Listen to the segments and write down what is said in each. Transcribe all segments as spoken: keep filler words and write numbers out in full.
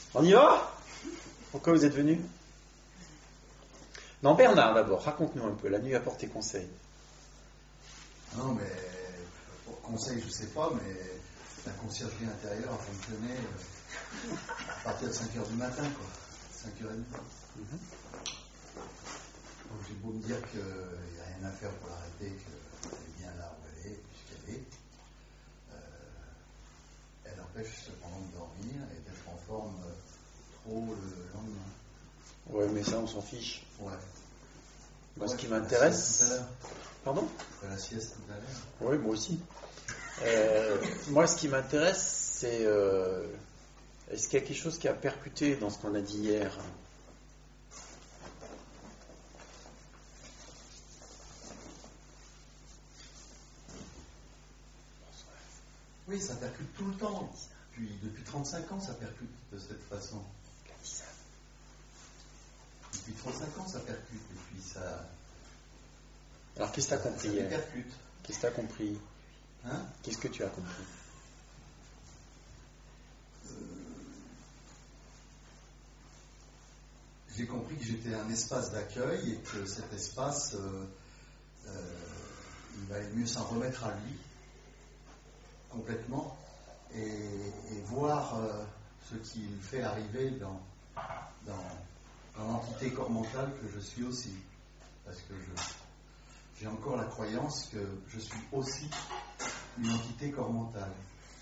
On y va? Pourquoi vous êtes venus? Non, Bernard d'abord, raconte-nous un peu, la nuit a porté conseil. Non, mais pour conseil, je ne sais pas, mais la conciergerie intérieure a fonctionné euh, à partir de cinq heures du matin, quoi. cinq heures trente. Mm-hmm. Donc j'ai beau me dire qu'il n'y a rien à faire pour l'arrêter, qu'elle est bien là où elle est, puisqu'elle est. Euh, elle empêche cependant de dormir et d'être en forme euh, trop le lendemain. Ouais, mais ça, on s'en fiche. Ouais. Moi, ouais, ce qui m'intéresse... Tout à l'heure. Pardon? Je ferai la sieste tout à l'heure. Oui, moi aussi. Euh, moi, ce qui m'intéresse, c'est... Euh, est-ce qu'il y a quelque chose qui a percuté dans ce qu'on a dit hier? Oui, ça percute tout le temps. Puis, depuis trente-cinq ans, ça percute de cette façon. Depuis trente-cinq ans, ça percute. Et puis, ça... Alors, qu'est-ce que tu as compris hier? Percute. Qu'est-ce que tu as compris? Hein? Qu'est-ce que tu as compris? euh... J'ai compris que j'étais un espace d'accueil et que cet espace, euh, euh, il valait mieux s'en remettre à lui, complètement, et, et voir euh, ce qu'il fait arriver dans, dans, dans l'entité corps mentale que je suis aussi. Parce que je, j'ai encore la croyance que je suis aussi une entité corps mentale.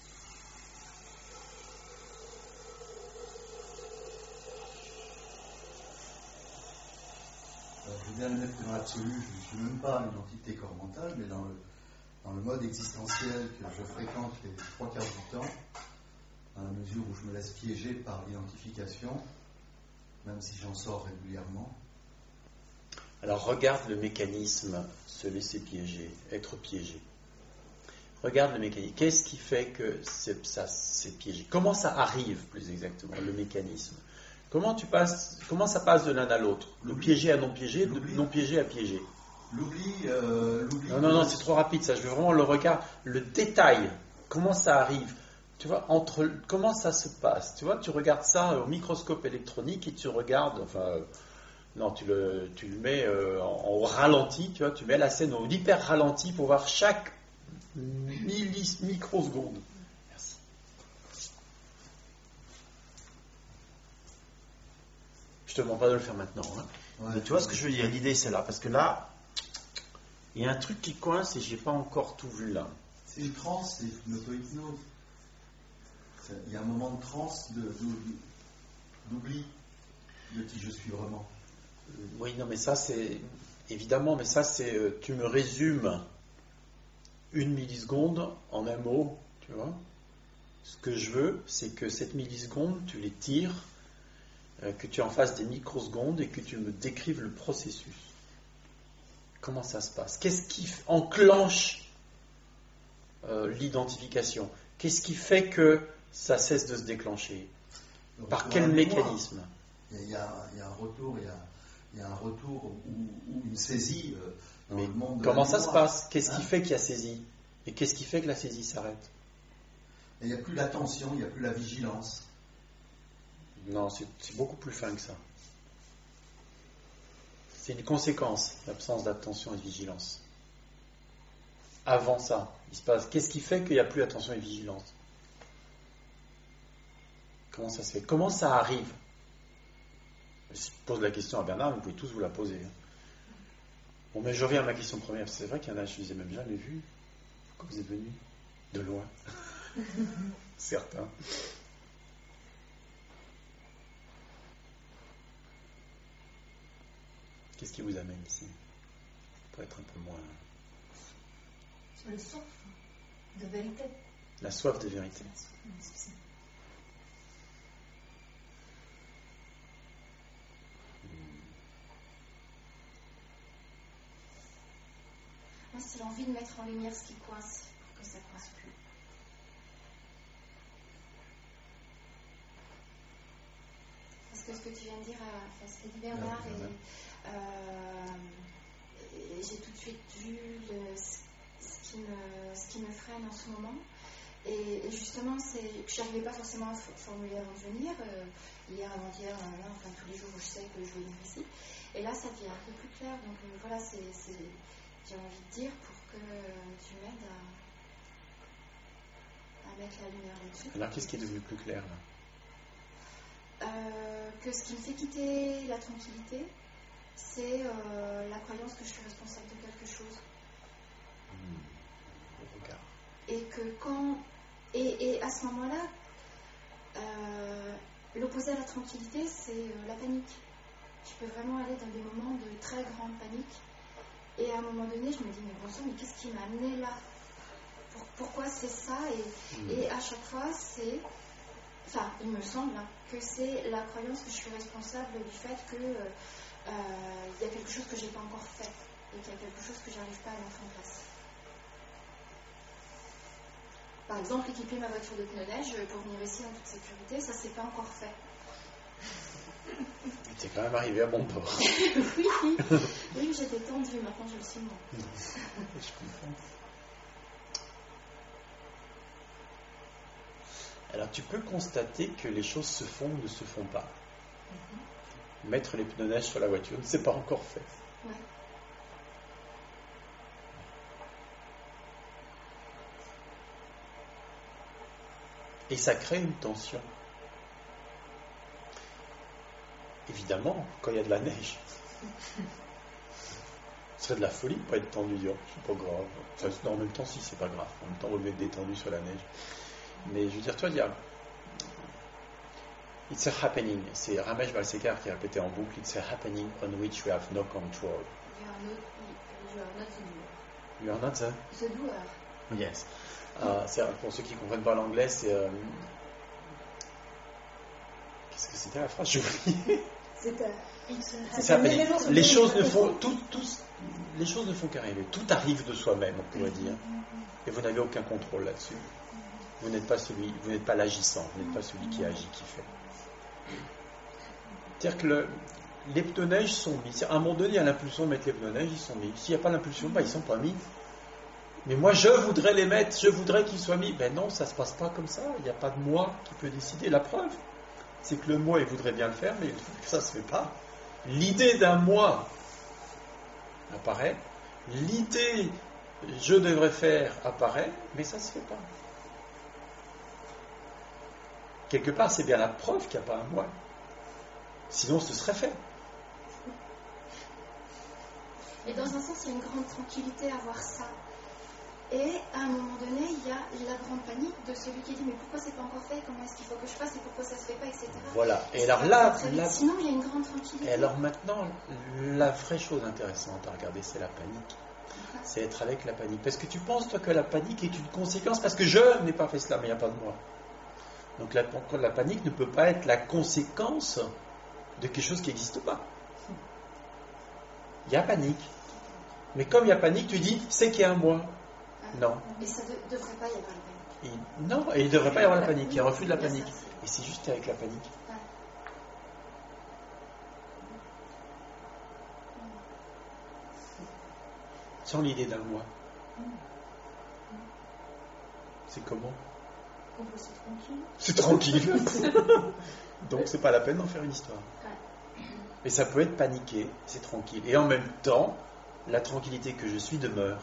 Alors, je veux bien le mettre dans l'absolu, je ne suis même pas une entité corps mentale, mais dans le, dans le mode existentiel que je fréquente les trois quarts du temps, dans la mesure où je me laisse piéger par l'identification, même si j'en sors régulièrement. Alors regarde le mécanisme, se laisser piéger, être piégé. Regarde le mécanisme. Qu'est-ce qui fait que c'est, ça c'est piégé? Comment ça arrive, plus exactement, le mécanisme? Comment tu passes, comment ça passe de l'un à l'autre? Le piégé à non piégé, le non piégé à piégé. L'oubli, euh, l'oubli. Non, non, non, c'est trop rapide ça. Je veux vraiment le regard, le détail. Comment ça arrive? Tu vois, entre, comment ça se passe? Tu vois, tu regardes ça au microscope électronique et tu regardes, enfin, euh, non, tu le, tu le mets euh, en, en ralenti, tu vois, tu mets la scène au hyper ralenti pour voir chaque millis, microseconde. Merci. Je te demande pas de le faire maintenant. Hein. Ouais, mais tu vois ce que je veux dire? L'idée c'est là, parce que là, il y a un truc qui coince et j'ai pas encore tout vu là. C'est une transe, c'est une auto-hypnose. Il y a un moment de transe, de, d'oubli de qui je suis vraiment. Oui, non, mais ça c'est évidemment, mais ça c'est euh, tu me résumes une milliseconde en un mot, tu vois. Ce que je veux, c'est que cette milliseconde, tu les tires, euh, que tu en fasses des microsecondes et que tu me décrives le processus. Comment ça se passe? Qu'est-ce qui enclenche euh, l'identification? Qu'est-ce qui fait que ça cesse de se déclencher? Donc, par quel mécanisme? Il y, a, il y a un retour, il y a, il y a un retour ou, ou une saisie euh, dans Mais le monde de comment la ça se passe? Qu'est-ce hein? qui fait qu'il y a saisie? Et qu'est-ce qui fait que la saisie s'arrête? Il n'y a plus l'attention, il n'y a plus la vigilance. Non, c'est, c'est beaucoup plus fin que ça. C'est une conséquence, l'absence d'attention et de vigilance. Avant ça, il se passe. Qu'est-ce qui fait qu'il n'y a plus attention et vigilance? Comment ça se fait? Comment ça arrive? Si je pose la question à Bernard, vous pouvez tous vous la poser. Bon, mais je reviens à ma question première. C'est vrai qu'il y en a, je ne les ai même jamais vus. Quand vous êtes venus de loin. Certains. Qu'est-ce qui vous amène ici? Pour être un peu moins... Sur le soif de vérité. La soif de vérité. Moi, c'est l'envie de mettre en lumière ce qui coince, pour que ça ne coince plus. Parce que ce que tu viens de dire, enfin, ce qu'a dit Bernard, et, euh, et j'ai tout de suite vu le, ce, qui me, ce qui me freine en ce moment. Et, et justement, c'est, je n'arrivais pas forcément à formuler avant de venir. Euh, hier, avant-hier, euh, enfin tous les jours où je sais que je vais venir ici. Et là, ça devient un peu plus clair. Donc euh, voilà, c'est, c'est, j'ai envie de dire pour que euh, tu m'aides à, à mettre la lumière là-dessus. Alors, qu'est-ce qui est devenu plus clair là? Euh, que ce qui me fait quitter la tranquillité, c'est euh, la croyance que je suis responsable de quelque chose. Mmh. Regarde. Et que quand... Et, et à ce moment-là, euh, l'opposé à la tranquillité, c'est euh, la panique. Je peux vraiment aller dans des moments de très grande panique. Et à un moment donné, je me dis, mais bon sang, mais qu'est-ce qui m'a amené là? Pour, Pourquoi c'est ça? Et, mmh. et à chaque fois, c'est... Enfin, il me semble hein, que c'est la croyance que je suis responsable du fait qu'il euh, y a quelque chose que je n'ai pas encore fait et qu'il y a quelque chose que je n'arrive pas à mettre en place. Par exemple, équiper ma voiture de pneus neige pour venir ici en toute sécurité, ça c'est pas encore fait. Tu es quand même arrivé à bon port. oui, oui, j'étais tendue, maintenant je le suis moins. Je comprends. Alors tu peux constater que les choses se font ou ne se font pas. Mm-hmm. Mettre les pneus neige sur la voiture, c'est pas encore fait. Ouais. Et ça crée une tension. Évidemment, quand il y a de la neige, ce serait de la folie de pas être tendu, dire c'est pas grave. Enfin, non, en même temps, si, c'est pas grave. En même temps, on va être détendu sur la neige. Mais je veux dire, toi, il y a It's a happening. C'est Ramesh Balsekar qui a répété en boucle It's a happening on which we have no control. You are not, you are not the doer. You are not the? The doer. Yes. Uh, c'est, pour ceux qui ne comprennent pas l'anglais, c'est... Euh... Qu'est-ce que c'était la phrase? J'ai oublié. C'est un... C'est happening. Les choses ne font... Tout, tout, les choses ne font qu'arriver. Tout arrive de soi-même, on pourrait dire. Et vous n'avez aucun contrôle là-dessus. Vous n'êtes pas celui, vous n'êtes pas l'agissant, vous n'êtes pas celui qui agit, qui fait. C'est-à-dire que le, les pneus neige sont mis. À un moment donné, il y a l'impulsion de mettre les pneus neige, ils sont mis. S'il n'y a pas l'impulsion, bah, ils ne sont pas mis. Mais moi, je voudrais les mettre, je voudrais qu'ils soient mis. Ben non, ça ne se passe pas comme ça. Il n'y a pas de moi qui peut décider. La preuve, c'est que le moi, il voudrait bien le faire, mais ça ne se fait pas. L'idée d'un moi apparaît. L'idée je devrais faire apparaît, mais ça ne se fait pas. Quelque part, c'est bien la preuve qu'il n'y a pas un moi. Sinon, ce serait fait. Et dans un sens, il y a une grande tranquillité à voir ça. Et à un moment donné, il y a la grande panique de celui qui dit mais pourquoi c'est pas encore fait, comment est-ce qu'il faut que je fasse et pourquoi ça se fait pas, et cetera. Voilà. Et alors là, là, sinon il y a une grande tranquillité. Et alors maintenant, la vraie chose intéressante à regarder, c'est la panique. C'est être avec la panique. Parce que tu penses toi que la panique est une conséquence parce que je n'ai pas fait cela, mais il n'y a pas de moi. Donc la, la panique ne peut pas être la conséquence de quelque chose qui n'existe pas. Il y a panique. Mais comme il y a panique, tu dis c'est qu'il y a un moi. Non. Et ça ne devrait pas y avoir la panique. Et, non, et il ne devrait pas y avoir la panique. Il y a un refus de la panique. Et c'est juste avec la panique. Sans l'idée d'un moi. C'est comment? C'est tranquille. C'est tranquille. Donc c'est pas la peine d'en faire une histoire. Et ça peut être paniqué, c'est tranquille. Et en même temps, la tranquillité que je suis demeure.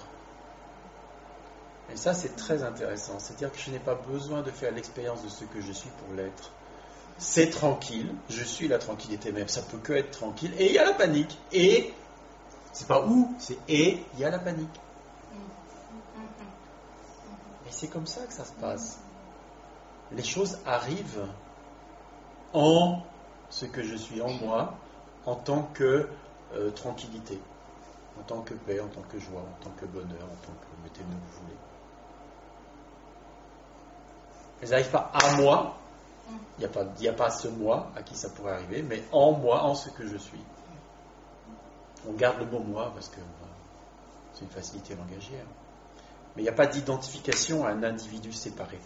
Et ça, c'est très intéressant. C'est-à-dire que je n'ai pas besoin de faire l'expérience de ce que je suis pour l'être. C'est tranquille, je suis la tranquillité même. Ça peut que être tranquille. Et il y a la panique. Et, c'est pas où, c'est et, il y a la panique. Et c'est comme ça que ça se passe. Les choses arrivent en ce que je suis en moi, en tant que euh, tranquillité, en tant que paix, en tant que joie, en tant que bonheur, en tant que mettez-le où vous voulez. Elles n'arrivent pas à moi, il n'y a pas, il n'y a pas ce moi à qui ça pourrait arriver, mais en moi, en ce que je suis. On garde le mot moi parce que bah, c'est une facilité langagière. Mais il n'y a pas d'identification à un individu séparé.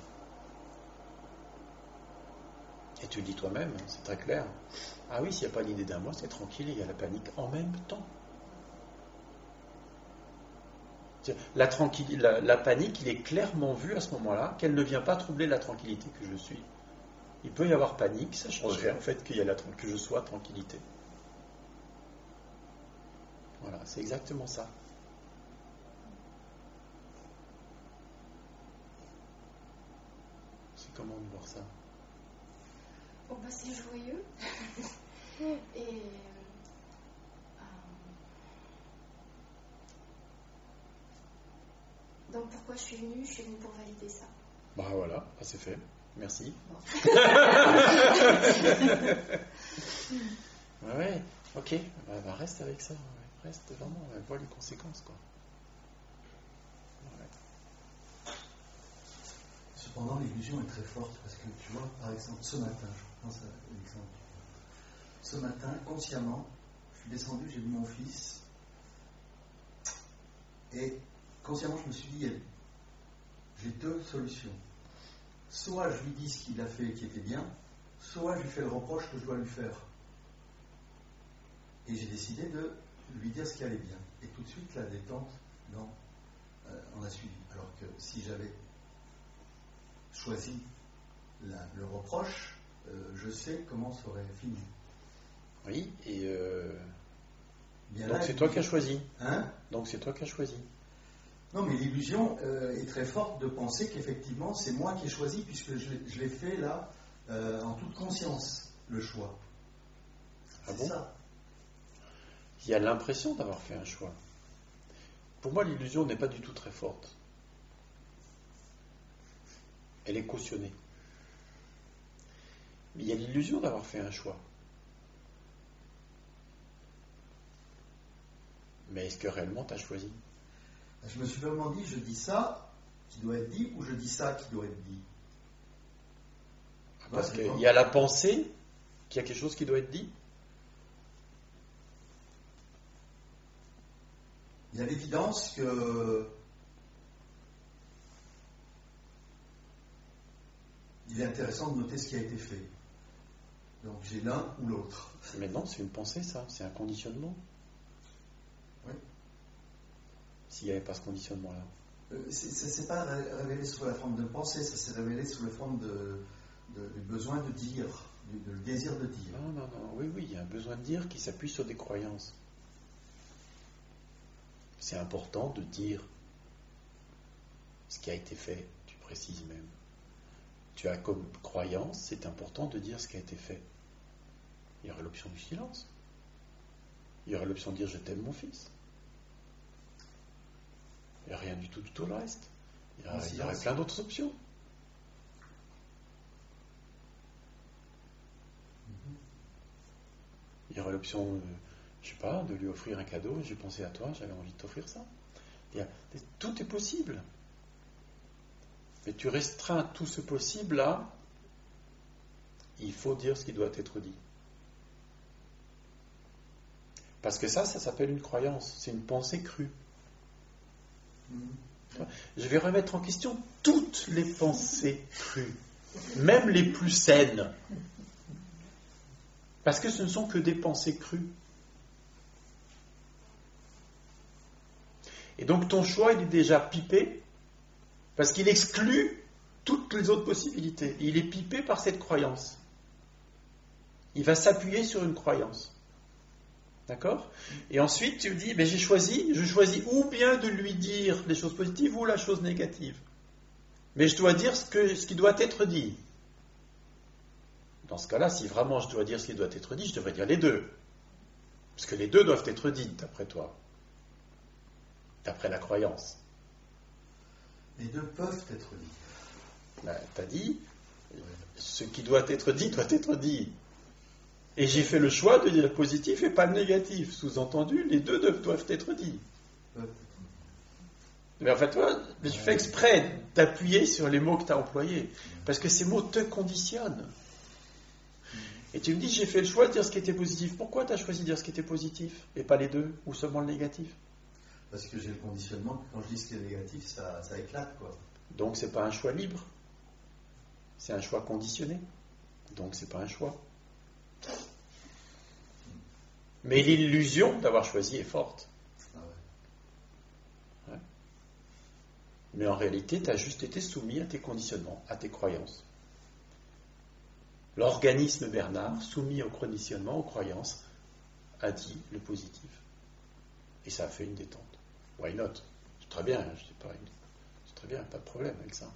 Et tu le dis toi-même, c'est très clair. Ah oui, s'il n'y a pas l'idée d'un moi, c'est tranquille, il y a la panique en même temps. La, tranquille, la, la panique, il est clairement vu à ce moment-là qu'elle ne vient pas troubler la tranquillité que je suis. Il peut y avoir panique, ça change rien en fait qu'il y a la, que je sois tranquillité. Voilà, c'est exactement ça. C'est comment de voir ça? Bon, bah, c'est joyeux. Et. Euh, donc, pourquoi je suis venue? Je suis venue pour valider ça. Bah voilà, bah, c'est fait. Merci. Bon. ouais, ouais, ok. Bah, bah, reste avec ça. Ouais. Reste vraiment, ouais, vois les conséquences, quoi. Ouais. Cependant, l'illusion est très forte parce que tu vois, par exemple, ce matin, je pense à l'exemple. Ce matin, consciemment, je suis descendu, j'ai vu mon fils, et consciemment, je me suis dit, j'ai deux solutions. Soit je lui dis ce qu'il a fait qui était bien, soit je lui fais le reproche que je dois lui faire. Et j'ai décidé de lui dire ce qui allait bien. Et tout de suite, la détente, non, euh, on a suivi. Alors que si j'avais choisi la, le reproche, euh, je sais comment ça aurait fini. Oui, et euh... Bien donc là, c'est toi qui as choisi. Hein? Donc c'est toi qui as choisi. Non, mais l'illusion euh, est très forte de penser qu'effectivement c'est moi qui ai choisi, puisque je l'ai, je l'ai fait là euh, en toute conscience, le choix. Ah C'est bon? ça. Il y a l'impression d'avoir fait un choix. Pour moi, l'illusion n'est pas du tout très forte. Elle est cautionnée. Mais il y a l'illusion d'avoir fait un choix. Mais est-ce que réellement tu as choisi? Je me suis vraiment dit, je dis ça qui doit être dit, ou je dis ça qui doit être dit. Parce Ouais, qu'il y a la pensée qu'il y a quelque chose qui doit être dit. Il y a l'évidence que il est intéressant de noter ce qui a été fait. Donc j'ai l'un ou l'autre. Mais non, c'est une pensée, ça. C'est un conditionnement. Oui. S'il n'y avait pas ce conditionnement-là. Euh, c'est, c'est, c'est pas révélé sous la forme de pensée, ça s'est révélé sous la forme de, de, du besoin de dire, du, de, le désir de dire. Non, non, non. Oui, oui, il y a un besoin de dire qui s'appuie sur des croyances. C'est important de dire ce qui a été fait, tu précises même. Tu as comme croyance, c'est important de dire ce qui a été fait. Il y aurait l'option du silence. Il y aurait l'option de dire je t'aime mon fils. Il n'y a rien du tout, du tout le reste. Il y, a, il y aurait plein d'autres options. Il y aurait l'option, euh, je sais pas, de lui offrir un cadeau. J'ai pensé à toi, j'avais envie de t'offrir ça. Il y a, tout est possible. Mais tu restreins tout ce possible-là, il faut dire ce qui doit être dit. Parce que ça, ça s'appelle une croyance. C'est une pensée crue. Mmh. Je vais remettre en question toutes les pensées crues, même les plus saines. Parce que ce ne sont que des pensées crues. Et donc ton choix, il est déjà pipé, parce qu'il exclut toutes les autres possibilités. Il est pipé par cette croyance. Il va s'appuyer sur une croyance. D'accord? Et ensuite, tu me dis, ben, j'ai choisi, je choisis ou bien de lui dire les choses positives ou la chose négative. Mais je dois dire ce, que, ce qui doit être dit. Dans ce cas-là, si vraiment je dois dire ce qui doit être dit, je devrais dire les deux. Parce que les deux doivent être dits, d'après toi. D'après la croyance. Les deux peuvent être dits. Ben, tu as dit, ce qui doit être dit doit être dit. Et j'ai fait le choix de dire le positif et pas le négatif. Sous-entendu, les deux doivent être dits. Mais en fait, toi, je fais exprès d'appuyer sur les mots que tu as employés. Parce que ces mots te conditionnent. Et tu me dis, j'ai fait le choix de dire ce qui était positif. Pourquoi tu as choisi de dire ce qui était positif et pas les deux, ou seulement le négatif? Parce que j'ai le conditionnement que quand je dis ce qui est négatif, ça, ça éclate, quoi. Donc c'est pas un choix libre. C'est un choix conditionné. Donc c'est pas un choix. Mais l'illusion d'avoir choisi est forte. Ah ouais. Ouais. Mais en réalité, tu as juste été soumis à tes conditionnements, à tes croyances. L'organisme Bernard, soumis au conditionnement, aux croyances, a dit le positif. Et ça a fait une détente. Why not? C'est très bien, je sais pas, c'est très bien, pas de problème avec ça.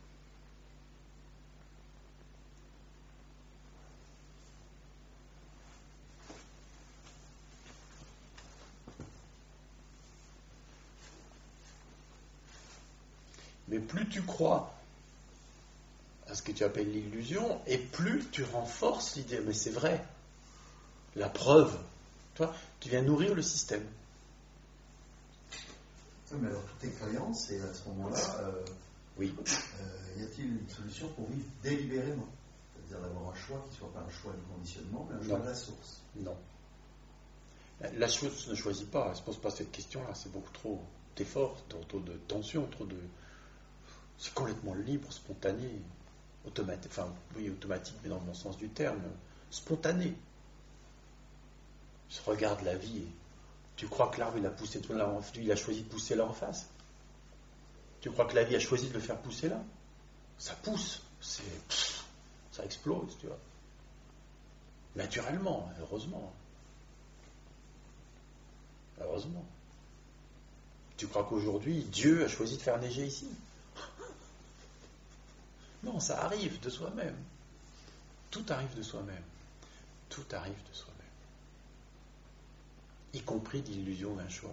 Mais plus tu crois à ce que tu appelles l'illusion, et plus tu renforces l'idée. Mais c'est vrai. La preuve. Toi, tu viens nourrir le système. Oui, mais alors toutes tes croyances, et à ce moment-là, euh, oui. euh, y a-t-il une solution pour vivre délibérément? C'est-à-dire d'avoir un choix qui ne soit pas un choix du conditionnement, mais un choix non. de la source. Non. La source ne choisit pas, elle ne se pose pas cette question-là. C'est beaucoup trop d'efforts, trop, trop de tension, trop de... C'est complètement libre, spontané, automatique, enfin, oui, automatique, mais dans le bon sens du terme, spontané. Je regarde la vie et tu crois que l'arbre, il a poussé tout là, il a choisi de pousser là en face? Tu crois que la vie a choisi de le faire pousser là? Ça pousse, c'est, pff, ça explose, tu vois. Naturellement, heureusement. Heureusement. Tu crois qu'aujourd'hui, Dieu a choisi de faire neiger ici? Non, ça arrive de soi-même. Tout arrive de soi-même. Tout arrive de soi-même. Y compris l'illusion d'un choix.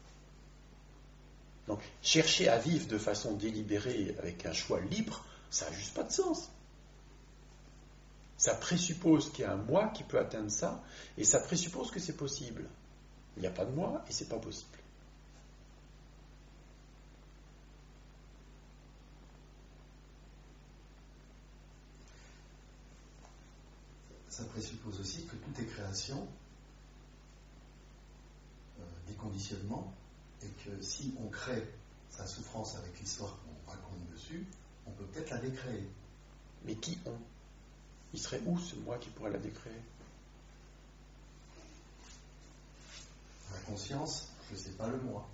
Donc, chercher à vivre de façon délibérée avec un choix libre, ça n'a juste pas de sens. Ça présuppose qu'il y a un moi qui peut atteindre ça, et ça présuppose que c'est possible. Il n'y a pas de moi, et c'est pas possible. Ça présuppose aussi que toutes tes créations, euh, des conditionnements, et que si on crée sa souffrance avec l'histoire qu'on raconte dessus, on peut peut-être la décréer. Mais qui on? Il serait où ce moi qui pourrait la décréer? La conscience, je ne sais pas le moi.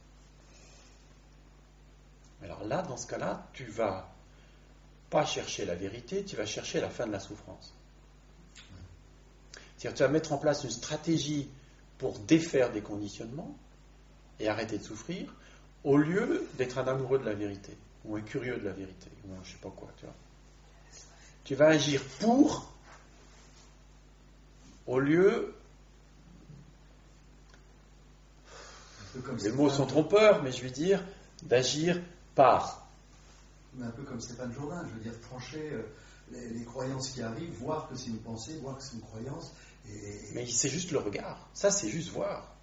Alors là, dans ce cas-là, tu vas pas chercher la vérité, tu vas chercher la fin de la souffrance. C'est-à-dire, tu vas mettre en place une stratégie pour défaire des conditionnements et arrêter de souffrir, au lieu d'être un amoureux de la vérité, ou un curieux de la vérité, ou un je sais pas quoi, tu vois. Tu vas agir pour, au lieu... Les mots sont trompeurs, mais je vais dire d'agir par. Mais un peu comme Stéphane Jourdain, je veux dire, trancher euh, les, les croyances qui arrivent, voir que c'est une pensée, voir que c'est une croyance. Et... Mais c'est juste le regard. Ça, c'est juste voir.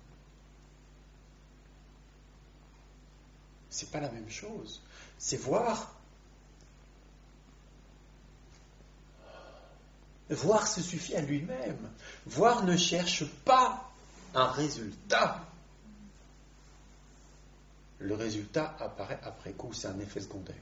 C'est pas la même chose. C'est voir. Voir se suffit à lui-même. Voir ne cherche pas un résultat. Le résultat apparaît après coup, c'est un effet secondaire.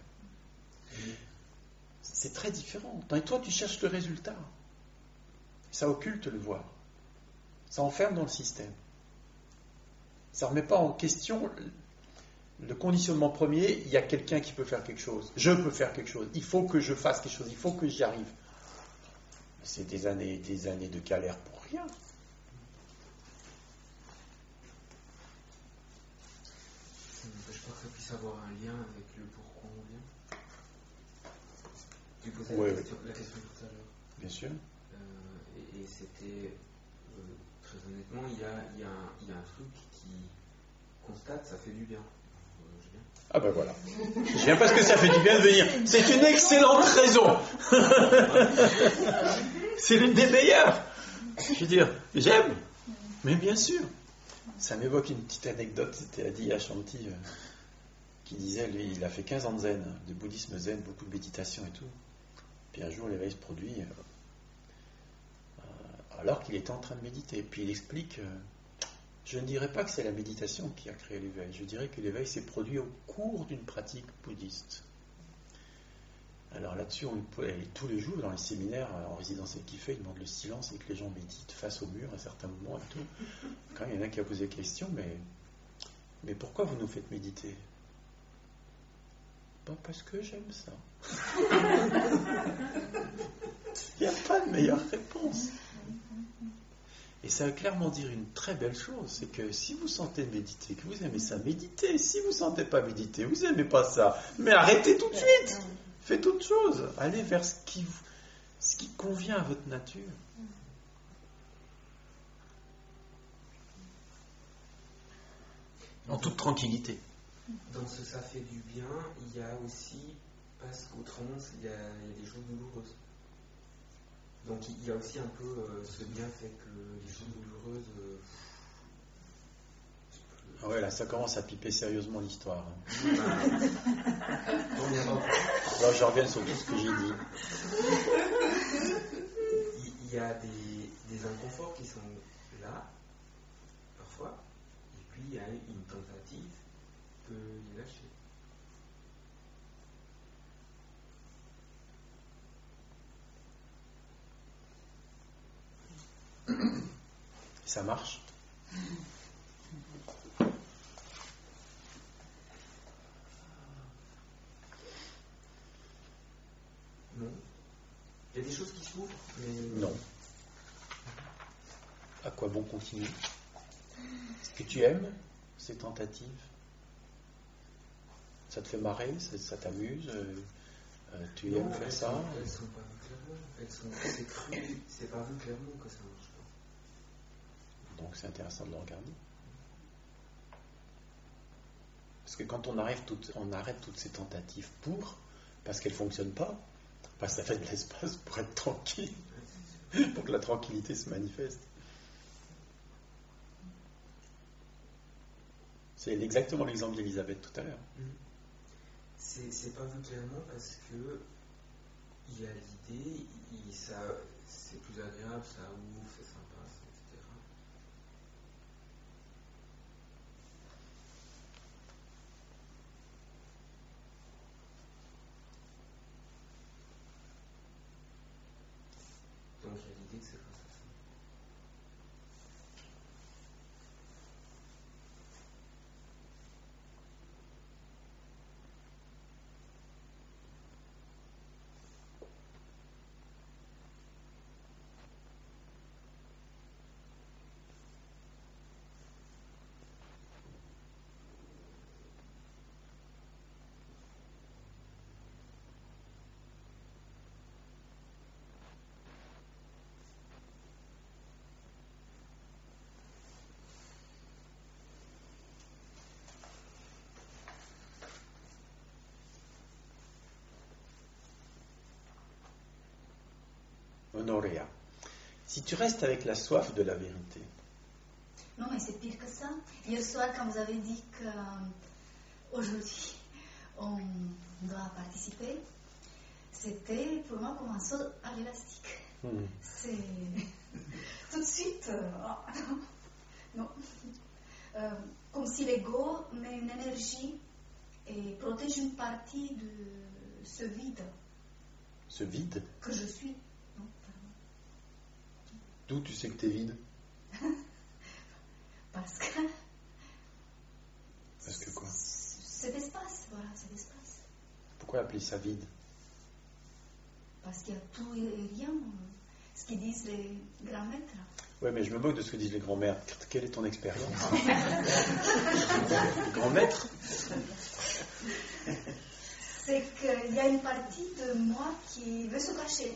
C'est très différent. Et toi, tu cherches le résultat. Ça occulte le voir. Ça enferme dans le système. Ça ne remet pas en question le conditionnement premier. Il y a quelqu'un qui peut faire quelque chose. Je peux faire quelque chose. Il faut que je fasse quelque chose. Il faut que j'y arrive. C'est des années et des années de galère pour rien. Ça n'empêche pas que ça puisse avoir un lien avec le pourquoi on vient. Tu posais ouais, la, question, ouais. la question tout à l'heure. Bien sûr. Euh, et, et c'était, euh, très honnêtement, il y a, il y, a un, il y a un truc qui constate, ça fait du bien. Euh, je viens. Ah ben voilà. Je viens parce que ça fait du bien de venir. C'est une excellente raison. C'est l'une des meilleures. Je veux dire, j'aime. Mais bien sûr. Ça m'évoque une petite anecdote. C'était Adi Ashanti euh, qui disait, lui, il a fait quinze ans de zen, de bouddhisme zen, beaucoup de méditation et tout. Puis un jour, l'éveil se produit euh, euh, alors qu'il était en train de méditer. Puis il explique, euh, je ne dirais pas que c'est la méditation qui a créé l'éveil. Je dirais que l'éveil s'est produit au cours d'une pratique bouddhiste. Alors là-dessus, on peut aller tous les jours dans les séminaires en résidence et kiffé, il demande le silence et que les gens méditent face au mur à certains moments et tout. Quand il y en a qui a posé la question, mais, mais pourquoi vous nous faites méditer? pas parce que j'aime ça. Il n'y a pas de meilleure réponse. Et ça veut clairement dire une très belle chose, c'est que si vous sentez méditer, que vous aimez ça, méditez. Si vous ne sentez pas méditer, vous n'aimez pas ça, mais arrêtez tout de suite. Faites autre chose. Allez vers ce qui, vous, ce qui convient à votre nature. En toute tranquillité. Dans ce ça fait du bien, il y a aussi, parce qu'autrement, il y a, il y a des choses douloureuses. Donc il y a aussi un peu euh, ce bienfait que les choses douloureuses... Euh, ah ouais, là, ça commence à piper sérieusement l'histoire. Ben, on ira pas. Là, je reviens sur tout ce que j'ai dit. Il y a des, des inconforts qui sont là, parfois, et puis il y a une tentative de les lâcher. Ça marche. Non. Il y a des choses qui s'ouvrent, mais... Non. À quoi bon continuer? Est-ce que tu aimes ces tentatives? Ça te fait marrer? Ça, ça t'amuse? euh, euh, Tu non, aimes faire elles ça? sont, elles sont pas vues clairement. Elles sont, c'est cru, c'est pas vu clairement que ça marche pas. Donc c'est intéressant de le regarder. Parce que quand on arrête toutes, on arrête toutes ces tentatives pour, parce qu'elles ne fonctionnent pas, bah, ça fait de l'espace pour être tranquille, pour que la tranquillité se manifeste. C'est exactement l'exemple d'Elisabeth tout à l'heure. C'est, c'est pas vu clairement parce que il y a l'idée, il, ça, c'est plus agréable, ça ouvre, c'est sympa, et cetera. Donc il y a l'idée que c'est pas ça. Honorea, si tu restes avec la soif de la vérité. Non, mais c'est pire que ça. Hier soir, quand vous avez dit qu'aujourd'hui, on doit participer, c'était pour moi comme un saut à l'élastique. Hmm. C'est tout de suite, euh, oh, non, euh, comme si l'ego met une énergie et protège une partie de ce vide. Ce vide? Que je suis. Non, D'où tu sais que tu es vide? Parce que... Parce que quoi? Cet espace, voilà, cet espace. Pourquoi appeler ça vide? Parce qu'il y a tout et rien, ce qu'ils disent les grands maîtres. Oui, mais je me moque de ce que disent les grands maîtres. Quelle est ton expérience? Les grands maîtres? C'est qu'il y a une partie de moi qui veut se cacher.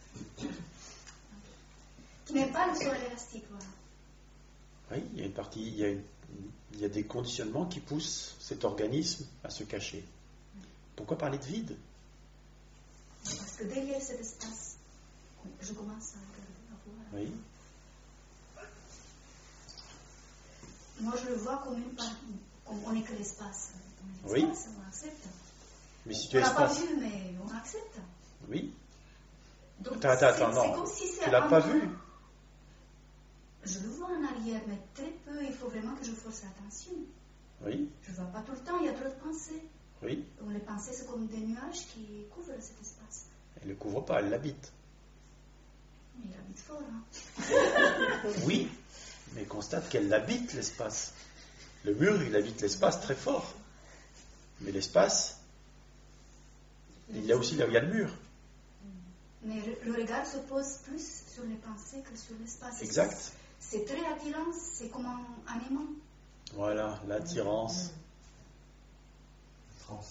Qui n'est pas le sol élastique, voilà. Oui, il y a une partie, il y a, une, il y a des conditionnements qui poussent cet organisme à se cacher. Pourquoi parler de vide? Parce que derrière cet espace, je commence à, à voir. Oui. Moi, je le vois comme une partie, comme on n'est que l'espace. On est Oui. l'espace, on accepte. Mais si tu On n'a pas espaces. vu, mais on accepte. Oui. Donc, Attends, attends, c'est, attends, c'est non. comme si c'est Tu l'as un pas peu- vu? Je le vois en arrière, mais très peu. Il faut vraiment que je force attention. Oui. Je ne vois pas tout le temps, il y a trop de pensées. Oui. Donc, les pensées, c'est comme des nuages qui couvrent cet espace. Elle ne le couvre pas, elle l'habite. Mais il habite fort, hein. Oui. Mais constate qu'elle habite l'espace. Le mur, il habite l'espace très fort. Mais l'espace, Il y a aussi là où il y a le mur. Mais le regard se pose plus sur les pensées que sur l'espace. Exact. C'est très attirant, c'est comme un, un aimant. Voilà, l'attirance. Trans.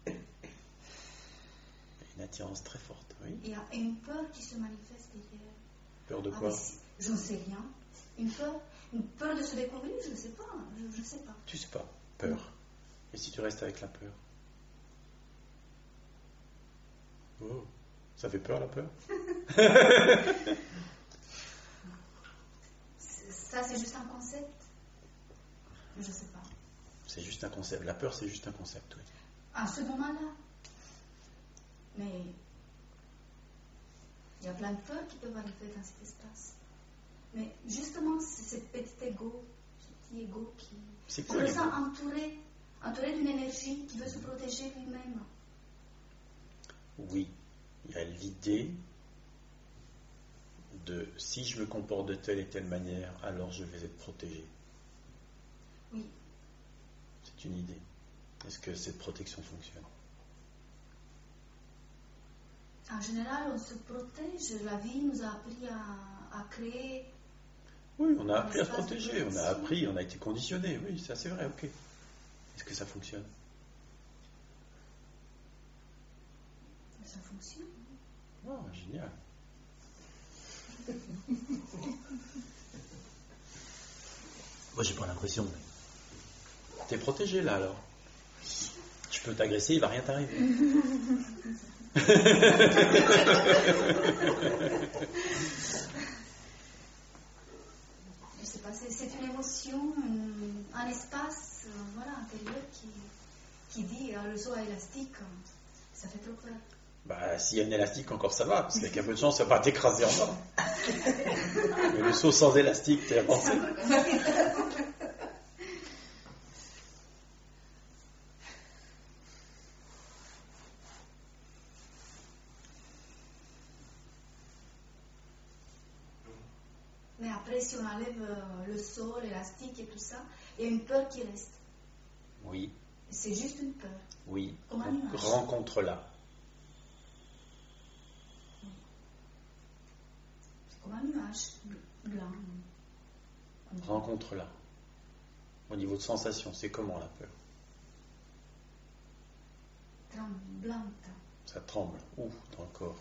Une attirance très forte, oui. Il y a une peur qui se manifeste derrière. Peur de Ah, quoi? mais si- je ne sais rien. Une peur, une peur de se découvrir, je ne sais pas. Je ne sais pas. Tu sais pas, peur. Et si tu restes avec la peur? Oh, ça fait peur la peur? C'est- Ça, c'est juste un concept. Je ne sais pas. C'est juste un concept. La peur, c'est juste un concept, oui. À ce moment-là. Mais il y a plein de peurs qui peuvent arriver dans cet espace. Mais justement, c'est ce petit ego, ce petit ego qui C'est se quoi ressent l'ego? entouré, entouré d'une énergie qui veut se protéger lui-même. Oui, il y a l'idée de si je me comporte de telle et telle manière, alors je vais être protégé. Oui. C'est une idée. Est-ce que cette protection fonctionne? En général, on se protège. La vie nous a appris à, à créer. Oui, on a appris à se Espace de protéger, on a protection. appris, on a été conditionné, oui, ça c'est vrai, ok. Est-ce que ça fonctionne? Ça fonctionne. Oh, génial. Moi j'ai pas l'impression, mais... T'es protégé là alors? Je peux t'agresser, il va rien t'arriver. Je sais pas, c'est, c'est une émotion, un, un espace, euh, voilà, intérieur qui, qui dit ah, le saut à élastique, ça fait trop peur. Bah, s'il y a un élastique, encore ça va, parce qu'avec un peu de chance, ça va t'écraser en bas. Mais le saut sans élastique, t'es avancé. Mais après, si on enlève euh, le saut, l'élastique et tout ça, il y a une peur qui reste. Oui, C'est juste une peur. oui. Comme un Donc, nuage. rencontre-la. C'est comme un nuage blanc. Rencontre-la. Au niveau de sensation, c'est comment la peur? Tremblante. Ça tremble. Où dans le corps?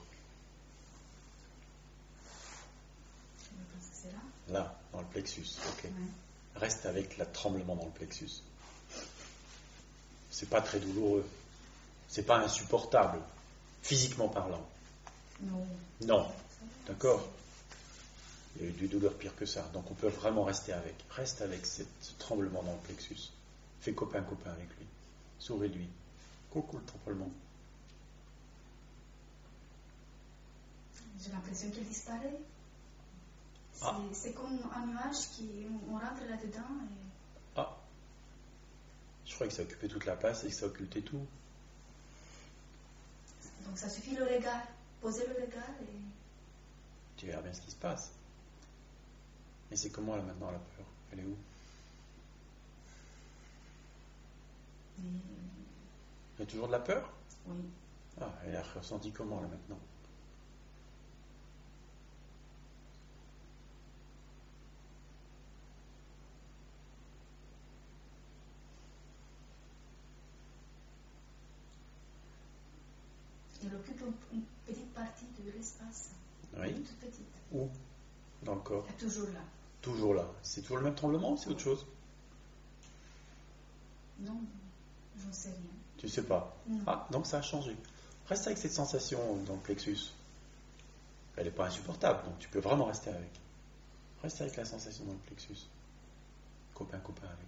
Je pense que c'est là. Là, dans le plexus. Ok. Ouais. Reste avec le tremblement dans le plexus. C'est pas très douloureux. C'est pas insupportable, physiquement parlant. Non. Non. D'accord? Il y a eu du douleur pire que ça. Donc on peut vraiment rester avec. Reste avec cette- ce tremblement dans le plexus. Fais copain-copain avec lui. Souris-lui. Coucou le tremblement. J'ai l'impression qu'il disparaît. C'est, Ah. c'est comme un nuage qui on rentre là-dedans et Ah. Je croyais que ça occupait toute la place et que ça occultait tout. donc ça suffit le regard. Poser le regard et Tu verras bien ce qui se passe. Mais c'est comment là maintenant la peur? Elle est où? mais, Il y a toujours de la peur? oui. Ah, elle a ressenti comment là maintenant? Il occupe une, une petite partie de l'espace. Oui. Toute petite. Où? Dans le corps? Elle est toujours là. Toujours là. C'est toujours le même tremblement ou c'est autre chose? Non, j'en sais rien. Tu sais pas. Non. Ah, donc ça a changé. Reste avec cette sensation dans le plexus. Elle n'est pas insupportable, donc tu peux vraiment rester avec. Reste avec la sensation dans le plexus. Copain, copain avec.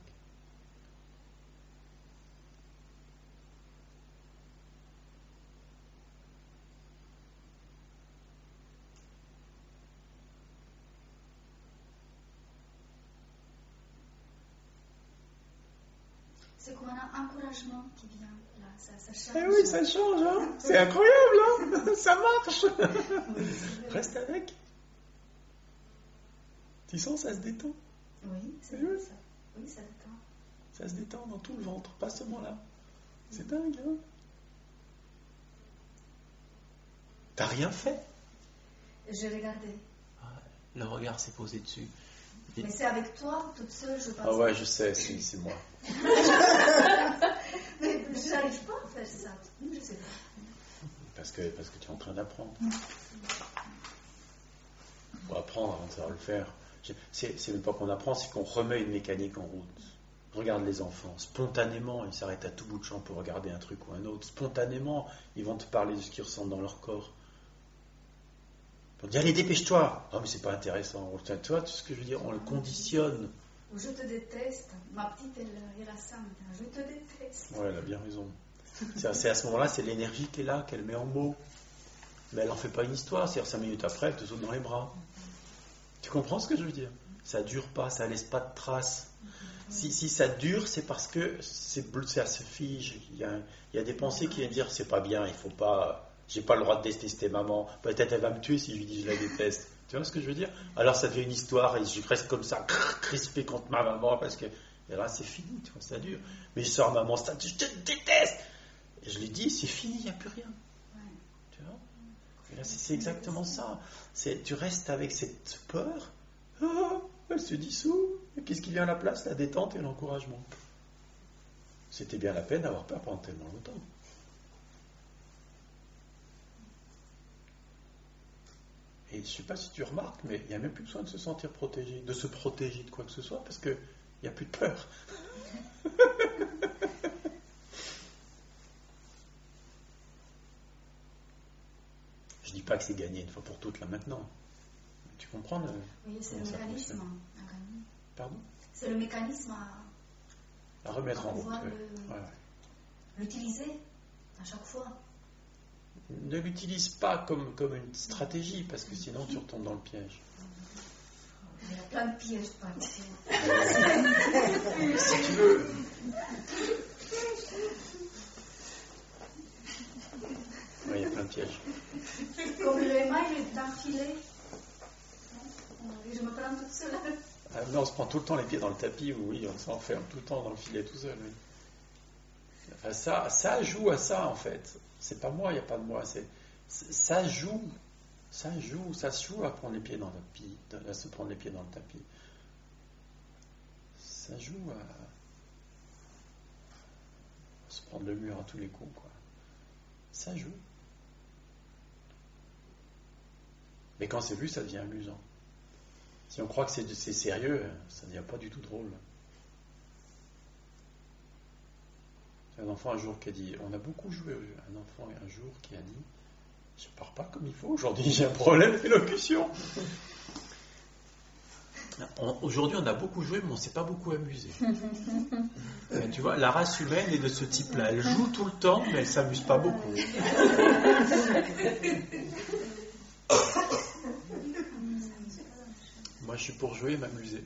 C'est comme un encouragement qui vient là. Ça, ça change. Eh oui, ça change, hein. C'est incroyable, hein. Ça marche. Oui, c'est vrai. Reste avec. Tu sens, ça se détend. Oui, c'est Eh oui. ça. Oui, ça détend. Ça se détend dans tout le ventre, pas seulement là. C'est dingue, hein. T'as rien fait. J'ai regardé. Le regard s'est posé dessus. Mais c'est avec toi, toute seule, je pense. Ah ouais, je sais, c'est, c'est moi. Mais je n'arrive pas à faire ça. Je sais pas. Parce que, parce que tu es en train d'apprendre. Il faut apprendre avant de savoir le faire. C'est, c'est même pas qu'on apprend, c'est qu'on remet une mécanique en route. Regarde les enfants, spontanément, ils s'arrêtent à tout bout de champ pour regarder un truc ou un autre. Spontanément, ils vont te parler de ce qu'ils ressentent dans leur corps. On dit, allez, dépêche-toi. Ah, mais c'est pas intéressant. Tu vois, tout ce que je veux dire, on le conditionne. Je te déteste. Ma petite, elle, elle a ça maintenant. Je te déteste. Ouais, elle a bien raison. C'est, c'est à ce moment-là, c'est l'énergie qui est là, qu'elle met en mots. Mais elle n'en fait pas une histoire. C'est-à-dire, cinq minutes après, elle te saute dans les bras. Tu comprends ce que je veux dire? Ça dure pas, ça laisse pas de traces. Si, si ça dure, c'est parce que c'est, ça se fige. Il y a, il y a des pensées qui viennent dire, c'est pas bien, il faut pas... J'ai pas le droit de détester maman. Peut-être elle va me tuer si je lui dis je la déteste. Tu vois ce que je veux dire? Alors ça devient une histoire et je reste comme ça, crispé contre ma maman parce que et là c'est fini, tu vois, ça dure. Mais je sors maman, ça, je te déteste. Et je lui dis c'est fini, il n'y a plus rien. Tu vois? Et là c'est, c'est exactement ça. C'est, tu restes avec cette peur. Ah, elle se dissout. Et qu'est-ce qui vient à la place? La détente et l'encouragement. C'était bien la peine d'avoir peur pendant tellement longtemps. Et je ne sais pas si tu remarques, mais il n'y a même plus besoin de se sentir protégé, de se protéger de quoi que ce soit, parce qu'il n'y a plus de peur. Je ne dis pas que c'est gagné une fois pour toutes là maintenant. Tu comprends le... Oui, c'est le mécanisme à gagner. Pardon? C'est le mécanisme à, à remettre à en route. pouvoir Ouais. le, Ouais. l'utiliser à chaque fois. Ne l'utilise pas comme, comme une stratégie, parce que sinon tu retombes dans le piège. Il y a plein de pièges par ici. Si tu veux. Oui, il y a plein de pièges. Comme le mail est d'un filet. Je me prends toute seule. Ah, mais on se prend tout le temps les pieds dans le tapis, oui, on s'enferme tout le temps dans le filet tout seul. Oui. Enfin, ça, ça joue à ça en fait. C'est pas moi, il n'y a pas de moi. C'est, ça joue, ça joue, ça se joue à prendre les pieds dans le tapis, à se prendre les pieds dans le tapis. Ça joue à, à se prendre le mur à tous les coups, quoi. Ça joue. Mais quand c'est vu, ça devient amusant. Si on croit que c'est, c'est sérieux, ça ne devient pas du tout drôle. Un enfant un jour qui a dit, on a beaucoup joué au jeu. Un enfant un jour qui a dit, je ne pars pas comme il faut, aujourd'hui j'ai un problème d'élocution. On, aujourd'hui on a beaucoup joué, mais on ne s'est pas beaucoup amusé. Mais tu vois, la race humaine est de ce type-là. Elle joue tout le temps, mais elle ne s'amuse pas beaucoup. Moi je suis pour jouer et m'amuser.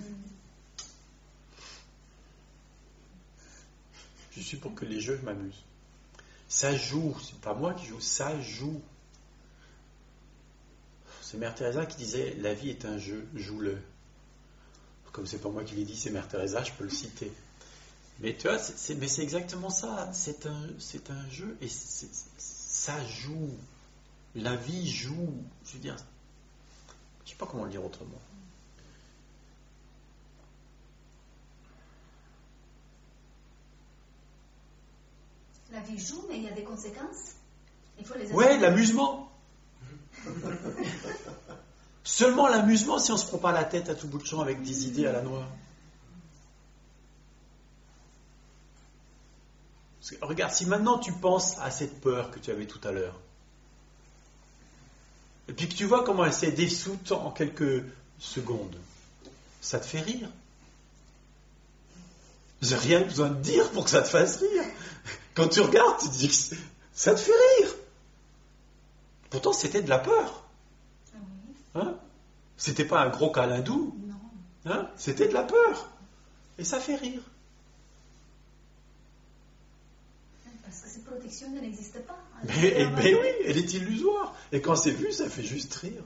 Je suis pour que les jeux m'amusent. Ça joue, c'est pas moi qui joue, ça joue. C'est Mère Teresa qui disait la vie est un jeu, joue-le. Comme c'est pas moi qui l'ai dit, c'est Mère Teresa, je peux le citer. Mais tu vois, c'est, c'est, mais c'est exactement ça. C'est un, c'est un jeu et c'est, ça joue. La vie joue. Je veux dire, je sais pas comment le dire autrement. La vie joue, mais il y a des conséquences. Il faut les assumer. Ouais, l'amusement. Seulement l'amusement si on ne se prend pas la tête à tout bout de champ avec des idées à la noire. Parce que, regarde, si maintenant tu penses à cette peur que tu avais tout à l'heure, et puis que tu vois comment elle s'est dissoute en quelques secondes, ça te fait rire. J'ai rien besoin de dire pour que ça te fasse rire. Quand tu regardes, tu te dis que ça te fait rire. Pourtant, c'était de la peur. Hein? C'était pas un gros câlin doux. Hein? C'était de la peur. Et ça fait rire. Parce que cette protection ne n'existe pas. Mais, et, mais oui, elle est illusoire. Et quand c'est vu, ça fait juste rire.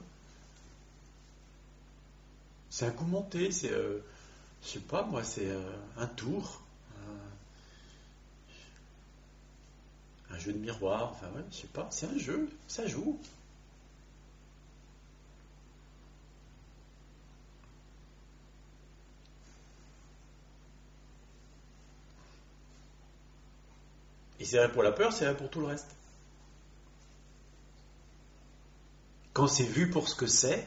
C'est un coup monté, c'est... Euh, je sais pas, moi, c'est euh, un tour. Un, Un jeu de miroir, enfin ouais, je sais pas, c'est un jeu, ça joue. Et c'est vrai pour la peur, c'est vrai pour tout le reste. Quand c'est vu pour ce que c'est,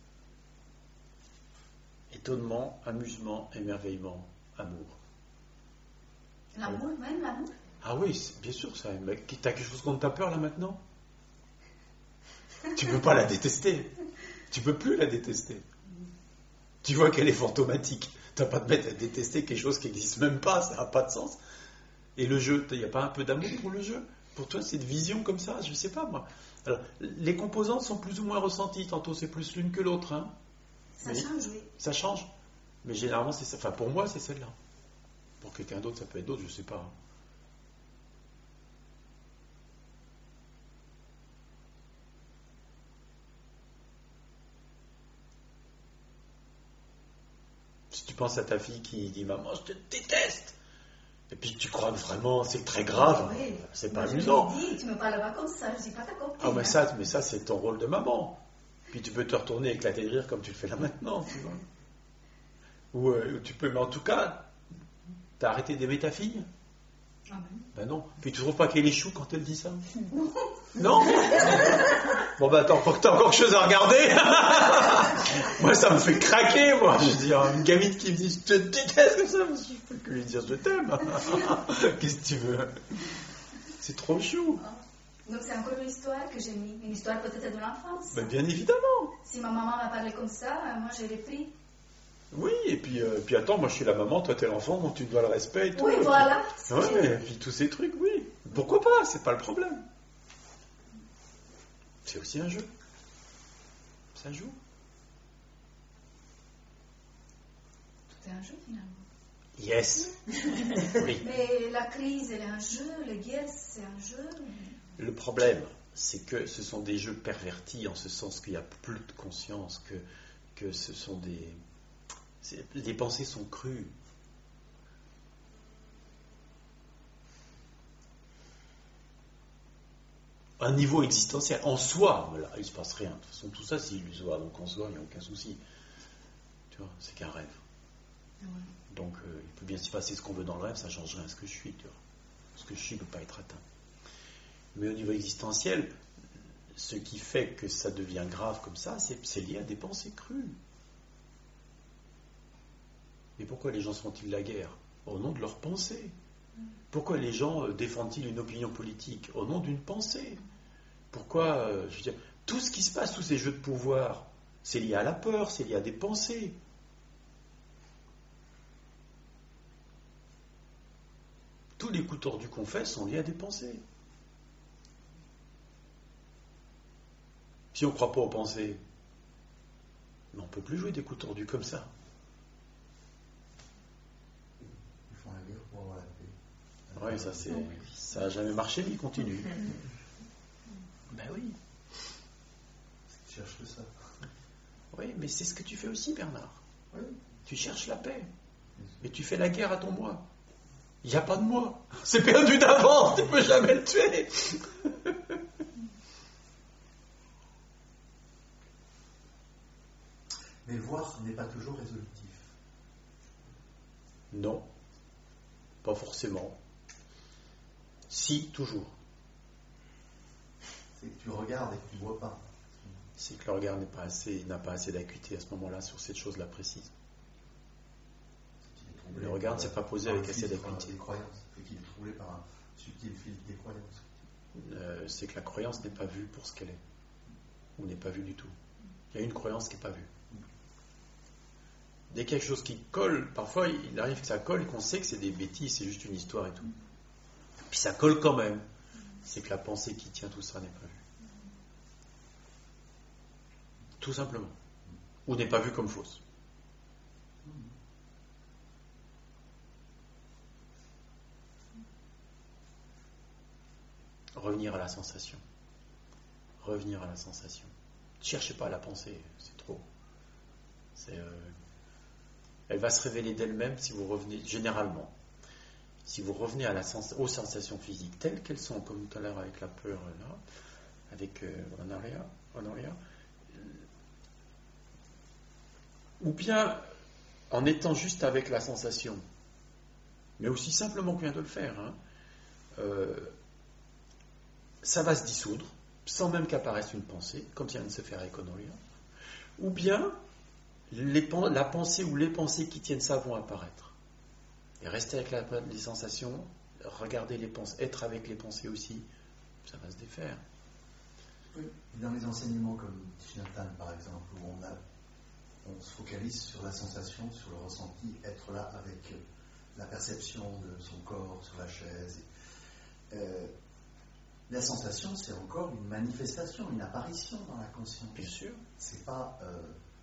étonnement, amusement, émerveillement, amour. L'amour, même l'amour. Ah oui, c'est, bien sûr, ça. Mais t'as quelque chose contre ta peur là maintenant? Tu peux pas la détester. Tu peux plus la détester. Tu vois qu'elle est fantomatique. T'as pas de mettre à détester quelque chose qui n'existe même pas, ça n'a pas de sens. Et le jeu, il n'y a pas un peu d'amour pour le jeu? Pour toi, cette vision comme ça, je sais pas moi. Alors, les composantes sont plus ou moins ressenties. Tantôt, c'est plus l'une que l'autre. Hein. Ça Mais change, oui. ça change. Mais généralement, c'est ça. Enfin, pour moi, c'est celle-là. Pour quelqu'un d'autre, ça peut être d'autre, je sais pas. Hein. Si tu penses à ta fille qui dit « Maman, je te déteste !» et puis tu crois que vraiment c'est très grave, Oui. c'est pas Moi, amusant. Je lui dis, tu me parles pas comme ça, je dis pas ta copine. Ah mais ça, mais ça c'est ton rôle de maman. Puis tu peux te retourner éclater de rire comme tu le fais là maintenant, tu vois. Ou euh, tu peux, mais en tout cas, t'as arrêté d'aimer ta fille? Ah ben. Ben non. Puis tu trouves pas qu'elle échoue quand elle dit ça? Non. Bon ben attends, faut que t'aies encore quelque chose à regarder. Moi ça me fait craquer, moi. Je veux dire, une gamine qui me dit je te déteste comme ça, je peux que lui dire je t'aime. Qu'est-ce que tu veux? C'est trop chou. Donc c'est encore une histoire que j'ai mis, une histoire peut-être de l'enfance. Ben bien évidemment. Si ma maman m'a parlé comme ça, moi j'ai repris. Oui, et puis, euh, puis attends, moi je suis la maman, toi t'es l'enfant, donc tu dois le respect et tout. Oui, et voilà. Puis, ouais, et puis tous ces trucs, oui. Pourquoi pas? C'est pas le problème. C'est aussi un jeu. Ça joue. Tout est un jeu finalement. Yes. Oui. Mais la crise, elle est un jeu, les guerres, c'est un jeu. Le problème, c'est que ce sont des jeux pervertis en ce sens qu'il n'y a plus de conscience, que, que ce sont des... c'est- les pensées sont crues. Un niveau existentiel, en soi, voilà, il ne se passe rien. De toute façon, tout ça c'est illusoire, donc en soi, il n'y a aucun souci. Tu vois, c'est qu'un rêve. Ouais. Donc euh, il peut bien s'y passer ce qu'on veut dans le rêve, ça ne change rien à ce que je suis. Tu vois. Ce que je suis ne peut pas être atteint. Mais au niveau existentiel, ce qui fait que ça devient grave comme ça, c'est, c'est lié à des pensées crues. Mais pourquoi les gens se font-ils la guerre? Au nom de leurs pensées. Pourquoi les gens euh, défendent-ils une opinion politique? Au nom d'une pensée. Pourquoi, euh, je veux dire, tout ce qui se passe, tous ces jeux de pouvoir, c'est lié à la peur, c'est lié à des pensées. Tous les coups tordus qu'on fait sont liés à des pensées. Si on ne croit pas aux pensées, mais on ne peut plus jouer des coups tordus comme ça. Ils font la guerre pour avoir la paix. Oui, ça c'est, ça n'a jamais marché, mais il continue. Ben oui. Ils cherchent que ça. Oui, mais c'est ce que tu fais aussi, Bernard. Oui. Tu cherches la paix. Mais tu fais la guerre à ton moi. Il n'y a pas de moi. C'est perdu d'avance, tu ne peux jamais le tuer. Mais le voir n'est pas toujours résolutif. Non, pas forcément. Si, toujours. C'est que tu regardes et que tu ne vois pas. C'est que le regard n'est pas assez, n'a pas assez d'acuité à ce moment-là sur cette chose-là précise. Qu'il est troublé Le regard ne par- s'est pas posé par avec le assez filtre d'acuité. des croyances. Et qu'il est troublé par un subtil filtre des croyances. Euh, c'est que la croyance n'est pas vue pour ce qu'elle est. Ou n'est pas vue du tout. Il y a une croyance qui n'est pas vue. Dès qu'il y a quelque chose qui colle, parfois il arrive que ça colle et qu'on sait que c'est des bêtises, c'est juste une histoire et tout. Puis ça colle quand même. C'est que la pensée qui tient tout ça n'est pas vue. Tout simplement. Ou n'est pas vue comme fausse. Revenir à la sensation. Revenir à la sensation. Ne cherchez pas à la pensée, c'est trop. C'est, euh, elle va se révéler d'elle-même si vous revenez, généralement. si vous revenez à la sens- aux sensations physiques telles qu'elles sont, comme tout à l'heure avec la peur, là, avec euh, Honoria, Honoria, ou bien en étant juste avec la sensation, mais aussi simplement qu'on vient de le faire, hein, euh, ça va se dissoudre, sans même qu'apparaisse une pensée, comme ça vient de se faire avec Honoria, ou bien les, la pensée ou les pensées qui tiennent ça vont apparaître. Et rester avec la, les sensations, regarder les pensées, être avec les pensées aussi, ça va se défaire. Oui. Dans les enseignements comme Shinatan par exemple, où on, a, on se focalise sur la sensation, sur le ressenti, être là avec la perception de son corps sur la chaise. Euh, la sensation, c'est encore une manifestation, une apparition dans la conscience. Bien sûr. C'est pas, euh,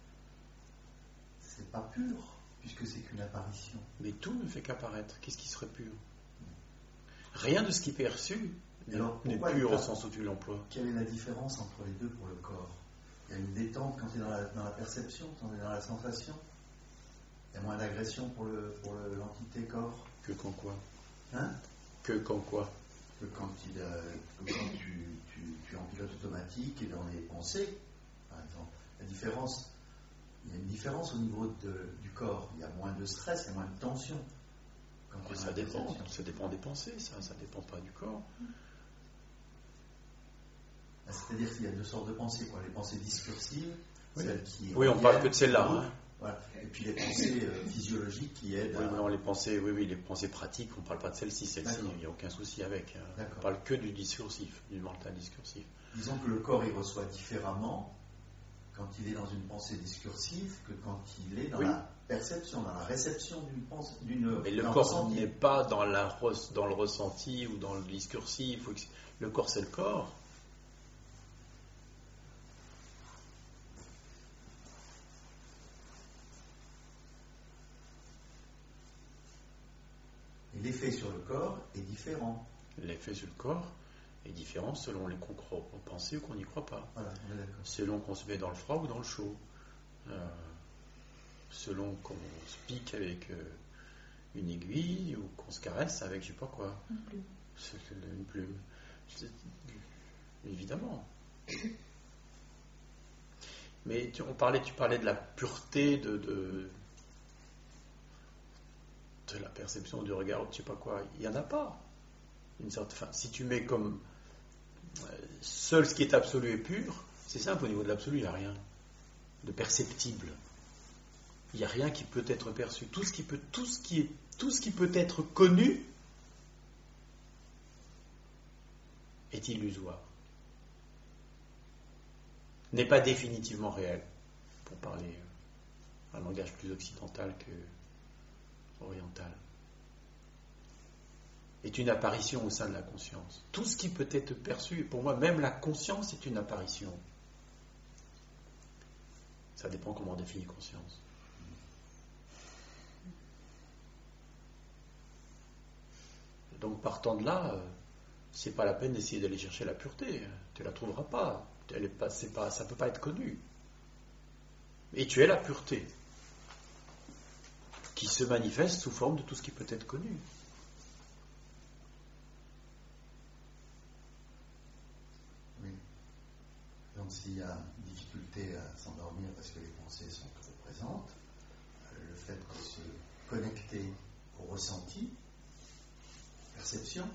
c'est pas pur, puisque c'est qu'une apparition. Mais tout ne fait qu'apparaître. Qu'est-ce qui serait pur? Rien de ce qui est perçu Alors, n'est pur au sens où tu l'emploies. Quelle est la différence entre les deux pour le corps? Il y a une détente quand tu es dans la, dans la perception, quand tu es dans la sensation. Il y a moins d'agression pour, le, pour le, l'entité corps. Que quand quoi? Hein? Que quand quoi? Que quand, il, euh, que quand tu, tu, tu es en pilote automatique et dans les pensées, par exemple. La différence, il y a une différence au niveau de, du corps. Il y a moins de stress, il y a moins de tension. Quand Mais ça dépend. Ça dépend des pensées, ça. Ça dépend pas du corps. C'est-à-dire qu'il y a deux sortes de pensées, quoi. Les pensées discursives, oui. celles qui... Oui, on parle que de celles-là. Hein. Voilà. Et puis les pensées euh, physiologiques qui aident oui, à... non, les pensées, oui, oui, les pensées pratiques, on ne parle pas de celles-ci. Celles-ci, il n'y a aucun souci avec. Hein. On parle que du discursif, du mental discursif. Disons que le corps, il reçoit différemment quand il est dans une pensée discursive que quand il est dans oui. la perception, dans la réception d'une pensée. D'une, Mais le corps ressenti. N'est pas dans, la, dans le ressenti ou dans le discursif. Le corps, c'est le corps. L'effet sur le corps est différent. L'effet sur le corps est différent selon les qu'on croit aux pensées ou qu'on n'y croit pas. Voilà, on est d'accord. Selon qu'on se met dans le froid ou dans le chaud. Euh, selon qu'on se pique avec euh, une aiguille ou qu'on se caresse avec je ne sais pas quoi. Une plume. C'est une plume. C'est, évidemment. Mais tu, on parlait, tu parlais de la pureté de... de de la perception du regard, ou je sais pas quoi, il n'y en a pas. Une sorte, enfin, si tu mets comme euh, seul ce qui est absolu et pur, c'est simple, au niveau de l'absolu, il n'y a rien de perceptible. Il n'y a rien qui peut être perçu. Tout ce qui peut, tout ce qui est, tout ce qui peut être connu est illusoire. N'est pas définitivement réel, pour parler un langage plus occidental que oriental, est une apparition au sein de la conscience. Tout ce qui peut être perçu, pour moi, même la conscience est une apparition. Ça dépend comment on définit conscience. Donc partant de là, euh, c'est pas la peine d'essayer d'aller chercher la pureté. Tu la trouveras pas. Elle est pas, c'est pas, ça peut pas être connu. Et tu es la pureté, qui se manifeste sous forme de tout ce qui peut être connu. Oui. Donc s'il y a difficulté à s'endormir parce que les pensées sont trop présentes, le fait de se connecter au ressenti, perception,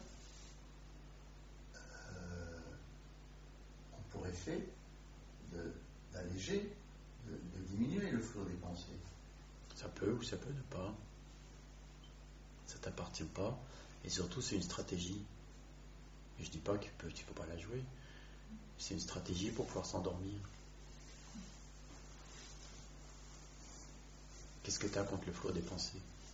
euh, ont pour effet de, d'alléger, de, de diminuer le flot des pensées. Ça peut ou ça peut ne pas. Ça ne t'appartient pas. Et surtout, c'est une stratégie. Et je ne dis pas que tu ne peux pas la jouer. C'est une stratégie pour pouvoir s'endormir. Qu'est-ce que tu as contre le flot des pensées?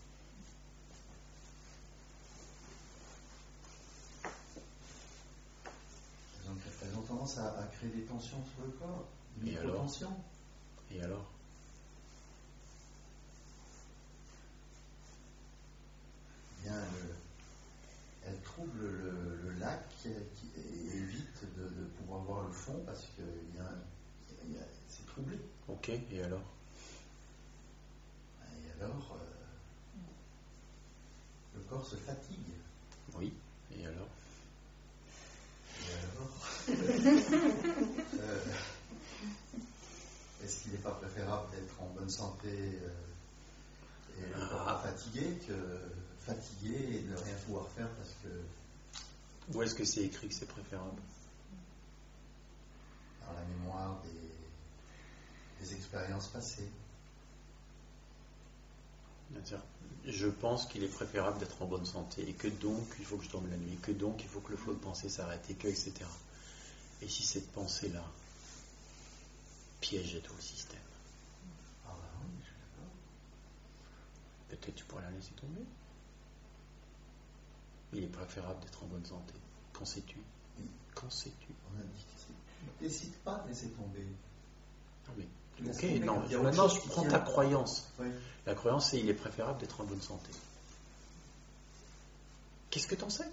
Donc, elles ont tendance à, à créer des tensions sur le corps. Une Et alors tension. Et alors Bien, le, elle trouble le, le lac qui, qui, et évite de, de pouvoir voir le fond parce que y a, y a, c'est troublé. Ok, et alors Et alors, euh, le corps corps se fatigue. Oui, et alors Et alors euh, Est-ce qu'il n'est pas préférable d'être en bonne santé euh, et ne pas fatigué que fatigué et de ne rien pouvoir faire parce que... Où est-ce que c'est écrit que c'est préférable? Dans la mémoire des, des expériences passées. C'est-à-dire, je pense qu'il est préférable d'être en bonne santé et que donc il faut que je dorme la nuit, que donc il faut que le flot de pensée s'arrête et que, et cetera. Et si cette pensée-là piégeait tout le système, Ah bah oui, je suis d'accord. peut-être tu pourrais la laisser tomber. Il est préférable d'être en bonne santé. Qu'en sais-tu? Qu'en sais-tu? On a dit que tu ne décides pas de laisser tomber. Non mais, Tu laisses ok, tomber non, quand il y a maintenant autre je chose qui prends tient. ta croyance. Oui. La croyance, c'est il est préférable d'être en bonne santé. Qu'est-ce que t'en sais?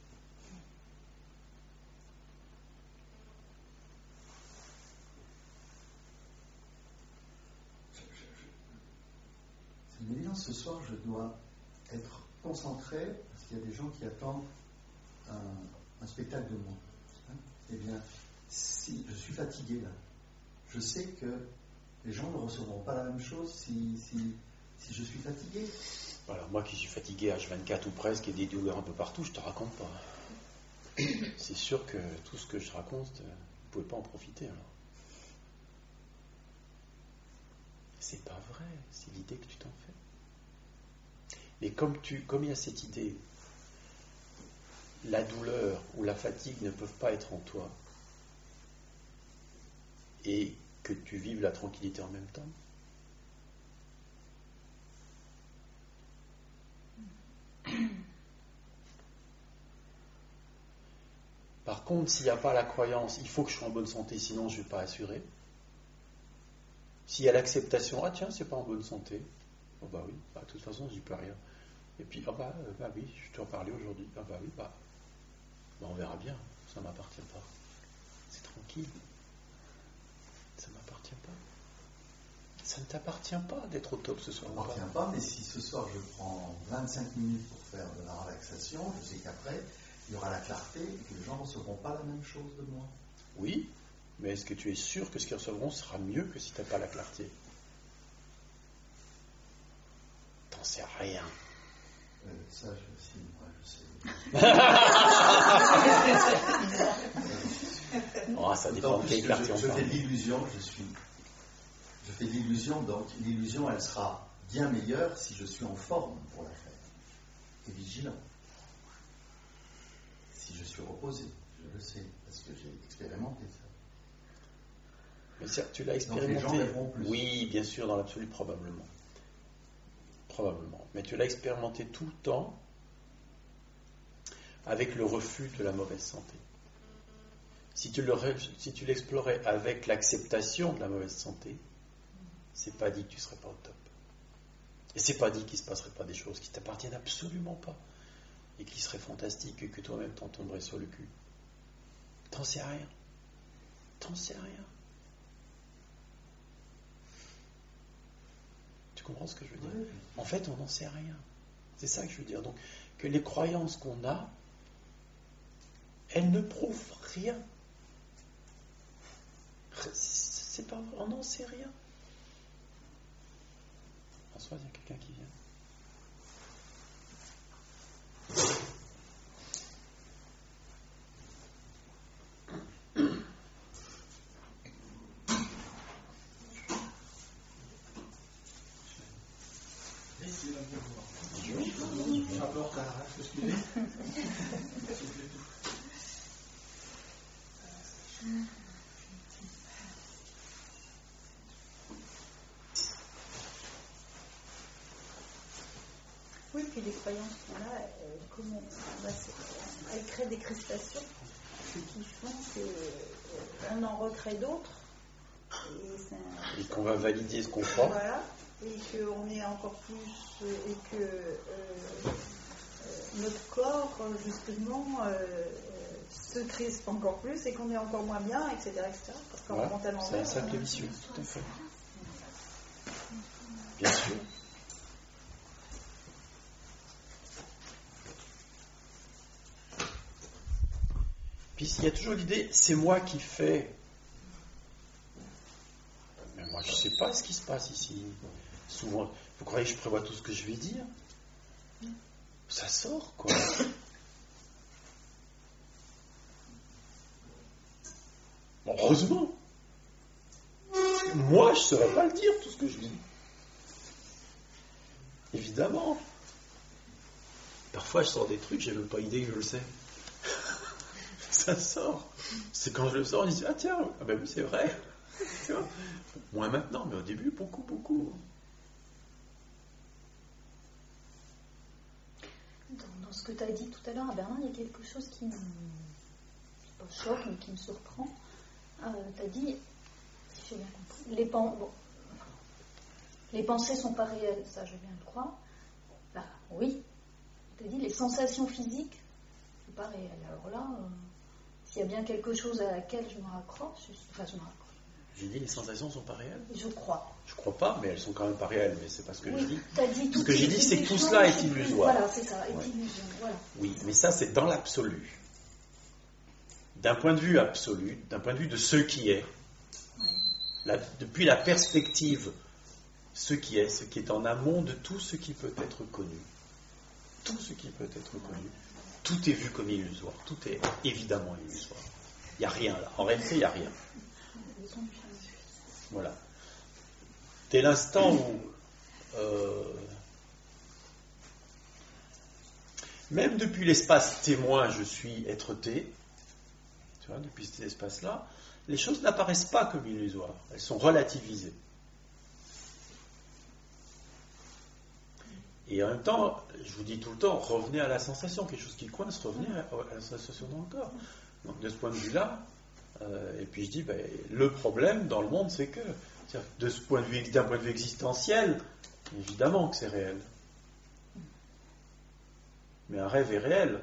C'est une évidence, ce soir je dois être concentré parce qu'il y a des gens qui attendent un, un spectacle de moi. Hein. Eh bien, si je suis fatigué là, je sais que les gens ne recevront pas la même chose si, si, si je suis fatigué. Alors moi qui suis fatigué à H vingt-quatre ou presque et des douleurs un peu partout, je te raconte pas. C'est sûr que tout ce que je raconte, vous ne pouvez pas en profiter alors. C'est pas vrai, c'est l'idée que tu t'en fais. Mais comme tu, comme il y a cette idée, la douleur ou la fatigue ne peuvent pas être en toi, et que tu vives la tranquillité en même temps. Par contre, s'il n'y a pas la croyance, il faut que je sois en bonne santé, sinon je ne vais pas assurer. S'il y a l'acceptation, ah tiens, c'est pas en bonne santé, oh bah oui, bah, de toute façon, je n'y peux rien. Et puis, ah bah, euh, bah oui, je t'en parlais aujourd'hui, ah bah oui, bah, bah on verra bien, ça ne m'appartient pas. C'est tranquille, ça ne m'appartient pas. Ça ne t'appartient pas d'être au top ce soir. Ça ne m'appartient pas, mais si ce soir je prends vingt-cinq minutes pour faire de la relaxation, je sais qu'après, il y aura la clarté et que les gens ne recevront pas la même chose de moi. Oui, mais est-ce que tu es sûr que ce qu'ils recevront sera mieux que si tu n'as pas la clarté? T'en sais rien. Euh, ça, je, si, moi, je sais. Oh, ça dépend de quelle clarté on je, je parle. fais de l'illusion, je suis. Je fais de l'illusion, donc l'illusion, elle sera bien meilleure si je suis en forme pour la faire. Et vigilant. Si je suis reposé, je le sais, parce que j'ai expérimenté ça. Mais certes, tu l'as Donc les gens expérimenté. rêveront plus. Oui, bien sûr, dans l'absolu, probablement. Probablement. Mais tu l'as expérimenté tout le temps avec le refus de la mauvaise santé. Si tu, le, si tu l'explorais avec l'acceptation de la mauvaise santé, c'est pas dit que tu serais pas au top. Et c'est pas dit qu'il se passerait pas des choses qui t'appartiennent absolument pas et qui seraient fantastiques et que toi-même t'en tomberais sur le cul. T'en sais rien. T'en sais rien. Tu comprends ce que je veux dire? Oui. En fait, on n'en sait rien. C'est ça que je veux dire. Donc, que les croyances qu'on a, elles ne prouvent rien. C'est pas vrai, on n'en sait rien. François, il y a quelqu'un qui vient. Oui, puis les croyances qu'on a, euh, comment, bah, elles créent des crispations qui font qu'on en recrée d'autres. Et, c'est un... et qu'on va valider ce qu'on croit. Voilà, et qu'on est encore plus, euh, et que euh, euh, notre corps, justement, euh, euh, se crispe encore plus et qu'on est encore moins bien, et cetera, et cetera. Parce qu'on Voilà, remonte à l'envers. c'est un cercle vicieux, tout à fait. Bien sûr. Puis il y a toujours l'idée, c'est moi qui fais. Mais moi, je ne sais pas ce qui se passe ici. Souvent, vous croyez que je prévois tout ce que je vais dire? Ça sort, quoi. Bon, heureusement. Moi, je ne saurais pas le dire, tout ce que je dis. Évidemment. Parfois, je sors des trucs, j'ai même pas idée que je le sais. Ça sort. C'est quand je le sors, on dit, ah tiens, ah ben oui, c'est vrai. Tu vois, moins maintenant, mais au début, beaucoup, beaucoup. Dans, dans ce que tu as dit tout à l'heure à Berlin, il y a quelque chose qui me, pas choque, mais qui me surprend. Euh, tu as dit, si j'ai bien compris, les, pen, bon, les pensées sont pas réelles, ça je viens de croire. Bah oui. Tu as dit, les sensations physiques, c'est pas réel. Alors là, euh, s'il y a bien quelque chose à laquelle je me raccroche, je, enfin je me raccroche. J'ai dit les sensations sont pas réelles. Je crois. Je crois pas, mais elles sont quand même pas réelles. Mais c'est pas ce que oui, je dis. T'as dit ce que j'ai dit, c'est que tout cela est illusoire. Voilà, c'est ça, est ouais. illusion. Voilà. Oui, mais ça, c'est dans l'absolu. D'un point de vue absolu, d'un point de vue de ce qui est, Ouais. la, depuis la perspective, ce qui est, ce qui est en amont de tout ce qui peut être connu. Tout ce qui peut être connu. Tout est vu comme illusoire. Tout est évidemment illusoire. Il n'y a rien là. En réalité, il n'y a rien. Voilà. Dès l'instant où, euh, même depuis l'espace témoin, je suis être T, tu vois, depuis cet espace-là, les choses n'apparaissent pas comme illusoires. Elles sont relativisées. Et en même temps, je vous dis tout le temps, revenez à la sensation, quelque chose qui coince, revenez à, à la sensation dans le corps. Donc de ce point de vue-là, euh, et puis je dis, ben, le problème dans le monde, c'est que, de ce point de vue, d'un point de vue existentiel, évidemment que c'est réel. Mais un rêve est réel.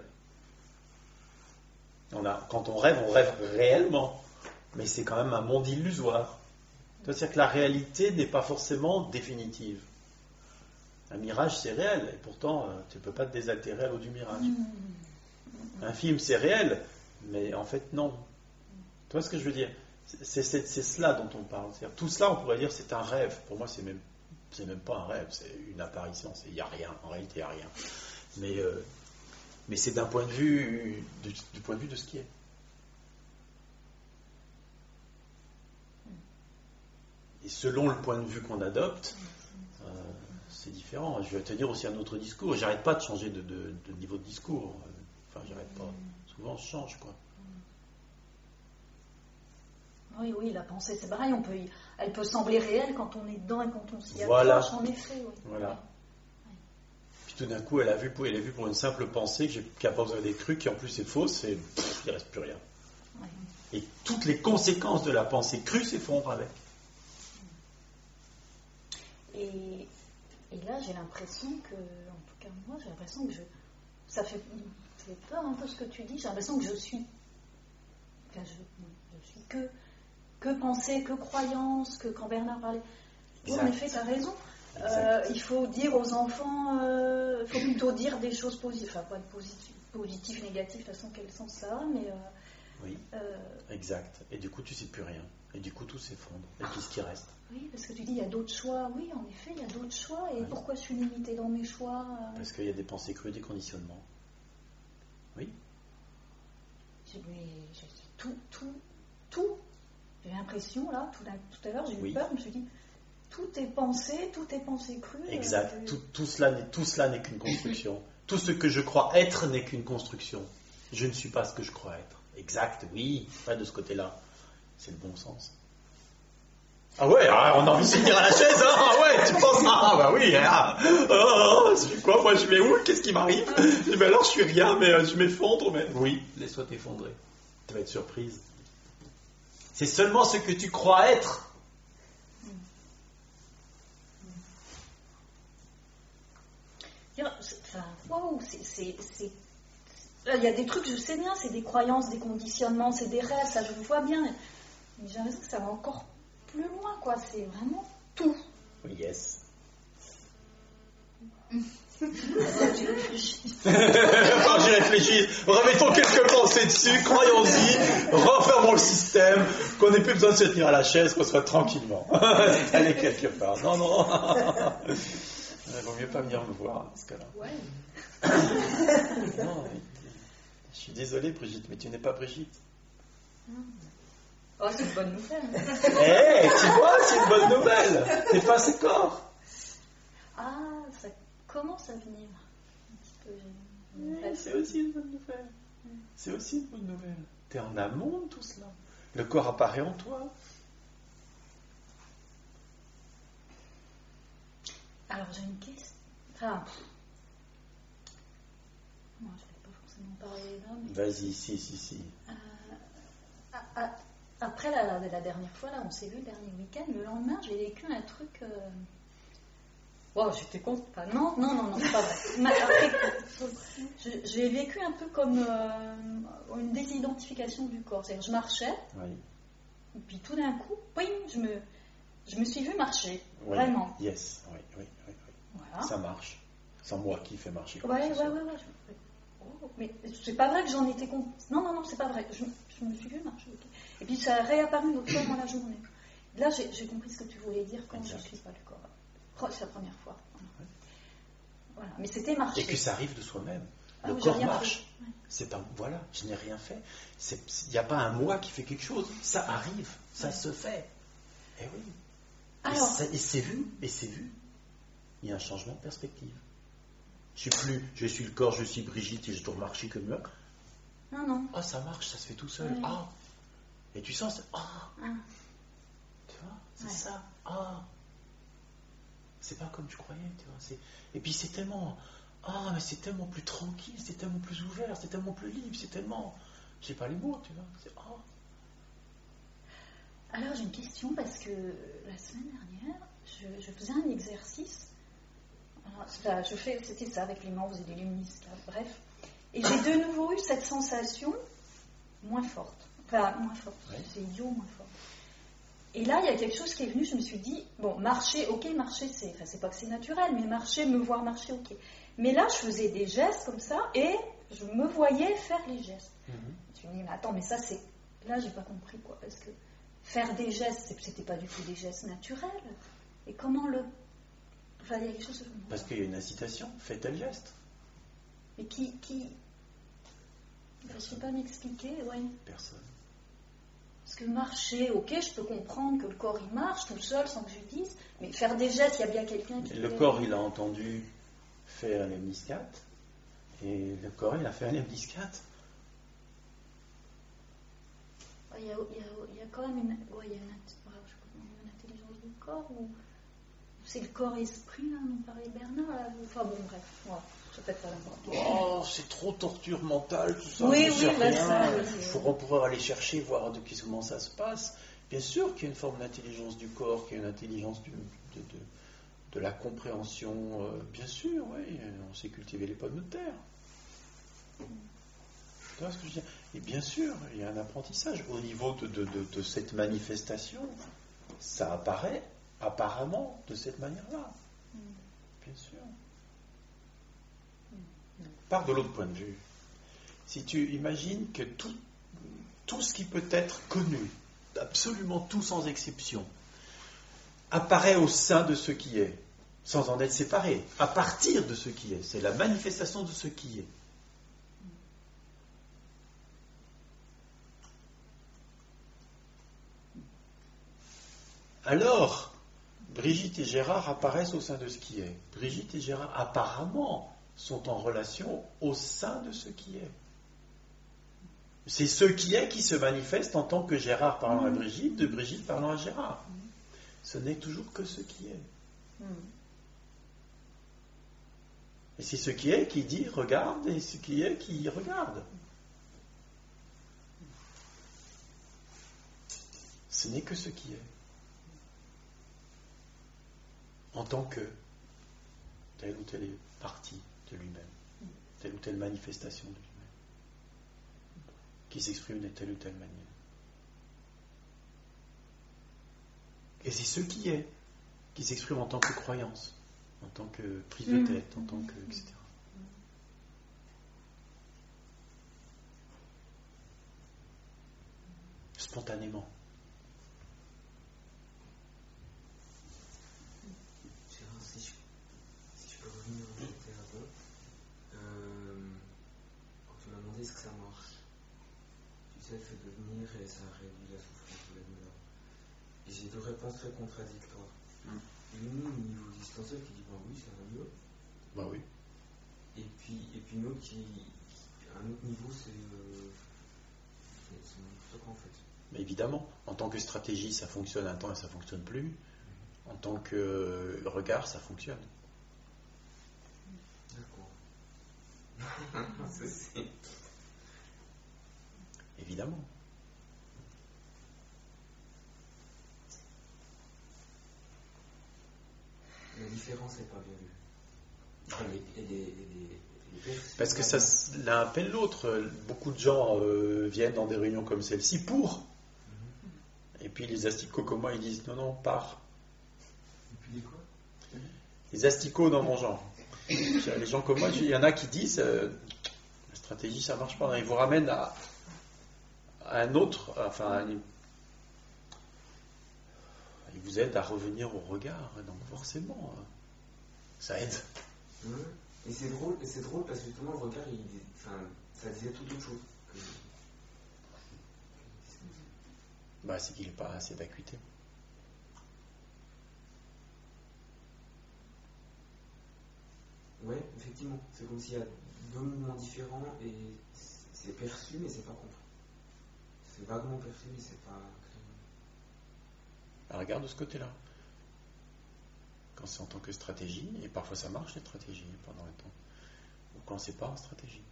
On a, quand on rêve, on rêve réellement. Mais c'est quand même un monde illusoire. C'est-à-dire que la réalité n'est pas forcément définitive. Un mirage, c'est réel, et pourtant, euh, tu ne peux pas te désaltérer à l'eau du mirage. Mmh. Un film, c'est réel, mais en fait, non. Tu vois ce que je veux dire? C'est, c'est, c'est cela dont on parle. C'est-à-dire, tout cela, on pourrait dire, c'est un rêve. Pour moi, c'est même, c'est même pas un rêve, c'est une apparition. Il n'y a rien, en réalité, il n'y a rien. Mais, euh, mais c'est d'un point de vue, du, du point de vue de ce qui est. Et selon le point de vue qu'on adopte, euh, c'est différent. Je vais te dire aussi un autre discours. J'arrête pas de changer de, de, de niveau de discours. Enfin, j'arrête pas. Souvent, je change, quoi. Oui, oui, la pensée, c'est pareil. On peut y... Elle peut sembler réelle quand on est dedans et quand on s'y voilà. accroche, en effet. Oui. Voilà. Oui. Puis tout d'un coup, elle a vu pour, elle a vu pour une simple pensée que j'ai, qui n'a pas besoin des trucs, qui en plus est fausse, et pff, il ne reste plus rien. Oui. Et toutes les conséquences de la pensée crue s'effondrent avec. Et, et là, j'ai l'impression que, en tout cas moi, j'ai l'impression que je, ça fait, ça fait peur un peu ce que tu dis. J'ai l'impression que je suis, enfin, je, je suis que, que pensée, que croyance, que quand Bernard parlait. Oui, en effet, tu as raison. Euh, il faut dire aux enfants, il euh, faut plutôt dire des choses positives, enfin pas positives, positives, négatives, de toute façon quel sens ça a, mais. Euh, oui. Euh, exact. Et du coup, tu sais plus rien. Et du coup, tout s'effondre. Et qu'est-ce qui reste? Oui, parce que tu dis, il y a d'autres choix. Oui, en effet, il y a d'autres choix. Et oui. Pourquoi je suis limitée dans mes choix? Parce qu'il y a des pensées crues, des conditionnements. Oui. Je, mais, je, tout, tout, tout. J'ai l'impression, là, tout, tout à l'heure, j'ai eu oui. peur. Je me suis dit, tout est pensé, tout est pensé cru. Exact. Euh, tout, tout, cela n'est, tout cela n'est qu'une construction. Tout ce que je crois être n'est qu'une construction. Je ne suis pas ce que je crois être. Exact, oui. Pas de ce côté-là. C'est le bon sens. Ah ouais, ah, on a envie de se tenir à la chaise, hein. Ah ouais, tu penses, ah bah oui, ah, oh, je suis quoi, moi je vais où, qu'est-ce qui m'arrive? Je dis, alors je suis rien, mais euh, je m'effondre, mais oui, laisse-toi t'effondrer, tu vas être surprise. C'est seulement ce que tu crois être. Enfin, waouh, c'est, c'est, c'est... Il y a des trucs, je sais bien, c'est des croyances, des conditionnements, c'est des rêves, ça je le vois bien, mais j'ai l'impression que ça va encore plus loin, quoi. C'est vraiment tout. Yes. J'ai réfléchi. Quand j'y réfléchis, remettons quelques pensées dessus, croyons-y, refermons le système, qu'on n'ait plus besoin de se tenir à la chaise, qu'on soit tranquillement. Aller quelque part. Non, non. Il vaut mieux pas venir me voir dans ce cas-là. Ouais. Non, mais- je suis désolé, Brigitte, mais tu n'es pas Brigitte. Oh, c'est une bonne nouvelle. Eh, tu vois, c'est une bonne nouvelle. T'es pas ce corps. Ah, ça commence à venir. Un petit peu. Ouais, c'est aussi une bonne nouvelle. C'est aussi une bonne nouvelle. T'es en amont de tout cela. Le corps apparaît en toi. Alors, j'ai une question. Enfin. Non, je ne vais pas forcément parler là, mais. Vas-y, si, si, si. Euh, a- a- après la, la dernière fois, là, on s'est vu le dernier week-end, le lendemain, j'ai vécu un truc. Euh... Wow, j'étais contente. Enfin, non, non, non, non, c'est pas vrai. Ma- après, je- j'ai vécu un peu comme euh, une désidentification du corps. C'est-à-dire, je marchais, Oui. et puis tout d'un coup, poing, je me, je me suis vue marcher. Oui. Vraiment. Yes, oui, oui, oui, oui. Voilà. Ça marche. C'est moi qui fais marcher. quoi Ouais, que ouais, ce ouais, soit. ouais. Je- oh, mais c'est pas vrai que j'en étais contente. Non, non, non, c'est pas vrai. Je, je me suis vue marcher, ok. Et puis ça a réapparu une autre fois dans la journée. Là, j'ai j'ai compris ce que tu voulais dire quand Exact. je suis pas le corps. Oh, c'est la première fois. Voilà. Mais c'était marcher. Et que ça arrive de soi-même. Ah Le oui, j'ai corps rien marche. fait. Ouais. C'est pas, voilà, je n'ai rien fait. Il n'y a pas un moi qui fait quelque chose. Ça arrive, ça Ouais. se fait. Et oui. Et Alors, ça- Et c'est vu, et c'est vu. Il y a un changement de perspective. Je suis plus, je suis le corps, je suis Brigitte et je dois marcher comme là. non, non. Ah, ça marche, ça se fait tout seul. Ouais. Ah. Et tu sens, c'est- ah. Ah. Tu vois, c'est Ouais. ça. Ah. C'est pas comme tu croyais, tu vois. c'est- Et puis c'est tellement, ah, mais c'est tellement plus tranquille, c'est tellement plus ouvert, c'est tellement plus libre, c'est tellement, j'ai pas les mots, tu vois. C'est ah. Alors, j'ai une question parce que la semaine dernière, je, je faisais un exercice. Alors, ça, je fais, c'était ça avec les mains, vous avez des luminisques, bref. Et j'ai de nouveau eu cette sensation moins forte. Enfin, moins forte, Ouais. c'est idiot, moins forte. Et là, il y a quelque chose qui est venu, je me suis dit, bon, marcher, ok, marcher, c'est, enfin, c'est pas que c'est naturel, mais marcher, me voir marcher, ok. Mais là, je faisais des gestes comme ça, et je me voyais faire les gestes. Je me suis dit, mais attends, mais ça, c'est... Là, j'ai pas compris, quoi, parce que faire des gestes, c'est- c'était pas du tout des gestes naturels. Et comment le... Enfin, il y a quelque chose... de- Parce qu'il y a une incitation, fais tel geste. Mais qui... qui... Je ne sais pas m'expliquer, ouais. Personne. Parce que marcher, ok, je peux comprendre que le corps, il marche tout seul, sans que je dise, mais faire des gestes, il y a bien quelqu'un qui... Le fait- corps, il a entendu faire un lemniscate, et le corps, il a fait un lemniscate. Il y, a, il, y a, il y a quand même une, ouais, il y a une, int- ouais, je sais pas comment on dit, une intelligence du corps, ou c'est le corps-esprit, là, dont parlait Bernard, là, enfin bon, bref, voilà, c'est peut-être pas l'important. Oh, c'est trop torture mentale, tout ça. Oui, je sais oui, bah, rien. ça, oui, Il c'est- faut pouvoir aller chercher, voir de qui- comment ça se passe. Bien sûr qu'il y a une forme d'intelligence du corps, qu'il y a une intelligence du- de, de- de la compréhension. euh, bien sûr, oui, on sait cultiver les pommes de terre. Tu vois ce que je veux dire? Et bien sûr, il y a un apprentissage. Au niveau de, de- de- de cette manifestation, ça apparaît apparemment de cette manière-là. Bien sûr. Par de l'autre point de vue, si tu imagines que tout, tout ce qui peut être connu, absolument tout sans exception, apparaît au sein de ce qui est, sans en être séparé, à partir de ce qui est, c'est la manifestation de ce qui est. Alors, Brigitte et Gérard apparaissent au sein de ce qui est. Brigitte et Gérard apparemment sont en relation au sein de ce qui est. C'est ce qui est qui se manifeste en tant que Gérard parlant à Brigitte, de Brigitte parlant à Gérard. Ce n'est toujours que ce qui est. Et c'est ce qui est qui dit regarde et ce qui est qui regarde. Ce n'est que ce qui est. En tant que telle ou telle partie de lui-même, telle ou telle manifestation de lui-même, qui s'exprime de telle ou telle manière. Et c'est ce qui est, qui s'exprime en tant que croyance, en tant que prise de tête, en tant que, et cetera. Spontanément. Gérard, si je, si je peux revenir en côté avant, euh, quand tu m'as demandé est-ce que ça marche, tu sais, le fait de venir et ça réduit la souffrance ou la douleur. Et j'ai deux réponses très contradictoires. Mm. Une au niveau distanciel qui dit bah oui, ça va mieux. Bah oui. Et puis, et puis une autre qui, qui à un autre niveau, c'est euh, c'est n'importe quoi en fait. Mais évidemment, en tant que stratégie, ça fonctionne un temps et ça ne fonctionne plus. En tant que regard, ça fonctionne. D'accord. c'est... Évidemment. La différence n'est pas bien vue. Et les, et les, et les Parce que ça, l'un appelle l'autre. Beaucoup de gens euh, viennent dans des réunions comme celle-ci pour. Mm-hmm. Et puis les asticots comme moi, ils disent non, non, pars. Et puis les quoi? Les asticots dans mon genre. Les gens comme moi, il y en a qui disent euh, la stratégie, ça marche pas. Ils vous ramènent à, à un autre, enfin, à une, ils vous aident à revenir au regard. Donc forcément, ça aide. Mmh. Et c'est drôle, et c'est drôle parce que justement le regard, il, enfin, ça disait tout autre chose. Que... Bah, c'est qu'il n'est pas assez d'acuité. Ouais, effectivement. C'est comme s'il y a deux mouvements différents et c'est perçu mais c'est pas compris. C'est vaguement perçu mais c'est pas clair. Alors, regarde de ce côté-là. Quand c'est en tant que stratégie, et parfois ça marche les stratégies pendant le temps, ou quand c'est pas en stratégie.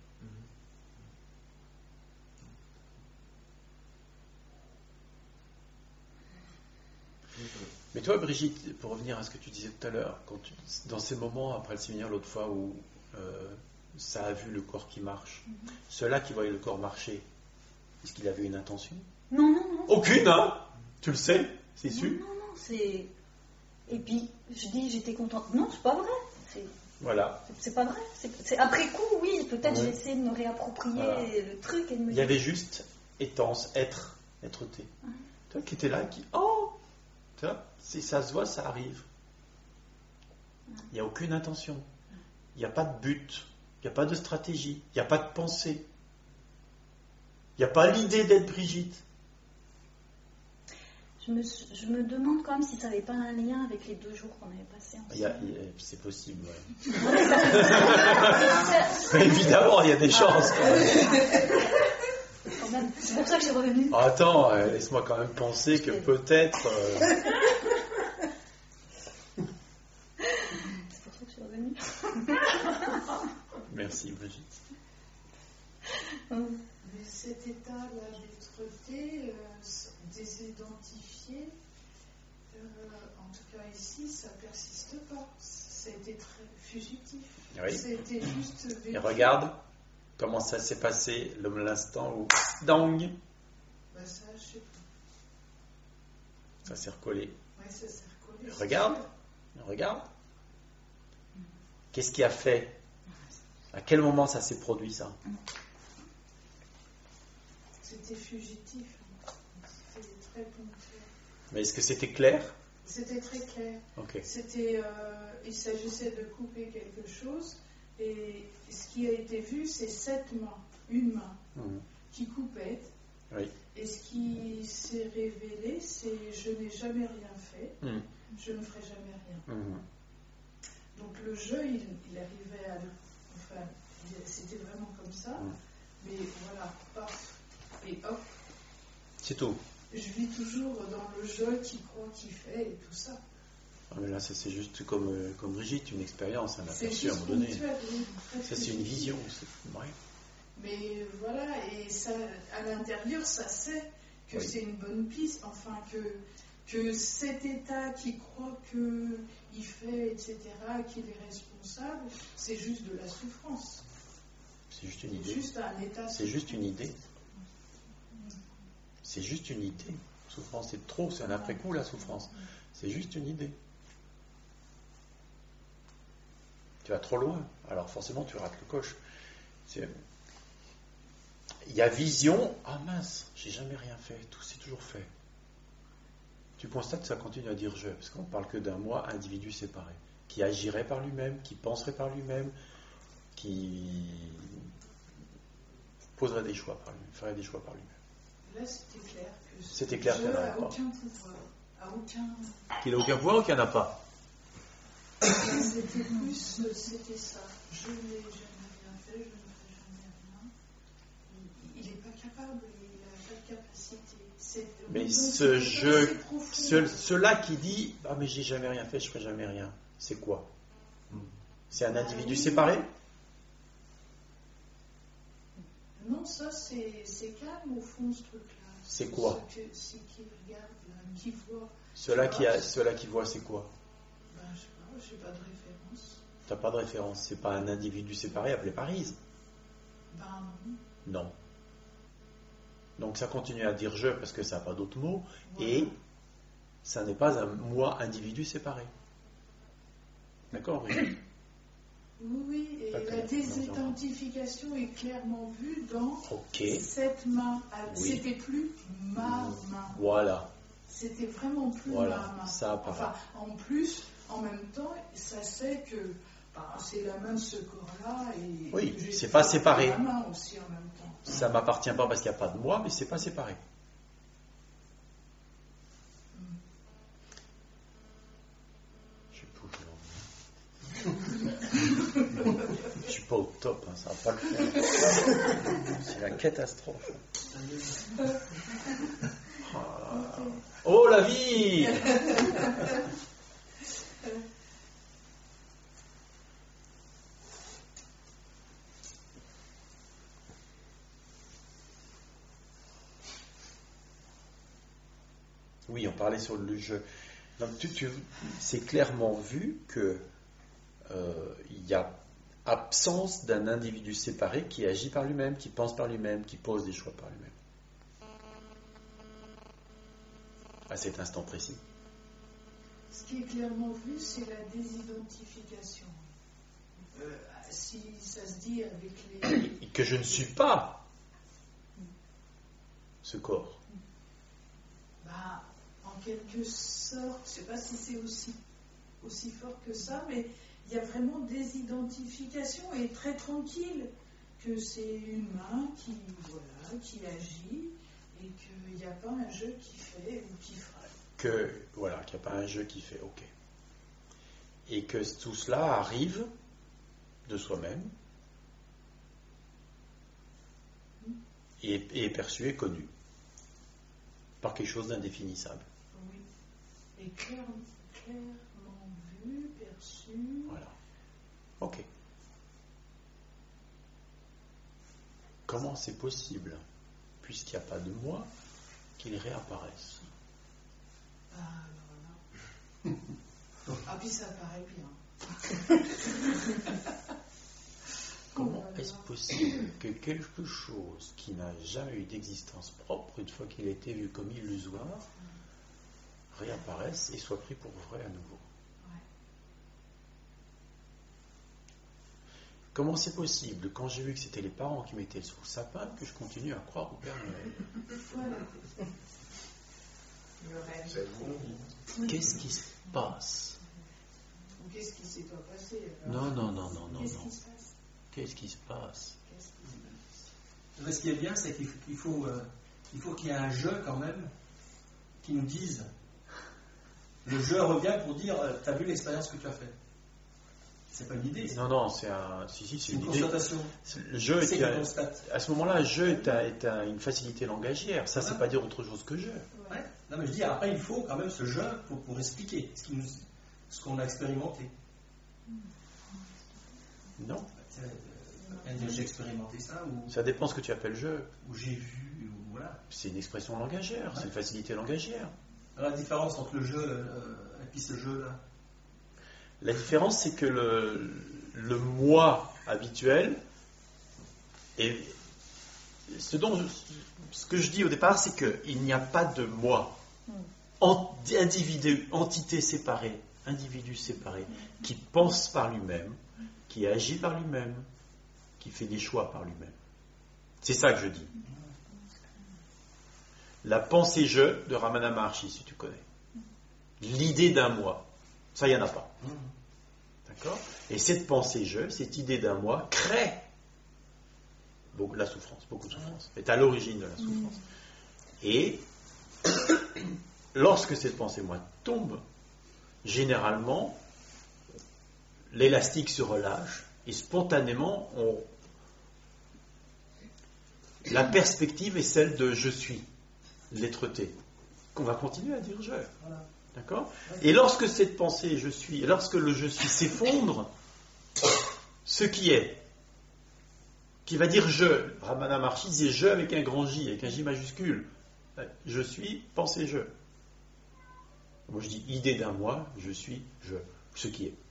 Mmh. Mais toi, Brigitte, pour revenir à ce que tu disais tout à l'heure, quand tu, dans ces moments après le séminaire l'autre fois où euh, ça a vu le corps qui marche, mmh. ceux-là qui voyaient le corps marcher, est-ce qu'il avait une intention? Non, non, non. Aucune, hein? Tu le sais, c'est sûr? Non, non, non, c'est... Et puis, je dis, j'étais contente. Non, c'est pas vrai. C'est... Voilà. C'est, c'est pas vrai. C'est, c'est... Après coup, oui, peut-être ouais. J'ai essayé de me réapproprier voilà. Le truc et de me Il y avait juste étance, être, être-té. Ouais. Toi qui étais là, qui... Oh! Tu vois, si ça se voit, ça arrive. Il ouais. n'y a aucune intention. Il n'y a pas de but. Il n'y a pas de stratégie. Il n'y a pas de pensée. Il n'y a pas l'idée d'être Brigitte. Je me, je me demande quand même si ça n'avait pas un lien avec les deux jours qu'on avait passés ensemble. Il y a, il y a, c'est possible, ouais. Évidemment, il y a des chances. Quand même, c'est pour ça que je suis revenue. Ah, attends, euh, laisse-moi quand même penser que peut-être... Euh... C'est pour ça que je suis revenue. Merci, Brigitte. Mais cet état, la vitreté, euh, désidentifié, euh, en tout cas ici, ça persiste pas. C'était très fugitif. Oui. C'était juste vécu. Et regarde comment ça s'est passé l'instant où dang. Bah ça, je sais pas. Ça s'est recollé. Oui, ça s'est recollé. Regarde, regarde. Qu'est-ce qui a fait? À quel moment ça s'est produit, ça? C'était fugitif. C'était très ponctuel. Mais est-ce que c'était clair? C'était très clair. Okay. C'était, euh, il s'agissait de couper quelque chose. Et ce qui a été vu, c'est cette main, une main, mmh. qui coupait. Oui. Et ce qui s'est révélé, c'est je n'ai jamais rien fait, mmh. je ne ferai jamais rien. Mmh. Donc le jeu, il, il arrivait à... Enfin, c'était vraiment comme ça. Mmh. Mais voilà, paf, et hop. C'est tout. Je vis toujours dans le jeu qui croit, qui fait, et tout ça. Ah, mais là, ça, c'est juste comme, euh, comme Brigitte, une expérience, un aperçu à un moment donné. Ponctuel, oui, ça, c'est une vision. C'est... Ouais. Mais voilà, et ça, à l'intérieur, ça sait que oui. c'est une bonne piste, enfin, que, que cet état qui croit qu'il fait, et cetera, qu'il est responsable, c'est juste de la souffrance. C'est juste une idée. C'est juste un état. C'est juste une idée. C'est juste une idée. Souffrance, c'est trop, c'est un après-coup, la souffrance. C'est juste une idée. Tu vas trop loin. Alors forcément, tu rates le coche. C'est... Il y a vision. Ah mince, j'ai jamais rien fait. Tout s'est toujours fait. Tu constates que ça continue à dire je, parce qu'on ne parle que d'un moi, individu séparé, qui agirait par lui-même, qui penserait par lui-même, qui poserait des choix par lui-même, ferait des choix par lui-même. Là, c'était clair que c'était clair qu'il n'y en avait pas. Aucun pouvoir, à aucun... Qu'il n'a aucun pouvoir ou qu'il n'y en a pas? C'était plus, c'était ça. Je n'ai jamais rien fait, je ne ferai jamais rien. Il n'est pas capable, il n'a pas de capacité. C'est, mais donc, ce jeu, ce, cela qui dit ah mais j'ai jamais rien fait, je ferai jamais rien, c'est quoi? C'est un individu séparé? Non, ça c'est, c'est calme au fond ce truc-là. C'est quoi? Ce que, c'est qui regarde, là, qui voit. Cela qui, a, cela qui voit, c'est quoi? Ben, je sais pas, j'ai pas de référence. T'as pas de référence, c'est pas un individu séparé appelé Paris? Ben non. Non. Donc ça continue à dire je parce que ça n'a pas d'autre mot, voilà. Et ça n'est pas un moi individu séparé. D'accord? Oui, oui, et okay. La désidentification est clairement vue dans okay. Cette main. Oui. C'était plus ma main. Voilà. C'était vraiment plus voilà. ma main. Ça apparaît. Enfin, en plus, en même temps, ça sait que bah, c'est la main de ce corps-là. Et oui, j'ai c'est pas séparé. La main aussi en même temps. Ça ne m'appartient pas parce qu'il n'y a pas de moi, mais c'est pas séparé. Mm. Je sais pas où je suis pas au top, hein, ça va pas le faire. C'est la catastrophe. Oh la vie! Oui, on parlait sur le jeu. Donc, tu, tu, c'est clairement vu que euh, il y a absence d'un individu séparé qui agit par lui-même, qui pense par lui-même, qui pose des choix par lui-même. À cet instant précis. Ce qui est clairement vu, c'est la désidentification. Euh, si ça se dit avec les... Et que je ne suis pas ce corps. Bah, en quelque sorte, je ne sais pas si c'est aussi, aussi fort que ça, mais il y a vraiment des identifications et très tranquille que c'est une main qui, voilà, qui agit et qu'il n'y a pas un jeu qui fait ou qui fera. Que, voilà, qu'il n'y a pas un jeu qui fait, ok. Et que tout cela arrive de soi-même et, et est perçu et connu par quelque chose d'indéfinissable. Oui. Et clair, clairement vu, perçu. Voilà. Ok. Comment c'est possible, puisqu'il n'y a pas de moi, qu'il réapparaisse? Ah, alors là. Ah, puis ça paraît bien. Comment est-ce possible que quelque chose qui n'a jamais eu d'existence propre, une fois qu'il a été vu comme illusoire, réapparaisse et soit pris pour vrai à nouveau? Ouais. Comment c'est possible, quand j'ai vu que c'était les parents qui mettaient sous le sapin, que je continue à croire au Père Noël? Voilà. Qu'est-ce qui se passe? Ou qu'est-ce qui s'est pas passé Non, non, non, non, non. Qu'est-ce non. qui se passe Qu'est-ce qui se passe? Qu'est-ce qui se passe Ce qui est bien, c'est qu'il faut, il faut, euh, il faut qu'il y ait un jeu quand même qui nous dise. Le jeu revient pour dire euh, t'as vu l'expérience que tu as faite. C'est pas une idée. C'est Non, non, c'est un. Si, si, c'est une, une, une idée. constatation. Le jeu c'est est un... constate. À ce moment-là, jeu est, un, est un, une facilité langagière. Ça, Voilà. c'est pas dire autre chose que jeu. Ouais. Non, mais je dis après, il faut quand même ce jeu pour, pour expliquer ce, qui nous, ce qu'on a expérimenté. Non. Euh, j'ai expérimenté ça ou, Ça dépend ce que tu appelles jeu. ou j'ai vu, ou voilà. C'est une expression langagière, Ouais. c'est une facilité langagière. Alors, la différence entre le jeu euh, et puis ce jeu-là. La différence, c'est que le, le moi habituel, et ce, dont je- ce que je dis au départ, c'est qu'il n'y a pas de moi, en- individu, entité séparée, individu séparé, qui pense par lui-même, qui agit par lui-même, qui fait des choix par lui-même. C'est ça que je dis. La pensée-je de Ramana Maharshi, si tu connais. L'idée d'un moi. Ça, il n'y en a pas. D'accord ? Et cette pensée-je, cette idée d'un moi, crée beaucoup, la souffrance, beaucoup de souffrance. Est à l'origine de la souffrance. Et lorsque cette pensée-moi tombe, généralement, l'élastique se relâche et spontanément, on... la perspective est celle de je suis, l'être-té. Qu'on va continuer à dire je. Voilà. D'accord ? Et lorsque cette pensée je suis, lorsque le je suis s'effondre, ce qui est, qui va dire je, Ramana Maharshi disait je avec un grand J, avec un J majuscule. Je suis, pensée je. Moi je dis idée d'un moi, je suis, je, ce qui est.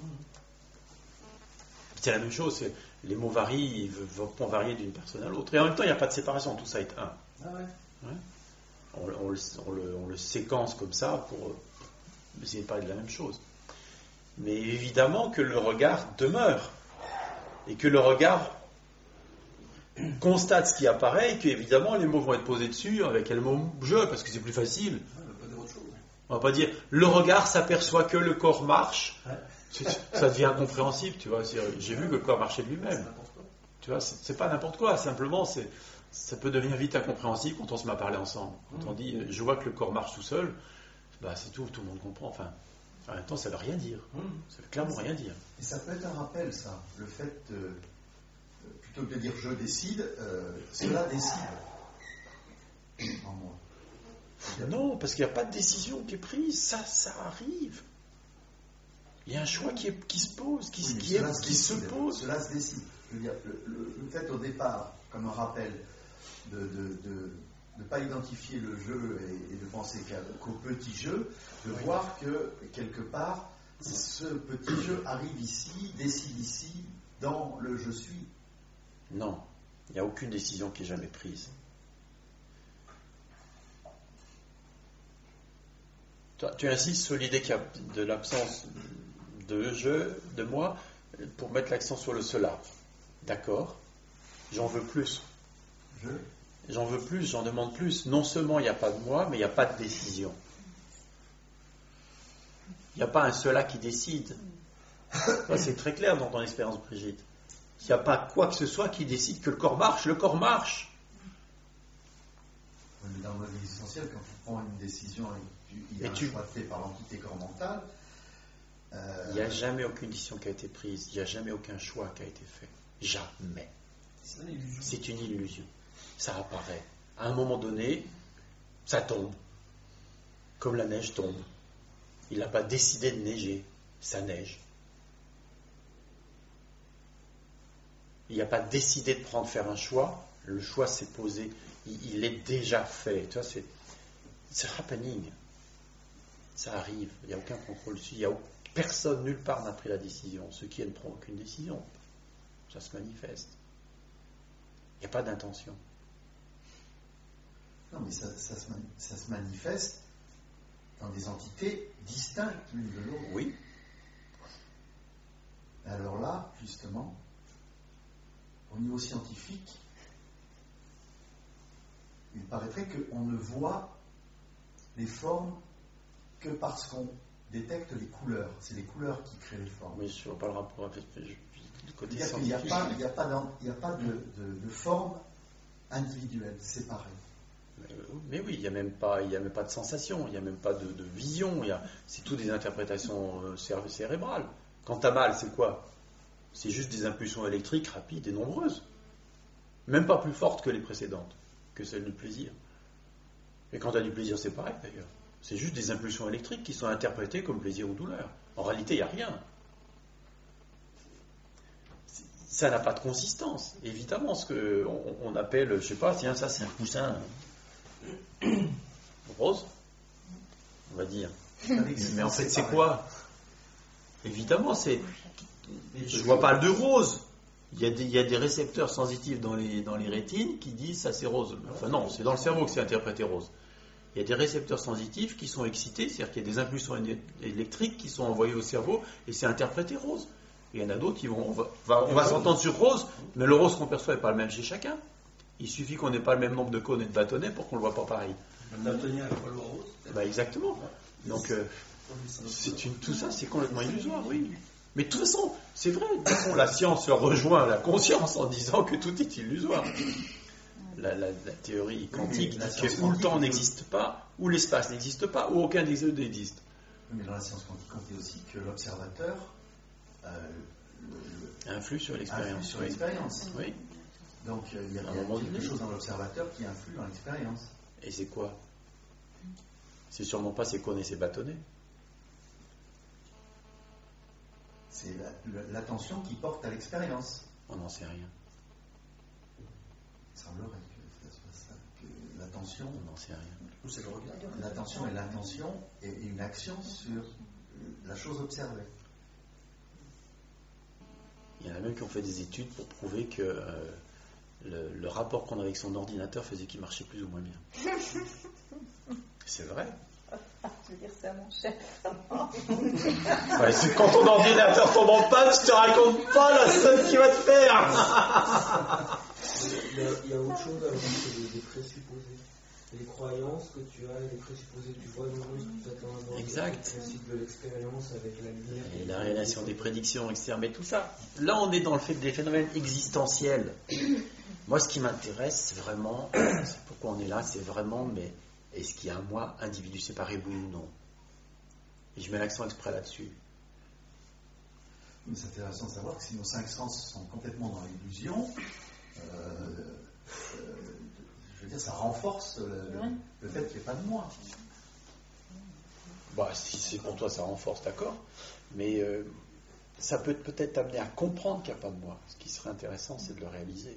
C'est la même chose, c'est, les mots varient, ils vont varier d'une personne à l'autre. Et en même temps, il n'y a pas de séparation, tout ça est un. Ah ouais. Ouais. On, on, le, on, le, on le séquence comme ça pour essayer de parler de la même chose. Mais évidemment que le regard demeure. Et que le regard constate ce qui apparaît, et qu'évidemment les mots vont être posés dessus avec le mot je, parce que c'est plus facile. On va pas dire le regard s'aperçoit que le corps marche. Ouais. Ça devient incompréhensible, tu vois. J'ai vu que le corps marchait de lui-même. Tu vois, c'est, c'est pas n'importe quoi. Simplement, c'est, ça peut devenir vite incompréhensible quand on se met à parler ensemble. Quand mmh. on dit je vois que le corps marche tout seul, bah c'est tout, tout le monde comprend. Enfin, en même temps, ça veut rien dire. Mmh. Ça veut clairement rien dire. Et ça peut être un rappel, ça. Le fait, euh, plutôt que de dire je décide, euh, cela décide en moi. Non, parce qu'il n'y a pas de décision qui est prise. Ça, ça arrive. Il y a un choix qui, est, qui se pose, qui, oui, qui, est, se, qui se pose. Cela se décide. Je veux dire, le, le, le fait au départ, comme un rappel, de ne de, de, de pas identifier le jeu et, et de penser qu'au petit jeu, de oui. voir que quelque part, ce petit jeu arrive ici, décide ici, dans le je suis. Non, il n'y a aucune décision qui est jamais prise. Toi, tu insistes sur l'idée qu'il y a de l'absence de je, de moi, pour mettre l'accent sur le cela. D'accord ? J'en veux plus. Je. J'en veux plus, j'en demande plus. Non seulement il n'y a pas de moi, mais il n'y a pas de décision. Il n'y a pas un cela qui décide. Ça, c'est très clair dans ton expérience, Brigitte. Il n'y a pas quoi que ce soit qui décide que le corps marche. Le corps marche. Oui, mais dans le vie essentiel, quand tu prends une décision et il y a et un tu... choix fait par l'entité corps mental, euh... il n'y a jamais aucune décision qui a été prise. Il n'y a jamais aucun choix qui a été fait. Jamais. C'est une illusion. C'est une illusion. Ça apparaît. À un moment donné, ça tombe. Comme la neige tombe. Il n'a pas décidé de neiger. Ça neige. Il n'a pas décidé de prendre, faire un choix. Le choix s'est posé. Il, il est déjà fait. Tu vois, c'est, c'est happening. Ça arrive. Il n'y a aucun contrôle dessus. Il y a aucun, personne, nulle part n'a pris la décision. Ceux qui ne prennent aucune décision, ça se manifeste. Il n'y a pas d'intention. Non, mais ça, ça, se, ça se manifeste dans des entités distinctes l'une de l'autre. Oui. Alors là, justement, au niveau scientifique, il paraîtrait qu'on ne voit les formes que parce qu'on détecte les couleurs. C'est les couleurs qui créent les formes. Mais je ne vois pas le rapport avec le côté C'est-à-dire qu'il n'y a pas, il n'y a pas, dans, il n'y a pas de, de, de forme individuelle, séparée. Mais oui, il n'y a même pas, il n'y a même pas de sensation, il n'y a même pas de, de vision. Il y a, c'est tout des interprétations céré- cérébrales. Quand tu as mal, c'est quoi ? C'est juste des impulsions électriques rapides et nombreuses. Même pas plus fortes que les précédentes, que celles du plaisir. Et quand tu as du plaisir, c'est pareil d'ailleurs. C'est juste des impulsions électriques qui sont interprétées comme plaisir ou douleur. En réalité, il n'y a rien. Ça n'a pas de consistance. Évidemment, ce qu'on on appelle, je ne sais pas, tiens, ça c'est un coussin rose, on va dire. Mais en fait, c'est quoi ? Évidemment, c'est. Je ne vois pas de rose. Il y, a des, il y a des récepteurs sensitifs dans les, dans les rétines qui disent ça c'est rose. Enfin non, c'est dans le cerveau que c'est interprété rose. Il y a des récepteurs sensitifs qui sont excités, c'est-à-dire qu'il y a des impulsions électriques qui sont envoyées au cerveau et c'est interprété rose. Il y en a d'autres, ils vont, on va, va, on va s'entendre sur rose, mais le rose qu'on perçoit n'est pas le même chez chacun. Il suffit qu'on n'ait pas le même nombre de cônes et de bâtonnets pour qu'on ne le voit pas pareil. Le daltonien n'a pas le rose. Bah exactement. Donc, euh, c'est une, tout ça, c'est complètement illusoire, oui. Mais de toute façon, c'est vrai, de toute façon, la science rejoint la conscience en disant que tout est illusoire. La, la, la théorie quantique la dit que science où le temps quantique, n'existe pas, où l'espace n'existe pas, où aucun des deux n'existe. Mais dans la science quantique, on dit aussi que l'observateur euh, le, le, influe sur l'expérience. Influe sur oui. l'expérience. Oui. Donc euh, il y a, il y a quelque donné. chose dans l'observateur qui influe dans l'expérience. Et c'est quoi? C'est sûrement pas ses cônes et ses bâtonnets. C'est la, l'attention qui porte à l'expérience. On n'en sait rien. Il semblerait que ce soit ça, que l'attention, on n'en sait rien. Ou c'est le regard. L'attention et l'intention et une action sur la chose observée. Il y en a même qui ont fait des études pour prouver que euh, le, le rapport qu'on a avec son ordinateur faisait qu'il marchait plus ou moins bien. C'est vrai. Je veux dire ça, mon chef. Ouais, c'est quand ton ordinateur tombe en panne, je te raconte pas la scène qu'il va te faire. Il y a, il y a autre chose avant que les, les présupposés. Les croyances que tu as et les présupposés, tu vois, tout ça, exact. Le principe de l'expérience avec la lumière. Et la relation des prédictions, et cetera. Mais tout ça, là on est dans le fait des phénomènes existentiels. Moi, ce qui m'intéresse vraiment, c'est pourquoi on est là, c'est vraiment, mais est-ce qu'il y a un moi, individu séparé, oui ou non? Et je mets l'accent exprès là-dessus. Mais c'est intéressant de savoir que si nos cinq sens sont complètement dans l'illusion, euh, euh, je veux dire, ça renforce le, le, le fait qu'il n'y ait pas de moi. Bah, si c'est pour toi, ça renforce, d'accord. Mais euh, ça peut peut-être t'amener à comprendre qu'il n'y a pas de moi. Ce qui serait intéressant, c'est de le réaliser.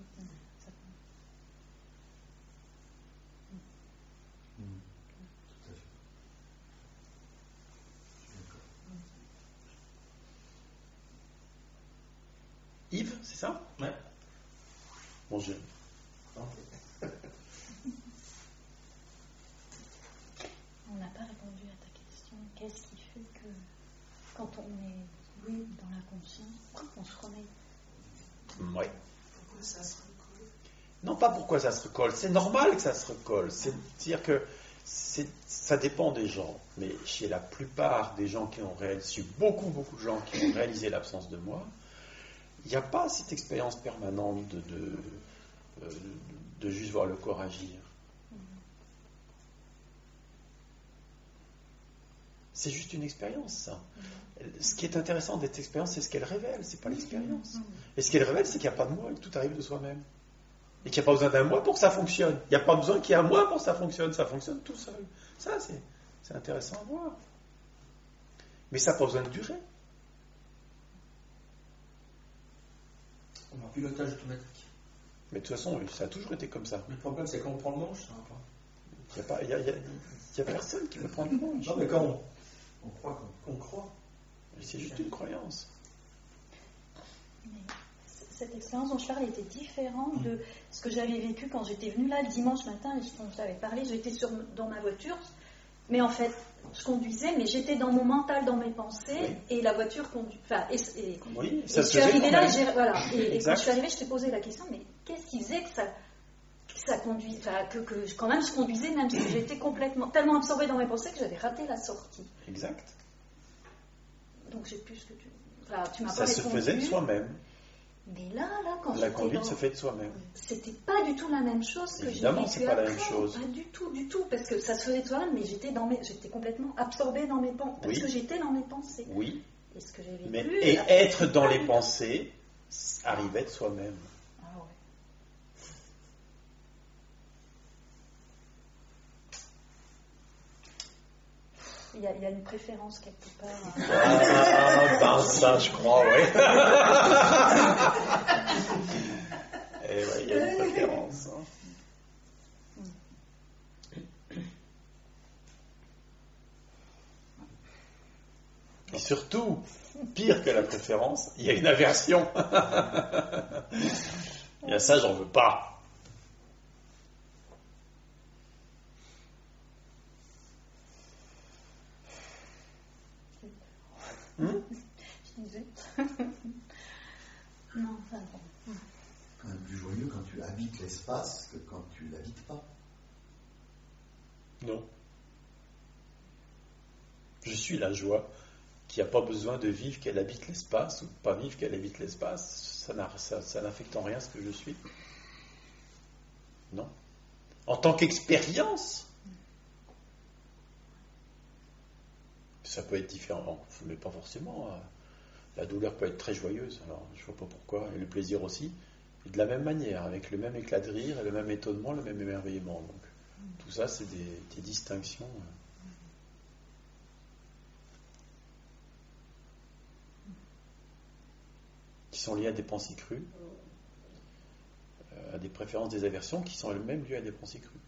Yves, c'est ça? Ouais. Bon, je... On n'a pas répondu à ta question. Qu'est-ce qui fait que quand on est, oui, dans la conscience, on se remet? Oui. Pourquoi ça se recolle? Non, pas pourquoi ça se recolle. C'est normal que ça se recolle. C'est-à-dire que c'est, ça dépend des gens. Mais chez la plupart des gens qui ont réalisé, beaucoup, beaucoup de gens qui ont réalisé l'absence de moi, il n'y a pas cette expérience permanente de, de, de, de juste voir le corps agir. C'est juste une expérience, ça. Ce qui est intéressant de cette expérience, c'est ce qu'elle révèle, c'est pas l'expérience. Et ce qu'elle révèle, c'est qu'il n'y a pas de moi et que tout arrive de soi-même. Et qu'il n'y a pas besoin d'un moi pour que ça fonctionne. Il n'y a pas besoin qu'il y ait un moi pour que ça fonctionne. Ça fonctionne tout seul. Ça, c'est, c'est intéressant à voir. Mais ça n'a pas besoin de durer. On a un pilotage automatique. Mais de toute façon, ça a toujours été comme ça. Le problème, c'est quand on prend le manche, ça va pas. Il n'y a, pas, il y a, il y a, il y a personne qui peut prendre le manche. Non, mais quand on, on croit qu'on on croit. C'est juste une croyance. Mais cette expérience dont je parle était différente de ce que j'avais vécu quand j'étais venue là le dimanche matin, et dont je t'avais parlé. J'étais sur, dans ma voiture, mais en fait, je conduisais, mais j'étais dans mon mental, dans mes pensées, oui. Et la voiture conduit. Enfin, et, et, oui, et ça je se suis arrivée là, et, j'ai, voilà, et, et quand je suis arrivée, je t'ai posé la question, mais qu'est-ce qui faisait que ça, que ça conduisait, enfin, que, que quand même je conduisais, même si j'étais complètement, tellement absorbée dans mes pensées que j'avais raté la sortie. Exact. Donc j'ai plus ce que tu. Enfin, tu m'as ça pas se répondu. faisait de soi-même. Mais là, là, quand la j'étais conduite dans... se fait de soi-même. C'était pas du tout la même chose que Évidemment, j'ai vécu c'est pas après. la même chose. Pas du tout, du tout, parce que ça se faisait de soi-même, mais j'étais dans mes, j'étais complètement absorbée dans mes pensées, parce oui. que j'étais dans mes pensées. Oui. Et ce que j'ai vécu. Mais, et être dans les pensées arrivait de soi-même. Ah ouais. Il y, a, il y a une préférence quelque part. Hein. Ah, ben ça, je crois, oui. Et oui, il y a une préférence. Hein. Et surtout, pire que la préférence, il y a une aversion. Il y a ça, j'en veux pas. Hmm? Je disais. habites l'espace que quand tu ne l'habites pas. Non. Je suis la joie qui n'a pas besoin de vivre qu'elle habite l'espace ou de pas vivre qu'elle habite l'espace. Ça, n'a, ça, ça n'affecte en rien ce que je suis. Non. En tant qu'expérience, ça peut être différent, mais pas forcément. La douleur peut être très joyeuse, alors je ne vois pas pourquoi, et le plaisir aussi. Et de la même manière, avec le même éclat de rire, et le même étonnement, le même émerveillement. Donc, tout ça, c'est des, des distinctions qui sont liées à des pensées crues, à des préférences, des aversions, qui sont elles-mêmes liées à des pensées crues.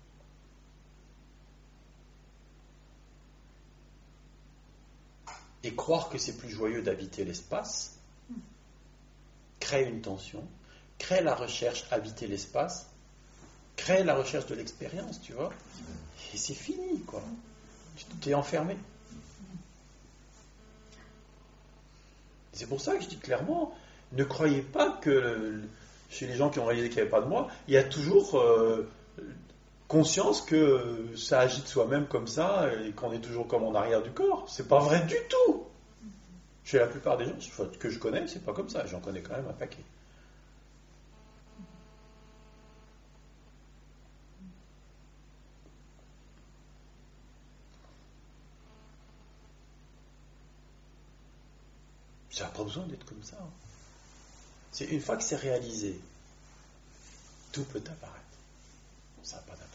Et croire que c'est plus joyeux d'habiter l'espace crée une tension, crée la recherche habiter l'espace, crée la recherche de l'expérience, tu vois, et c'est fini, quoi. Tu es enfermé. C'est pour ça que je dis clairement, ne croyez pas que chez les gens qui ont réalisé qu'il n'y avait pas de moi, il y a toujours euh, conscience que ça agit de soi-même comme ça et qu'on est toujours comme en arrière du corps. C'est pas vrai du tout. Chez la plupart des gens que je connais, c'est pas comme ça. J'en connais quand même un paquet. Ça n'a pas besoin d'être comme ça. C'est une fois que c'est réalisé, tout peut apparaître. Ça n'a pas d'importance.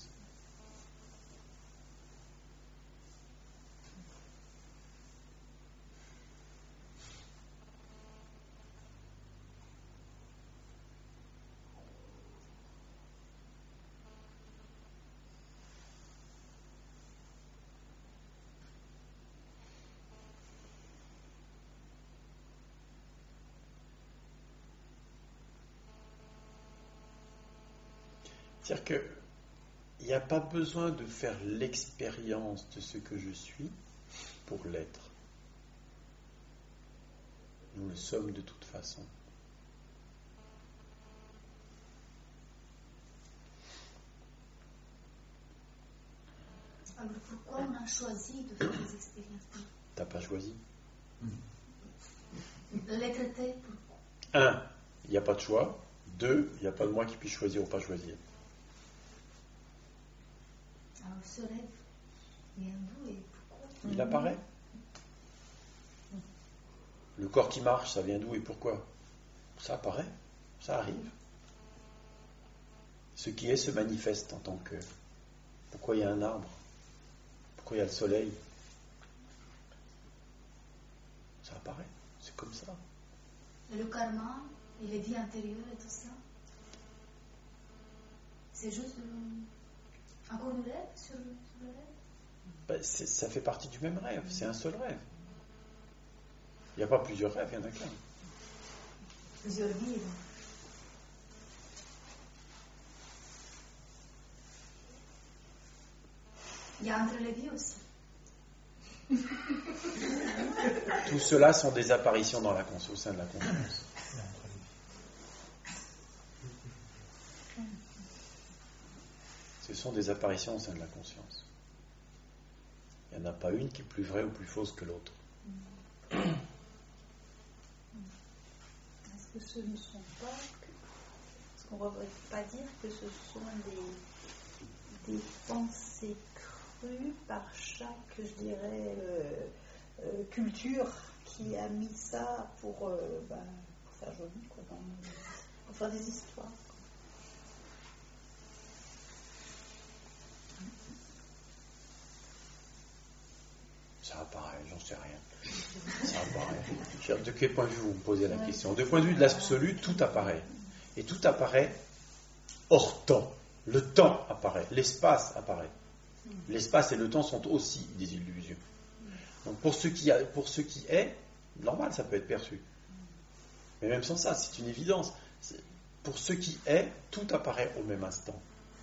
C'est-à-dire qu'il n'y a pas besoin de faire l'expérience de ce que je suis pour l'être. Nous le sommes de toute façon. Alors pourquoi on a choisi de faire des expériences? T'as pas choisi. Les traiter, pourquoi? Un, il n'y a pas de choix. Deux, il n'y a pas de moi qui puisse choisir ou pas choisir. Alors ce rêve vient d'où et pourquoi? Il apparaît. Le corps qui marche, ça vient d'où et pourquoi? Ça apparaît, ça arrive. Ce qui est se manifeste en tant que... Pourquoi il y a un arbre? Pourquoi il y a le soleil? Ça apparaît, c'est comme ça. Et le karma, et les vies antérieures et tout ça, c'est juste euh, encore un rêve sur, sur le rêve? Ben, c'est, ça fait partie du même rêve, c'est un seul rêve. Il n'y a pas plusieurs rêves, il y en a qu'un. Plusieurs vies. Il y a entre les vies aussi. Tout cela sont des apparitions dans la conscience, au sein de la conscience. Ce sont des apparitions au sein de la conscience. Il n'y en a pas une qui est plus vraie ou plus fausse que l'autre. Est-ce que ce ne sont pas... Est-ce qu'on ne devrait pas dire que ce sont des, des pensées crues par chaque, je dirais, euh, euh, culture qui a mis ça pour, euh, ben, pour faire joli, quoi, dans, pour faire des histoires. Ça apparaît, j'en sais rien. Ça apparaît. De quel point de vue vous me posez la question? De point de vue de l'absolu, tout apparaît. Et tout apparaît hors temps. Le temps apparaît, l'espace apparaît. L'espace et le temps sont aussi des illusions. Donc pour ce qui, a, pour ce qui est, normal, ça peut être perçu. Mais même sans ça, c'est une évidence. C'est, pour ce qui est, tout apparaît au même instant.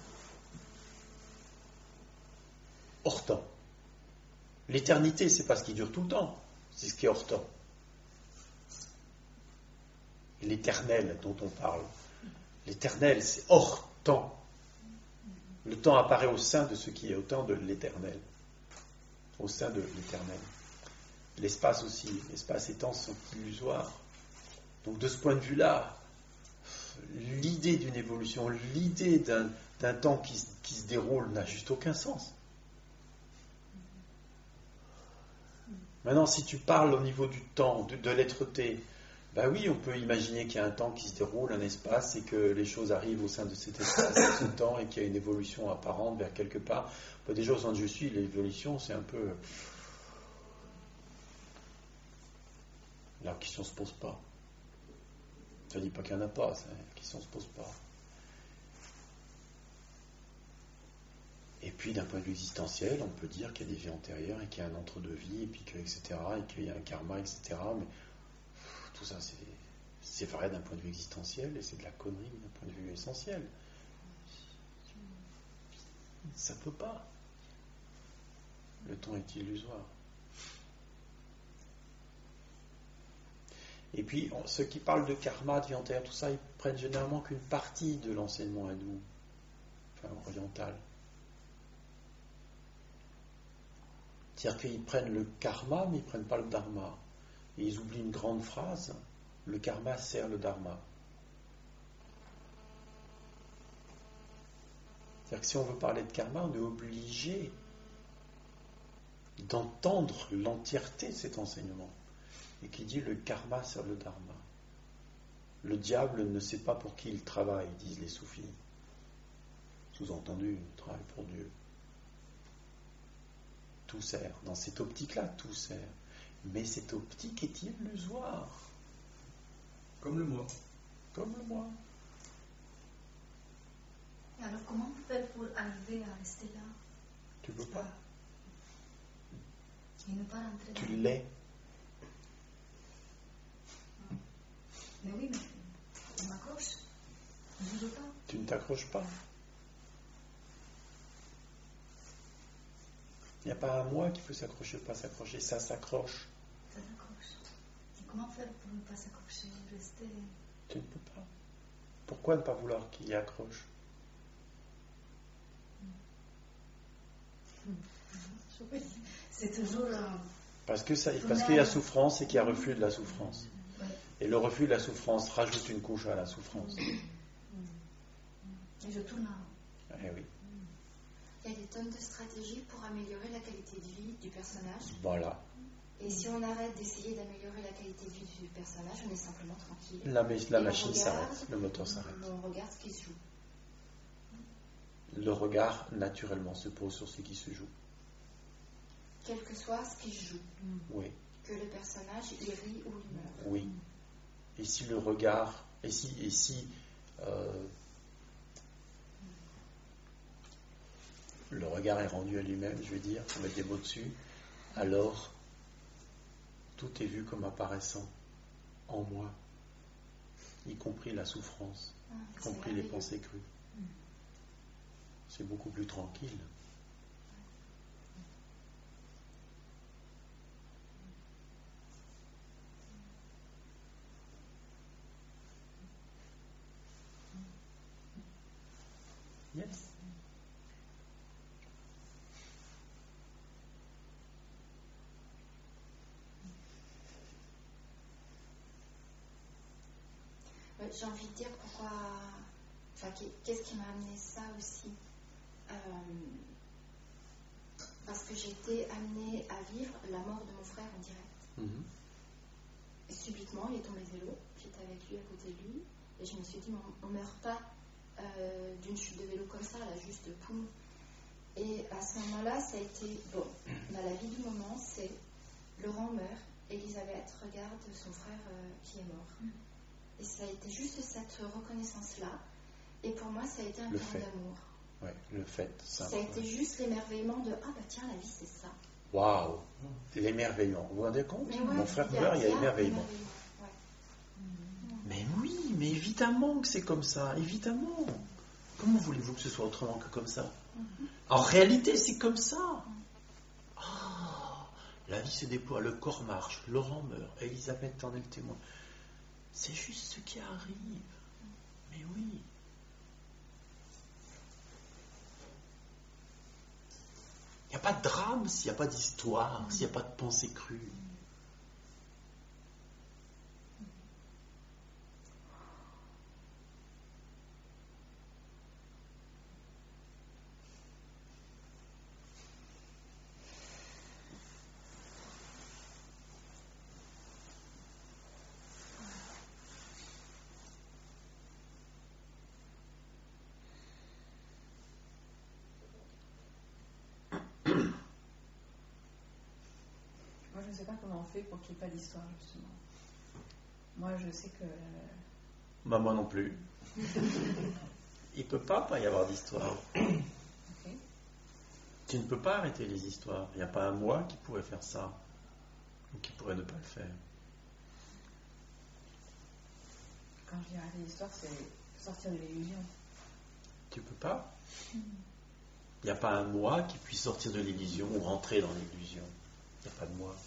Hors temps. L'éternité, c'est pas ce qui dure tout le temps, c'est ce qui est hors temps. Et l'éternel dont on parle, L'éternel, c'est hors temps. Le temps apparaît au sein de ce qui est au temps de l'éternel. Au sein de l'éternel. L'espace aussi. L'espace et temps sont illusoires. Donc de ce point de vue-là, l'idée d'une évolution, l'idée d'un, d'un temps qui, qui se déroule n'a juste aucun sens. Maintenant, si tu parles au niveau du temps, de, de l'être-té, ben oui, on peut imaginer qu'il y a un temps qui se déroule, un espace, et que les choses arrivent au sein de cet espace, de ce temps, et qu'il y a une évolution apparente vers quelque part. Ben déjà, au sens où je suis, l'évolution, c'est un peu... La question ne se pose pas. Ça ne dit pas qu'il n'y en a pas, ça, la question ne se pose pas. Et puis, d'un point de vue existentiel, on peut dire qu'il y a des vies antérieures, et qu'il y a un entre-deux-vies, et puis que, et cetera, et qu'il y a un karma, et cetera. Mais pff, tout ça, c'est, c'est vrai d'un point de vue existentiel, et c'est de la connerie d'un point de vue essentiel. Ça ne peut pas. Le temps est illusoire. Et puis, on, ceux qui parlent de karma, de vie antérieure, tout ça, ils prennent généralement qu'une partie de l'enseignement hindou, enfin oriental. C'est-à-dire qu'ils prennent le karma, mais ils ne prennent pas le dharma. Et ils oublient une grande phrase, le karma sert le dharma. C'est-à-dire que si on veut parler de karma, on est obligé d'entendre l'entièreté de cet enseignement. Et qui dit le karma sert le dharma. Le diable ne sait pas pour qui il travaille, disent les soufis. Sous-entendu, il travaille pour Dieu. Tout sert. Dans cette optique-là, tout sert. Mais cette optique est illusoire. Comme le moi. Comme le moi. Et alors, comment on fait pour arriver à rester là? Tu ne peux pas. Et ne pas rentrer Tu dans... l'es. Mais oui, mais on m'accroche. Je ne veux pas. Tu ne t'accroches pas. Il n'y a pas un moi qui peut s'accrocher ou pas s'accrocher. Ça s'accroche. Ça s'accroche. Et comment faire pour ne pas s'accrocher, rester... Tu ne peux pas. Pourquoi ne pas vouloir qu'il y accroche? C'est toujours... Un... Parce que ça, parce qu'il y a souffrance et qu'il y a refus de la souffrance. Ouais. Et le refus de la souffrance rajoute une couche à la souffrance. Et je tourne en... Eh oui. Il y a des tonnes de stratégies pour améliorer la qualité de vie du personnage. Voilà. Et si on arrête d'essayer d'améliorer la qualité de vie du personnage, on est simplement tranquille. La, la Et machine on regarde, s'arrête, le moteur s'arrête. On regarde ce qui se joue. Le regard, naturellement, se pose sur ce qui se joue. Quel que soit ce qui se joue. Oui. Que le personnage, il rit ou il meurt. Oui. Et si le regard, et si, et si euh, le regard est rendu à lui-même, je veux dire, pour mettre des mots dessus, alors tout est vu comme apparaissant en moi, y compris la souffrance, Ah, y compris les pensées crues. C'est beaucoup plus tranquille. Yes. J'ai envie de dire pourquoi, enfin, qu'est-ce qui m'a amené ça aussi, euh, parce que j'ai été amenée à vivre la mort de mon frère en direct. Mm-hmm. Et subitement, il est tombé de vélo, j'étais avec lui, à côté de lui, et je me suis dit, on ne meurt pas euh, d'une chute de vélo comme ça, là, juste poum. Et à ce moment-là, ça a été, bon, dans la vie du moment, c'est Laurent meurt, Elisabeth regarde son frère euh, qui est mort. Mm. Et ça a été juste cette reconnaissance-là. Et pour moi, ça a été un le terrain fait. d'amour. Ouais, le fait. Ça, ça a été juste l'émerveillement de ah bah tiens, la vie c'est ça. Waouh, l'émerveillement. Vous vous rendez compte? Ouais, mon frère meurt, il y a l'émerveillement. Ouais. Mais oui, mais évidemment que c'est comme ça, évidemment. Comment voulez-vous que ce soit autrement que comme ça? Mm-hmm. En réalité, c'est comme ça. Mm-hmm. Oh, la vie se déploie, le corps marche, Laurent meurt, Elisabeth en est le témoin. C'est juste ce qui arrive. Mais oui. n'y a pas de drame s'il n'y a pas d'histoire, s'il n'y a pas de pensée crue. Moi, je ne sais pas comment on fait pour qu'il n'y ait pas d'histoire, justement. Moi, je sais que... Bah, moi non plus. Il ne peut pas pas y avoir d'histoire. Okay. Tu ne peux pas arrêter les histoires. Il n'y a pas un moi qui pourrait faire ça, ou qui pourrait ne pas le faire. Quand je dis arrêter l'histoire, c'est sortir de l'illusion. Tu peux pas. Il n'y a pas un moi qui puisse sortir de l'illusion ou rentrer dans l'illusion. Il n'y a pas de moi.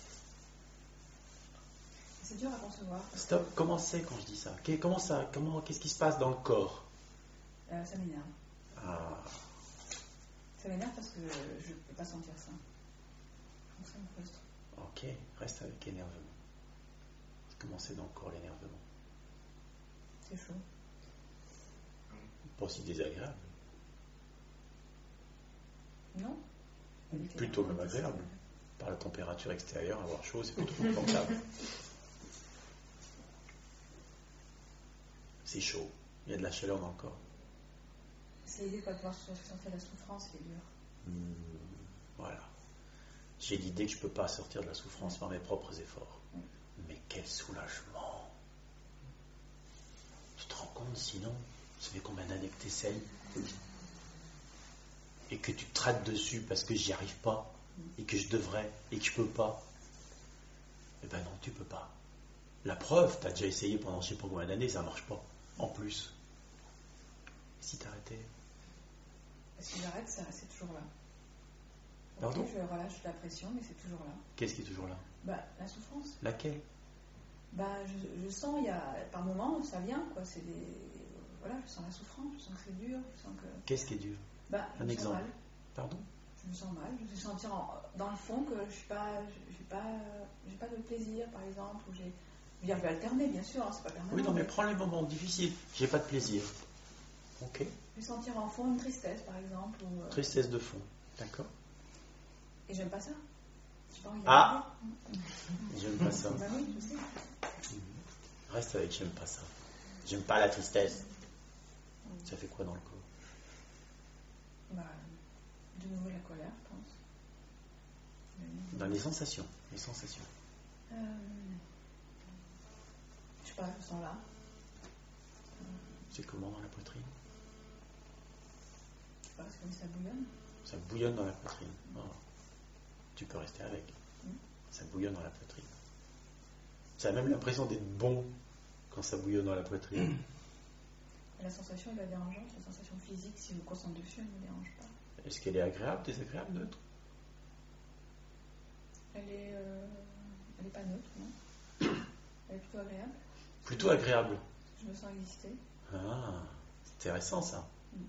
C'est dur à concevoir. Stop, comment c'est quand je dis ça? Comment ça, comment, qu'est-ce qui se passe dans le corps? euh, Ça m'énerve. Ah. Ça m'énerve parce que je ne peux pas sentir ça. Donc ça me frustre. Ok, reste avec énervement. Comment c'est dans le corps l'énervement? C'est chaud. Pas si désagréable. Non. Plutôt même agréable. Par la température extérieure, avoir chaud, c'est plutôt confortable. C'est chaud. Il y a de la chaleur dans le corps. C'est l'idée de ne pas pouvoir sortir de la souffrance qui est dure. Mmh, voilà. J'ai l'idée que je ne peux pas sortir de la souffrance par mes propres efforts. Mmh. Mais quel soulagement! Tu te rends compte sinon? Ça fait combien d'années que tu essayes? Et que tu te traites dessus parce que j'y arrive pas, et que je devrais, et que je peux pas. Eh ben non, tu peux pas. La preuve, tu as déjà essayé pendant je sais pas combien d'années, ça marche pas. En plus. Et si t'arrêtais? Si j'arrête, ça, c'est toujours là. Pardon? Okay, je relâche la pression, mais c'est toujours là. Qu'est-ce qui est toujours là? Bah, la souffrance. Laquelle? Bah, je, je sens, il y a, par moments, ça vient, quoi. C'est des, voilà, je sens la souffrance, je sens que c'est dur, je sens que... Qu'est-ce qui est dur? Bah, je Un me exemple. sens mal. Pardon? Je me sens mal. Je me sentir en, dans le fond que je suis pas, j'ai pas, j'ai pas de plaisir, par exemple, ou j'ai, je veux dire, je vais alterner, bien sûr, hein, c'est pas permanent. Oui, non, mais prends les moments difficiles. J'ai pas de plaisir. Ok. Je vais sentir en fond une tristesse, par exemple. Ou, euh... Tristesse de fond. D'accord. Et j'aime pas ça. J'ai pas envie ah J'aime pas ça. Bah oui, je sais. Mmh. Reste avec j'aime pas ça. J'aime pas la tristesse. Mmh. Ça fait quoi dans le corps? Bah, de nouveau la colère, je pense. Dans les sensations. Les sensations. Euh, je sais pas, je sens là. C'est comment dans la poitrine? Je sais pas, c'est comme si ça bouillonne. Ça bouillonne dans la poitrine. Oh. Tu peux rester avec. Mm. Ça bouillonne dans la poitrine. Ça a même l'impression d'être bon quand ça bouillonne dans la poitrine. Et la sensation, elle est dérangeante. La sensation physique, si je me concentre dessus, elle ne me dérange pas. Est-ce qu'elle est agréable, désagréable, neutre? Elle est, euh, elle est pas neutre, non. Elle est plutôt agréable. Plutôt agréable. Je me sens exister. Ah, c'est intéressant ça. Mm.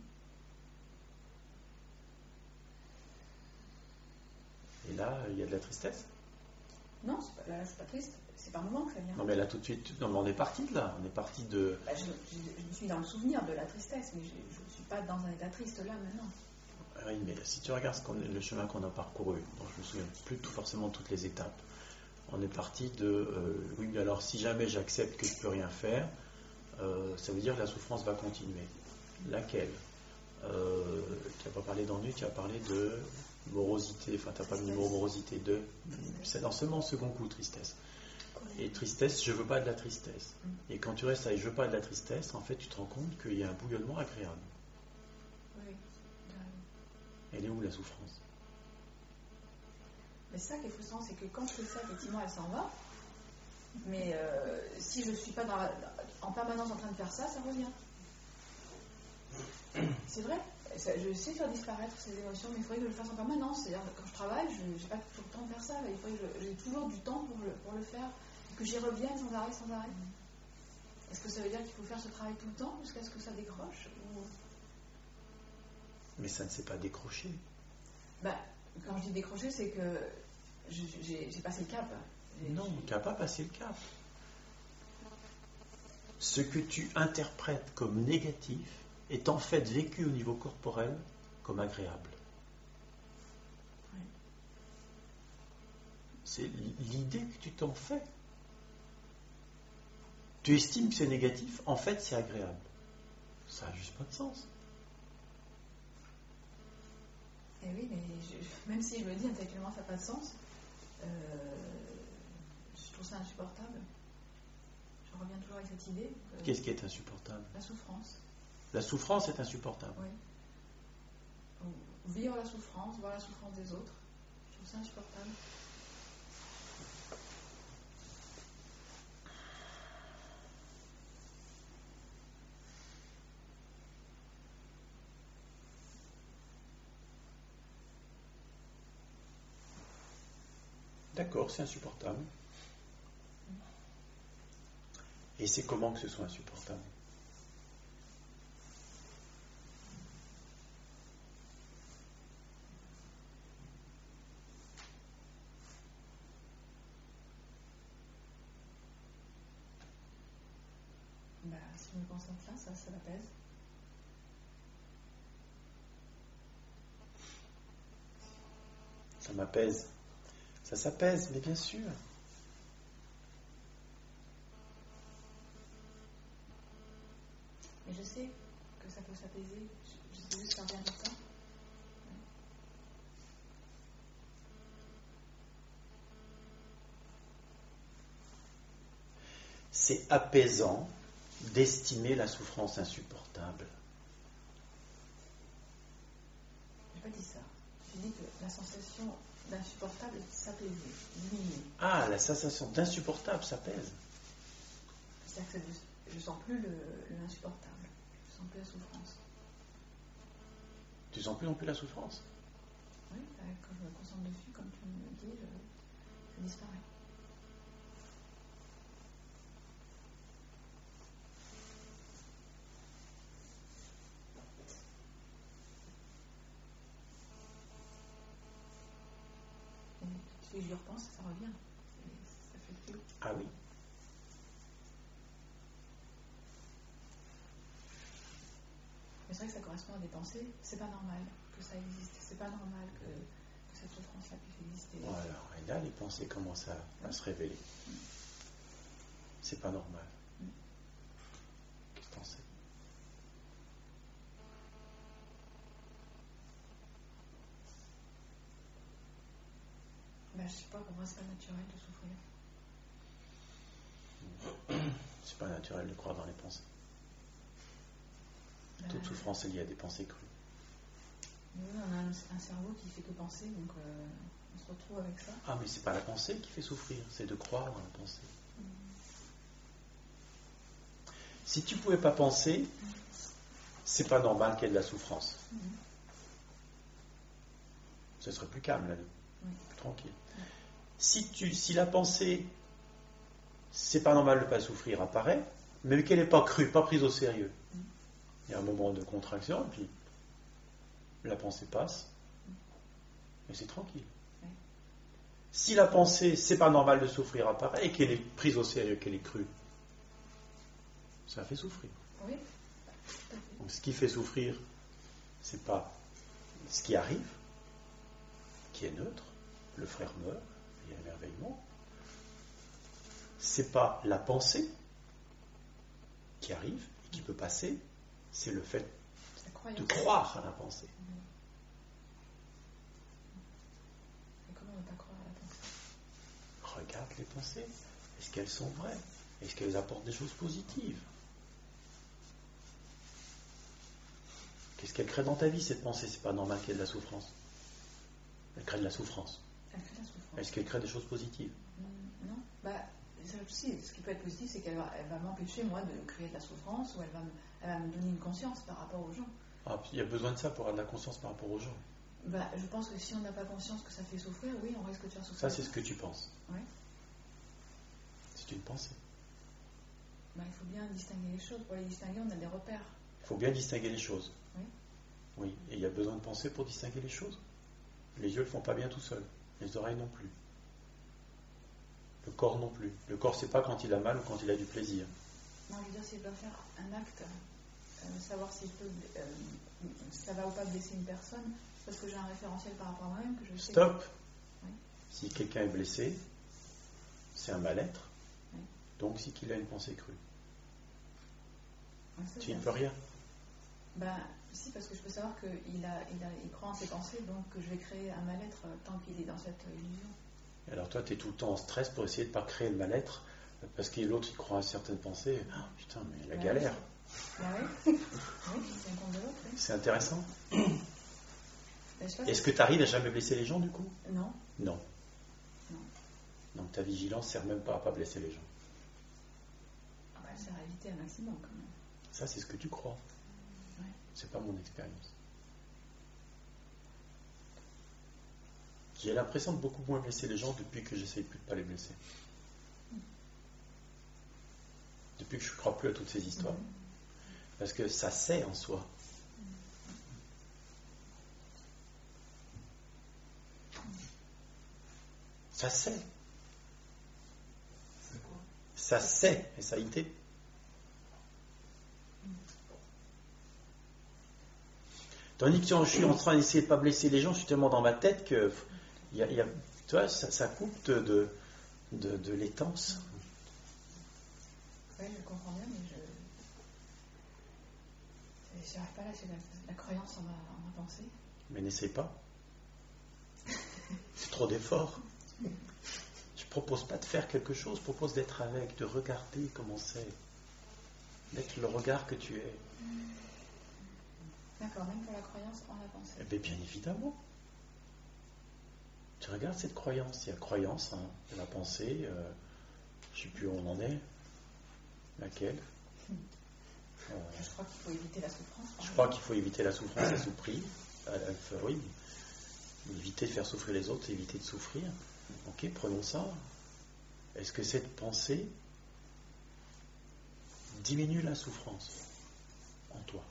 Et là, il y a de la tristesse? Non, c'est pas, là, c'est pas triste. C'est par moment que ça vient. Non, mais là, tout de suite, non, mais on est parti de là. On est parti de. Bah, je, je, je suis dans le souvenir de la tristesse, mais je ne suis pas dans un état triste là maintenant. Oui, mais si tu regardes ce qu'on, le chemin qu'on a parcouru, bon, je me souviens plus tout, forcément de toutes les étapes. On est parti de euh, oui, mais alors si jamais j'accepte que je ne peux rien faire, euh, ça veut dire que la souffrance va continuer. Laquelle? euh, Tu n'as pas parlé d'ennui, tu as parlé de morosité, enfin tu n'as pas mis morosité de. C'est dans seulement second coup, tristesse. Et tristesse, je veux pas de la tristesse. Et quand tu restes avec je veux pas de la tristesse, en fait tu te rends compte qu'il y a un bouillonnement agréable. Oui. Elle est où la souffrance? Mais ça qui est frustrant, c'est que quand je fais ça, effectivement, elle s'en va. Mais euh, si je ne suis pas dans la, en permanence en train de faire ça, ça revient. C'est vrai. Ça, je sais faire disparaître ces émotions, mais il faudrait que je le fasse en permanence. C'est-à-dire que quand je travaille, je n'ai pas toujours le temps de faire ça. Il faudrait que je, j'ai toujours du temps pour le, pour le faire, et que j'y revienne sans arrêt, sans arrêt. Est-ce que ça veut dire qu'il faut faire ce travail tout le temps jusqu'à ce que ça décroche ou... Mais ça ne s'est pas décroché. Ben, quand je dis décrocher, c'est que je- j'ai j'ai passé le cap. J'ai- Non, tu n'as pas passé le cap. Ce que tu interprètes comme négatif est en fait vécu au niveau corporel comme agréable. Ouais. C'est l'idée que tu t'en fais. Tu estimes que c'est négatif, en fait c'est agréable. Ça n'a juste pas de sens. Et oui, mais je- même si je me dis intellectuellement ça n'a pas de sens, euh, je trouve ça insupportable. Je reviens toujours avec cette idée. que- Qu'est-ce qui est insupportable? La souffrance. La souffrance est insupportable. Oui. Ou vivre la souffrance, voir la souffrance des autres. Je trouve ça insupportable. D'accord, c'est insupportable. Et c'est comment que ce soit insupportable? Bah, si je me concentre là, ça, ça l'apaise. Ça m'apaise. Ça s'apaise, mais bien sûr. Et je sais que ça peut s'apaiser. Je, je sais juste faire bien de ça. C'est apaisant d'estimer la souffrance insupportable. J'ai pas dit ça. J'ai dit que la sensation d'insupportable s'apaiser, diminuer. Ah, la sensation d'insupportable s'apaise. C'est-à-dire que je ne sens plus le, l'insupportable. Je sens plus la souffrance. Tu sens plus non plus la souffrance? Oui, bah, quand je me concentre dessus, comme tu me dis, je, ça disparaît. Et si j'y repense, ça revient. C'est- ça fait plus. Ah oui. Mais c'est vrai que ça correspond à des pensées. C'est pas normal que ça existe. C'est pas normal que, que cette souffrance-là puisse exister. Voilà. Et là, les pensées commencent à, à se révéler. C'est pas normal. Qu'est-ce que t'en sais? Ben, je sais pas, pour moi, c'est pas naturel de souffrir. C'est pas naturel de croire dans les pensées. Ben, Toute souffrance est liée à des pensées crues. oui, on a un, un cerveau qui fait que penser, donc euh, on se retrouve avec ça. Ah, mais c'est pas la pensée qui fait souffrir, c'est de croire dans la pensée. Mm. Si tu pouvais pas penser, c'est pas normal qu'il y ait de la souffrance. Mm. Ce serait plus calme la vie, Oui. plus tranquille. Mm. Si, tu, si la pensée, c'est pas normal de ne pas souffrir, apparaît, mais qu'elle n'est pas crue, pas prise au sérieux. Mm. Il y a un moment de contraction, et puis la pensée passe, et c'est tranquille. Oui. Si la pensée, c'est pas normal de souffrir, apparaît, et qu'elle est prise au sérieux, qu'elle est crue, ça fait souffrir. Oui. Donc ce qui fait souffrir, c'est pas ce qui arrive, qui est neutre, le frère meurt, il y a l'émerveillement. C'est pas la pensée qui arrive et qui peut passer, c'est le fait de croire à la pensée. Et comment ne pas croire à la pensée? Regarde les pensées. Est-ce qu'elles sont vraies? Est-ce qu'elles apportent des choses positives? Qu'est-ce qu'elle crée dans ta vie, cette pensée? C'est pas normal qu'il y ait de la souffrance. Elle crée de la souffrance. Elle crée de la souffrance. Est-ce qu'elle crée des choses positives? Mm, non. Bah, ça aussi, ce qui peut être positif, c'est qu'elle va, elle va m'empêcher, moi, de créer de la souffrance, ou elle va, me, elle va me donner une conscience par rapport aux gens. Ah, puis il y a besoin de ça pour avoir de la conscience par rapport aux gens. Bah, je pense que si on n'a pas conscience que ça fait souffrir, oui, on risque de faire souffrir. Ça, c'est ce que tu penses. Oui. C'est une pensée. Bah, il faut bien distinguer les choses. Pour les distinguer, on a des repères. Il faut bien distinguer les choses. Oui. Oui. Et il y a besoin de penser pour distinguer les choses. Les yeux ne le font pas bien tout seuls. Les oreilles non plus. Le corps non plus. Le corps ne sait pas quand il a mal ou quand il a du plaisir. Non, je veux dire, si je dois faire un acte, euh, savoir si je peux, euh, ça va ou pas blesser une personne, parce que j'ai un référentiel par rapport à moi-même que je sais. Stop. Oui. Si quelqu'un est blessé, c'est un mal-être. Oui. Donc c'est qu'il a une pensée crue. Ouais, ça, tu ne bien. peux rien. Ben, si, parce que je peux savoir qu'il a, il a, il croit en ses pensées, donc que je vais créer un mal-être tant qu'il est dans cette illusion. Alors toi, tu es tout le temps en stress pour essayer de ne pas créer le mal-être, parce que l'autre, il croit à certaines pensées. Oh, putain, mais la Ben, galère. Ben oui, oui, c'est un compte de l'autre. Oui. C'est intéressant. Ben, je sais pas, Est-ce que tu arrives à jamais blesser les gens, du coup? Non. Non. Non. Donc ta vigilance ne sert même pas à pas blesser les gens. Ah ben, elle sert à éviter un maximum, quand même. Ça, c'est ce que tu crois. Ouais. C'est pas mon expérience. J'ai l'impression de beaucoup moins blesser les gens depuis que j'essaye plus de pas les blesser. Depuis que je ne crois plus à toutes ces histoires. Parce que ça sait en soi. Ça sait. C'est quoi? Ça sait, S A I T. Tandis que quand je suis en train d'essayer de ne pas blesser les gens, je suis tellement dans ma tête que y a, y a, tu vois, ça, ça coupe de, de, de, de l'étance. Oui, je comprends bien, mais je je n'arrive pas à lâcher la, la croyance en ma, en ma pensée. Mais n'essaye pas. C'est trop d'efforts. Je propose pas de faire quelque chose, je propose d'être avec, de regarder comment c'est. D'être le regard que tu es. D'accord, même pour la croyance en la pensée. Eh bien, bien évidemment. Tu regardes cette croyance. Il y a croyance, hein, il y a la pensée. Euh, je ne sais plus où on en est. Laquelle euh, Je crois qu'il faut éviter la souffrance. Je crois qu'il faut éviter la souffrance à tout prix. Euh, oui. Éviter de faire souffrir les autres, éviter de souffrir. Ok, prenons ça. Est-ce que cette pensée diminue la souffrance en toi?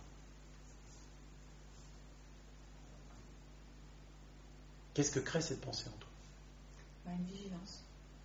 Qu'est-ce que crée cette pensée en toi? Ben, une vigilance.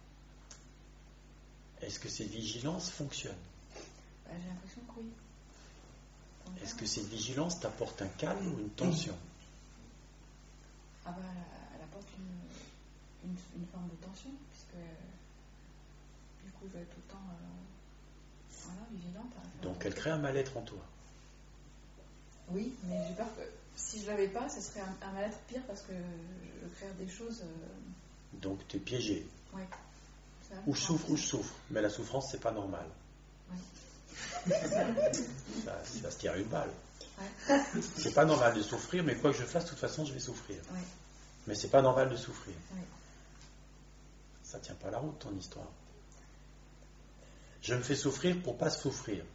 Est-ce que cette vigilance fonctionne? Ben, j'ai l'impression que oui. Donc, Est-ce que cette vigilance t'apporte un calme ou une tension? Ah ben, elle, elle apporte une, une, une forme de tension, puisque du coup, je vais être tout le temps euh, voilà, vigilante. Donc elle crée un mal-être en toi. Oui, mais j'ai peur que si je ne l'avais pas, ce serait un, un mal-être pire parce que je, je crée des choses. Euh... Donc tu es piégé. Oui. Ou je souffre, ou je souffre. Mais la souffrance, c'est pas normal. Oui. Ça, ça se tire une balle. Ouais. C'est pas normal de souffrir, mais quoi que je fasse, de toute façon, je vais souffrir. Oui. Mais c'est pas normal de souffrir. Oui. Ça tient pas la route, ton histoire. Je me fais souffrir pour pas souffrir.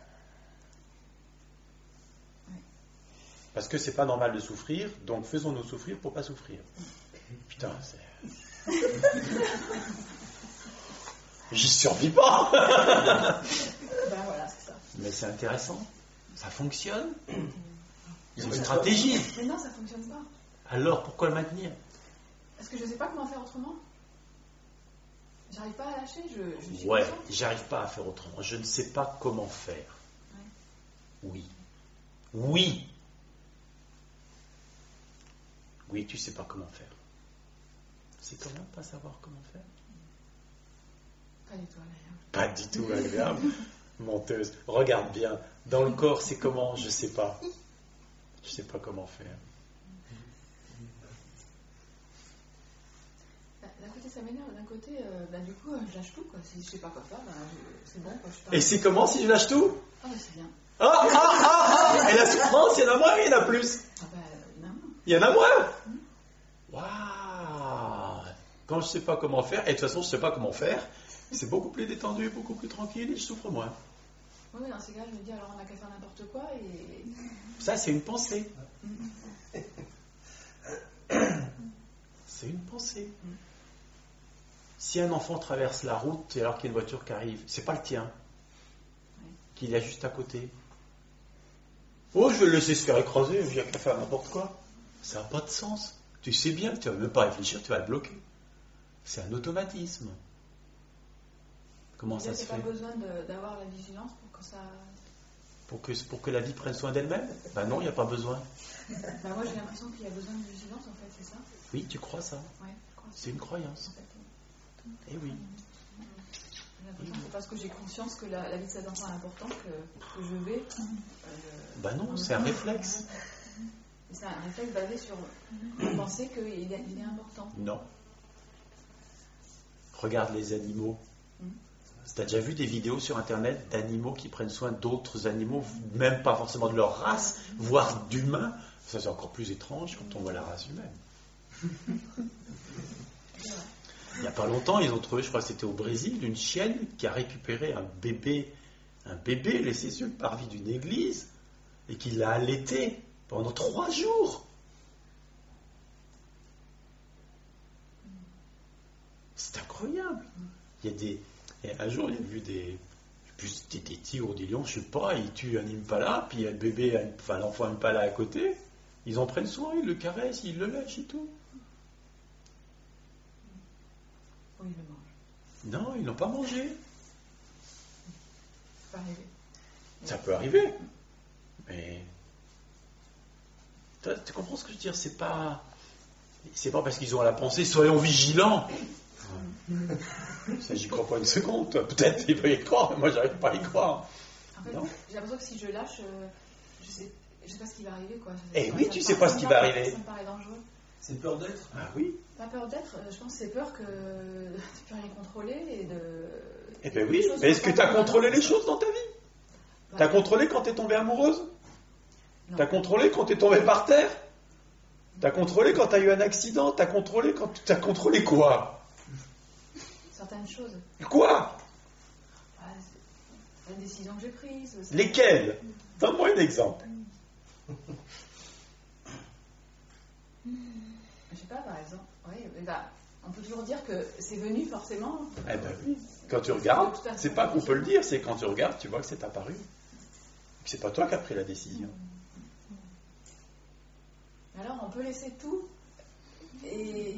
Oui. Parce que c'est pas normal de souffrir, donc faisons-nous souffrir pour pas souffrir. Putain, c'est... J'y survis pas. Ben voilà, c'est ça. Mais c'est intéressant. Ça fonctionne. Ils ont une stratégie. Mais non, ça ne fonctionne pas. Alors, pourquoi le maintenir? Parce que je ne sais pas comment faire autrement. J'arrive pas à lâcher. Je, je suis Ouais, consciente. j'arrive pas à faire autrement. Je ne sais pas comment faire. Ouais. Oui. Oui. Oui, tu sais pas comment faire. C'est comment pas savoir comment faire? Pas du tout agréable. Pas du tout agréable. Menteuse. Regarde bien. Dans le corps, c'est comment? Je sais pas. Je sais pas comment faire. D'un côté, ça m'énerve. D'un côté, euh, bah, du coup, euh, je lâche tout. Quoi. Si je sais pas quoi faire, bah, je- c'est bon. Quoi, je pars. Et c'est comment si je lâche tout? Ah, bah, c'est bien. Ah, ah, ah, ah. Et la souffrance, il y en a moins, il y en a plus. Ah, bah, non, non. Il y en a moins. Waouh. Quand je sais pas comment faire, et de toute façon, je sais pas comment faire, c'est beaucoup plus détendu, beaucoup plus tranquille, et je souffre moins. Oui, dans ces cas, je me dis, alors on n'a qu'à faire n'importe quoi et. Ça, c'est une pensée. C'est une pensée. Si un enfant traverse la route alors qu'il y a une voiture qui arrive, c'est pas le tien, qu'il y a juste à côté. Oh, je vais le laisser se faire écraser, il n'y a qu'à faire n'importe quoi. Ça n'a pas de sens. Tu sais bien que tu ne vas même pas réfléchir, tu vas le bloquer. C'est un automatisme. Comment ça se fait? Il n'y a pas besoin de, d'avoir la vigilance pour que ça... Pour que, pour que la vie prenne soin d'elle-même? Ben non, il n'y a pas besoin. Ben moi j'ai l'impression qu'il y a besoin de vigilance en fait, c'est ça? Oui, tu crois ça? Ouais, je crois. C'est une croyance. En fait, Eh oui. J'ai l'impression que c'est parce que j'ai conscience que la, la vie de ces enfants est importante que, que je vais... Euh, ben non, c'est un réflexe. Et c'est un réflexe basé sur penser qu'il est, il est important. Non. Regarde les animaux. Tu as déjà vu des vidéos sur Internet d'animaux qui prennent soin d'autres animaux, même pas forcément de leur race, voire d'humains? Ça, c'est encore plus étrange quand on voit la race humaine. Il n'y a pas longtemps, ils ont trouvé, je crois que c'était au Brésil, une chienne qui a récupéré un bébé, un bébé laissé sur le parvis d'une église et qui l'a allaité pendant trois jours. C'est incroyable. Il y a des... Et un jour, il y a vu des... Plus des, des tigres ou des lions, je sais pas, ils tuent un impala, puis il y a le bébé, enfin l'enfant impala à côté. Ils en prennent soin, ils le caressent, ils le lèchent et tout. Oui, ils le mangent. Non, ils l'ont pas mangé. Ça peut arriver. Ça peut arriver. Mais... Tu, tu comprends ce que je veux dire? C'est pas... C'est pas parce qu'ils ont à la pensée, soyons vigilants. Ça, j'y crois pas une seconde. Peut-être il peut y croire, mais moi, j'arrive pas à y croire. En fait, non, j'ai l'impression que si je lâche, euh, je sais, je sais pas ce qui va arriver, quoi. Eh oui, tu sais pas ce qui va arriver. Ça me paraît dangereux. C'est peur d'être. Ah oui. Pas peur d'être, euh, je pense que c'est peur que de ne plus rien contrôler et de... Eh bien oui, mais est-ce que tu as contrôlé les choses dans ta vie? Tu as contrôlé quand tu es tombée amoureuse? Tu as contrôlé quand tu es tombée par terre? Tu as contrôlé quand tu as eu un accident? Tu as contrôlé quand tu as contrôlé quoi? Certaines choses. Quoi? Bah, la décision que j'ai prise. Lesquelles? Donne-moi un exemple. Je sais pas, par exemple. Oui, bah, on peut toujours dire que c'est venu forcément. Eh ben oui. Quand tu regardes, c'est pas qu'on peut le dire, c'est quand tu regardes, tu vois que c'est apparu. C'est pas toi qui as pris la décision. Alors, on peut laisser tout et...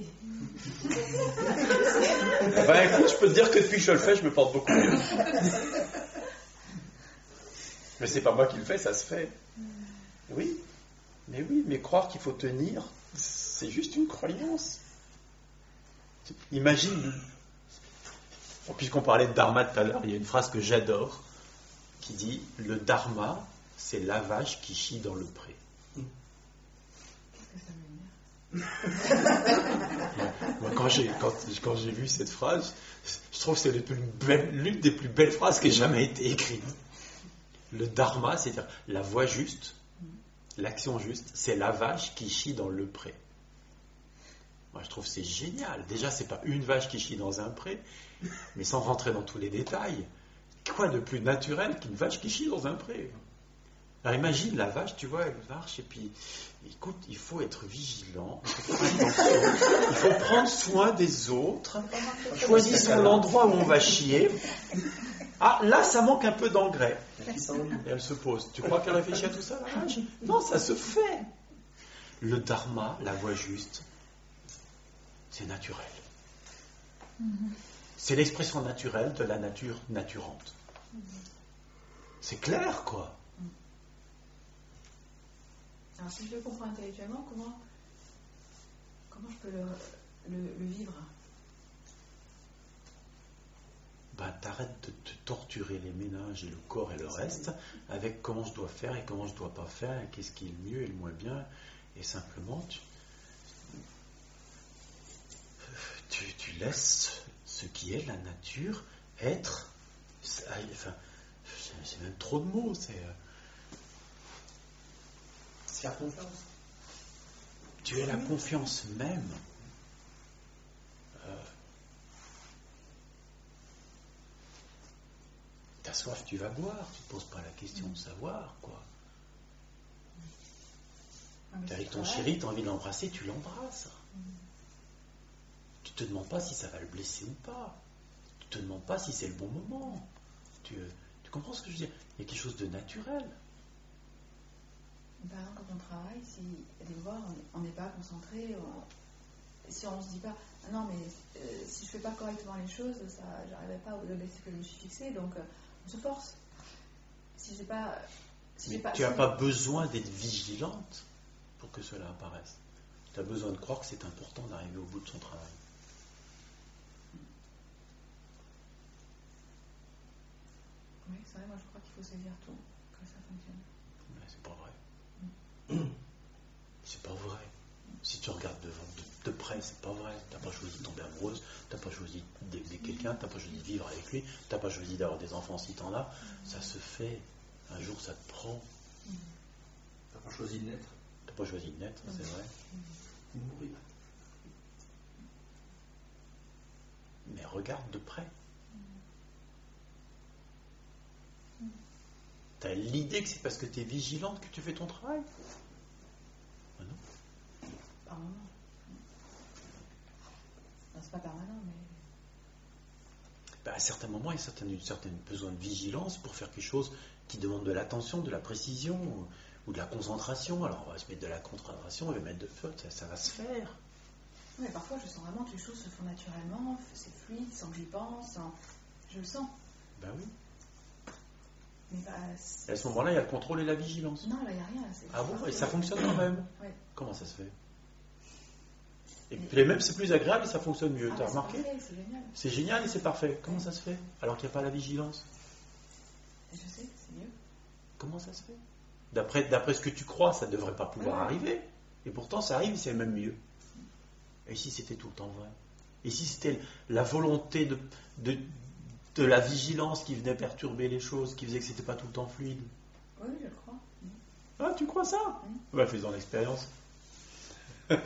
Ben écoute, je peux te dire que depuis que je le fais, je me porte beaucoup mieux. Mais c'est pas moi qui le fais, ça se fait. Oui, mais oui, mais croire qu'il faut tenir, c'est juste une croyance. Imagine, puisqu'on parlait de dharma tout à l'heure, il y a une phrase que j'adore qui dit « Le dharma, c'est la vache qui chie dans le pré ». Moi, quand j'ai, quand, quand j'ai vu cette phrase, je trouve que c'est l'une des plus belles phrases qui ait jamais été écrite. Le dharma, c'est-à-dire la voie juste, l'action juste, c'est la vache qui chie dans le pré. Moi, je trouve que c'est génial. Déjà, c'est pas une vache qui chie dans un pré, mais sans rentrer dans tous les détails, quoi de plus naturel qu'une vache qui chie dans un pré? Alors imagine la vache, tu vois, elle marche et puis, écoute, il faut être vigilant, il faut faire attention, il faut prendre soin des autres, choisissons l'endroit où on va chier. Ah, là, ça manque un peu d'engrais. Et elle se pose. Tu crois qu'elle réfléchit à tout ça, la vache? Non, ça se fait. Le dharma, la voie juste, c'est naturel. C'est l'expression naturelle de la nature naturante. C'est clair, quoi. Alors, si je le comprends intellectuellement, comment, comment je peux le, le, le vivre? Ben, t'arrêtes de te torturer les méninges et le corps et le reste avec comment je dois faire et comment je ne dois pas faire et qu'est-ce qui est le mieux et le moins bien. Et simplement, tu, tu, tu laisses ce qui est la nature être. Enfin, c'est même trop de mots. C'est. Faire confiance. Tu es la confiance même. Euh, T'as soif, tu vas boire. Tu ne te poses pas la question de savoir, quoi. T'es avec ton chéri, t'as envie de l'embrasser, tu l'embrasses. Mm. Tu te demandes pas si ça va le blesser ou pas. Tu te demandes pas si c'est le bon moment. Tu, tu comprends ce que je veux dire? Il y a quelque chose de naturel. Par exemple, quand on travaille, si des fois on n'est pas concentré, on, si on ne se dit pas ah non mais euh, si je ne fais pas correctement les choses, ça, j'arriverai pas au objectif que je me suis fixé, donc euh, on se force. Si j'ai pas, si mais j'ai pas, tu n'as si pas besoin d'être vigilante pour que cela apparaisse. Tu as besoin de croire que c'est important d'arriver au bout de son travail. Oui, c'est vrai, moi je crois qu'il faut saisir tout, que ça fonctionne. Mais c'est pas vrai. Mm. C'est pas vrai. Si tu regardes devant, de, de près, c'est pas vrai. T'as pas choisi de tomber amoureuse, t'as pas choisi d'aimer quelqu'un, t'as pas choisi de vivre avec lui, t'as pas choisi d'avoir des enfants si t'en as. Mm. Ça se fait. Un jour ça te prend. Mm. T'as pas choisi de naître. T'as pas choisi de naître, mm. c'est vrai. Mm. Mourir. Mais regarde de près. T'as l'idée que c'est parce que tu es vigilante que tu fais ton travail? Ah non. Par moment. Non, c'est pas permanent, mais. Ben, à certains moments, il y a certaines, une certaine besoin de vigilance pour faire quelque chose qui demande de l'attention, de la précision ou, ou de la concentration. Alors on va se mettre de la concentration, on va mettre de feu, ça, ça va se faire. Oui, parfois je sens vraiment que les choses se font naturellement, c'est fluide, sans que j'y pense, sans... je le sens. Ben oui. Mais bah, et à ce moment-là, il y a le contrôle et la vigilance. Non, là, il n'y a rien. C'est ah bon? Et ça fonctionne quand même? Oui. Comment ça se fait? Et puis même c'est plus agréable et ça fonctionne mieux. Ah, tu as remarqué? C'est génial. C'est génial et c'est parfait. Comment ça se fait? Alors qu'il n'y a pas la vigilance? Je sais, c'est mieux. Comment ça se fait? D'après, d'après ce que tu crois, ça ne devrait pas pouvoir ouais. arriver. Et pourtant, ça arrive et c'est même mieux. Et si c'était tout le temps vrai? Et si c'était la volonté de, de, de la vigilance qui venait perturber les choses, qui faisait que c'était pas tout le temps fluide? Oui, je le crois. Ah, tu crois ça? Oui. Bah, faisons l'expérience. Mais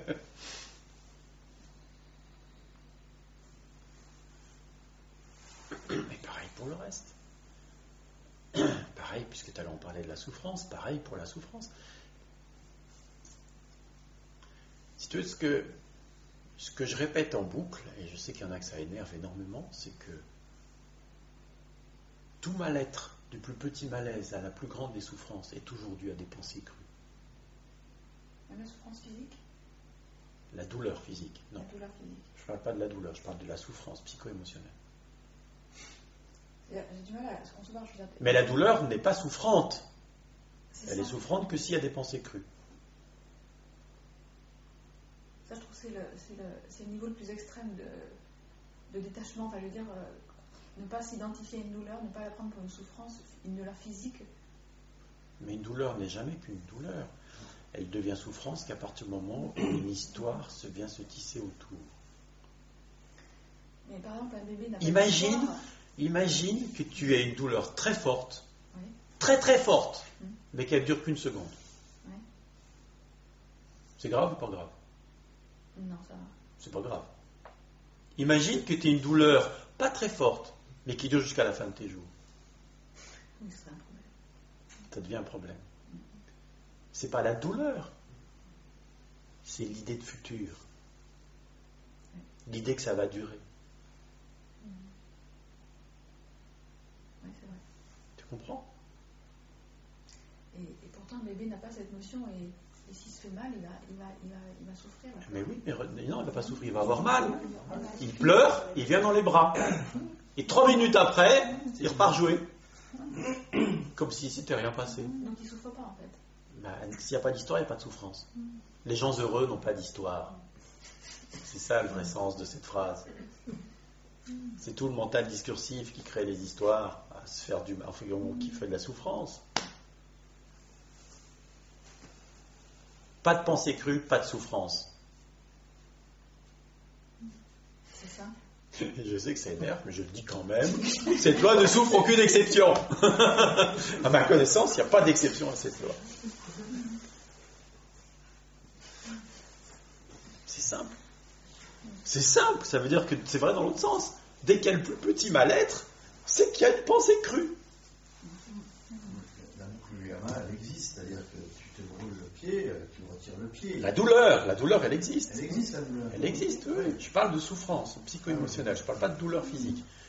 pareil pour le reste. Pareil, puisque tu allais en parler de la souffrance, pareil pour la souffrance. Si tu veux, ce que, ce que je répète en boucle, et je sais qu'il y en a que ça énerve énormément, c'est que tout mal-être, du plus petit malaise à la plus grande des souffrances, est toujours dû à des pensées crues. La souffrance physique? La douleur physique, non. La douleur physique. Je ne parle pas de la douleur, je parle de la souffrance psycho-émotionnelle. J'ai du mal à se concevoir. Je veux dire... Mais la douleur n'est pas souffrante. C'est Elle ça. est souffrante que s'il y a des pensées crues. Ça, je trouve que c'est le, c'est le, c'est le niveau le plus extrême de, de détachement. Enfin, je veux dire, euh, ne pas s'identifier à une douleur, ne pas la prendre pour une souffrance, une douleur physique. Mais une douleur n'est jamais qu'une douleur. Elle devient souffrance qu'à partir du moment où une histoire se vient se tisser autour. Mais par exemple, un bébé n'a pas Imagine, d'histoire. imagine que tu aies une douleur très forte, Oui. très très forte, Mmh. mais qu'elle ne dure qu'une seconde. Oui. C'est grave ou pas grave? Non, ça va. C'est pas grave. Imagine que tu aies une douleur pas très forte, mais qui dure jusqu'à la fin de tes jours. Oui, ce serait un problème. Ça devient un problème. C'est pas la douleur, c'est l'idée de futur. L'idée que ça va durer. Oui, c'est vrai. Tu comprends? Et, et pourtant, un bébé n'a pas cette notion, et, et s'il se fait mal, il va, il va, il va, il va souffrir. Là. Mais oui, mais non, il ne va pas souffrir, il va avoir mal. Il pleure, il vient dans les bras. Et trois minutes après, il repart jouer. Comme si c'était rien passé. Donc il ne souffre pas en fait. Ben, s'il n'y a pas d'histoire, il n'y a pas de souffrance. Les gens heureux n'ont pas d'histoire. C'est ça le vrai sens de cette phrase. C'est tout le mental discursif qui crée les histoires, à se faire du mal, enfin, qui fait de la souffrance. Pas de pensée crue, pas de souffrance. C'est ça. Je sais que ça énerve, mais je le dis quand même. Cette loi ne souffre aucune exception. À ma connaissance, il n'y a pas d'exception à cette loi. C'est simple. C'est simple, ça veut dire que c'est vrai dans l'autre sens. Dès qu'il y a le plus petit mal-être, c'est qu'il y a une pensée crue. La mucoglioblastome, elle existe, c'est-à-dire que tu te brûles le pied, tu retires le pied. La douleur, la douleur, elle existe. Elle existe, la douleur. Elle existe, oui. Je parle de souffrance psycho-émotionnelle, je ne parle pas de douleur physique.